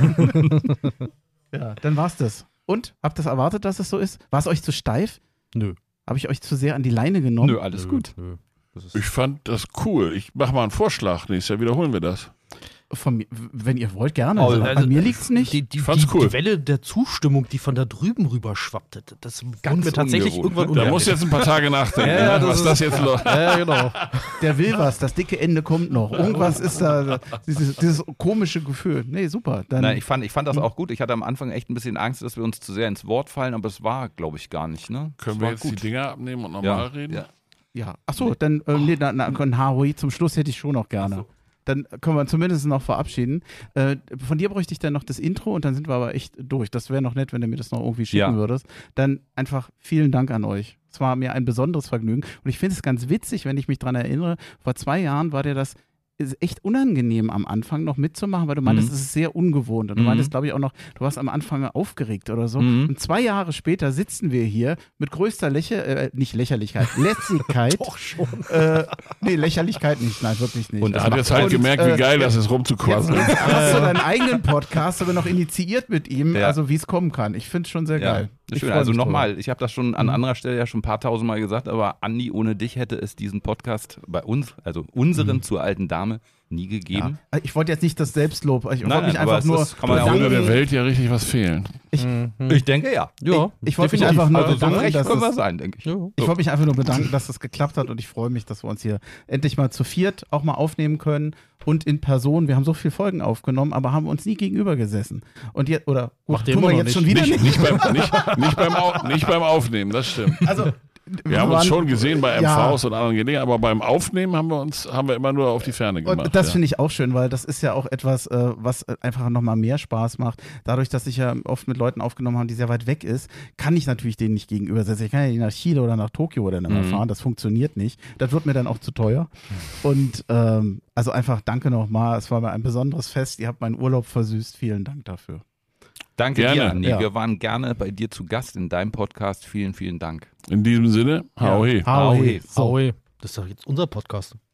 Ja, dann war's das. Und? Habt ihr das erwartet, dass es so ist? War es euch zu steif? Nö. Habe ich euch zu sehr an die Leine genommen? Nö, alles gut. Nö. Das ist Ich fand das cool. Ich mache mal einen Vorschlag. Nächstes Jahr wiederholen wir das. Von mir, wenn ihr wollt, gerne. Oh, Also, also, bei mir liegt's nicht. Die fand's cool. Die Welle der Zustimmung, die von da drüben rüber schwappte, das wurde Ganz mir tatsächlich ungewohnt, irgendwann ne? Da unheimlich. musst du jetzt ein paar Tage nachdenken. Ja, ne? das Was das ist- jetzt los Ja, genau. Der will was, das dicke Ende kommt noch. Irgendwas ist da, dieses komische Gefühl. Nee, super. Dann, Nein, ich fand das auch gut. Ich hatte am Anfang echt ein bisschen Angst, dass wir uns zu sehr ins Wort fallen, aber es war, glaube ich, gar nicht. Ne? Können Es wir war jetzt die Dinger abnehmen und normal reden? Ja. ja. Achso, dann ein HOI zum Schluss hätte ich schon noch gerne. Dann können wir zumindest noch verabschieden. Von dir bräuchte ich dann noch das Intro und dann sind wir aber echt durch. Das wäre noch nett, wenn du mir das noch irgendwie schicken Ja. würdest. Dann einfach vielen Dank an euch. Es war mir ein besonderes Vergnügen. Und ich finde es ganz witzig, wenn ich mich dran erinnere, vor 2 Jahren war dir das ist echt unangenehm am Anfang noch mitzumachen, weil du meintest, es ist sehr ungewohnt. Und du meintest, glaube ich, auch noch, du warst am Anfang aufgeregt oder so. Und 2 Jahre später sitzen wir hier mit größter nicht Lächerlichkeit, Lässigkeit. Doch schon. Nee, Lächerlichkeit nicht, nein, wirklich nicht. Und Er hat jetzt halt Und, gemerkt, wie geil das ist, Jetzt rumzuquasseln. hast du deinen eigenen Podcast aber noch initiiert mit ihm, Ja. also wie es kommen kann. Ich finde es schon sehr Ja, geil. das ist Ich schön. freu Also mich nochmal, ich habe das schon an anderer Stelle ja schon ein paar tausend Mal gesagt, aber Andi, ohne dich hätte es diesen Podcast bei uns, also unseren zur alten Dame, nie drüber. gegeben. Ja. Ich wollte jetzt nicht das Selbstlob, ich wollte mich aber einfach es nur ist- kann man ja Da auch würde bedanken. der Welt ja richtig was fehlen. Ich denke ja. Ja, Ich wollte mich definitiv. einfach nur Also so bedanken, recht dass können wir es, sein, denke ich. Ja. ich wollte mich einfach nur bedanken, dass das geklappt hat und ich freue mich, dass wir uns hier endlich mal zu viert auch mal aufnehmen können und in Person. Wir haben so viele Folgen aufgenommen, aber haben uns nie gegenüber gesessen. Und jetzt, oder gut, Macht ihr tun wir immer noch jetzt schon wieder Nicht, nicht beim Aufnehmen, das stimmt. Also, Wir haben uns waren- schon gesehen bei Ja. MVs und anderen Gelegenheiten, aber beim Aufnehmen haben wir immer nur auf die Ferne gemacht. Und das ja. finde ich auch schön, weil das ist ja auch etwas, was einfach nochmal mehr Spaß macht. Dadurch, dass ich ja oft mit Leuten aufgenommen habe, die sehr weit weg ist, kann ich natürlich denen nicht gegenübersetzen. Ich kann ja nicht nach Chile oder nach Tokio oder immer fahren, das funktioniert nicht. Das wird mir dann auch zu teuer. Und also einfach danke nochmal, es war mir ein besonderes Fest. Ihr habt meinen Urlaub versüßt. Vielen Dank dafür. Danke Gerne. dir, Andi. Ja. Wir waren gerne bei dir zu Gast in deinem Podcast. Vielen, vielen Dank. In diesem Sinne, hau he. Ahoi. So. Ahoi. Das ist doch jetzt unser Podcast.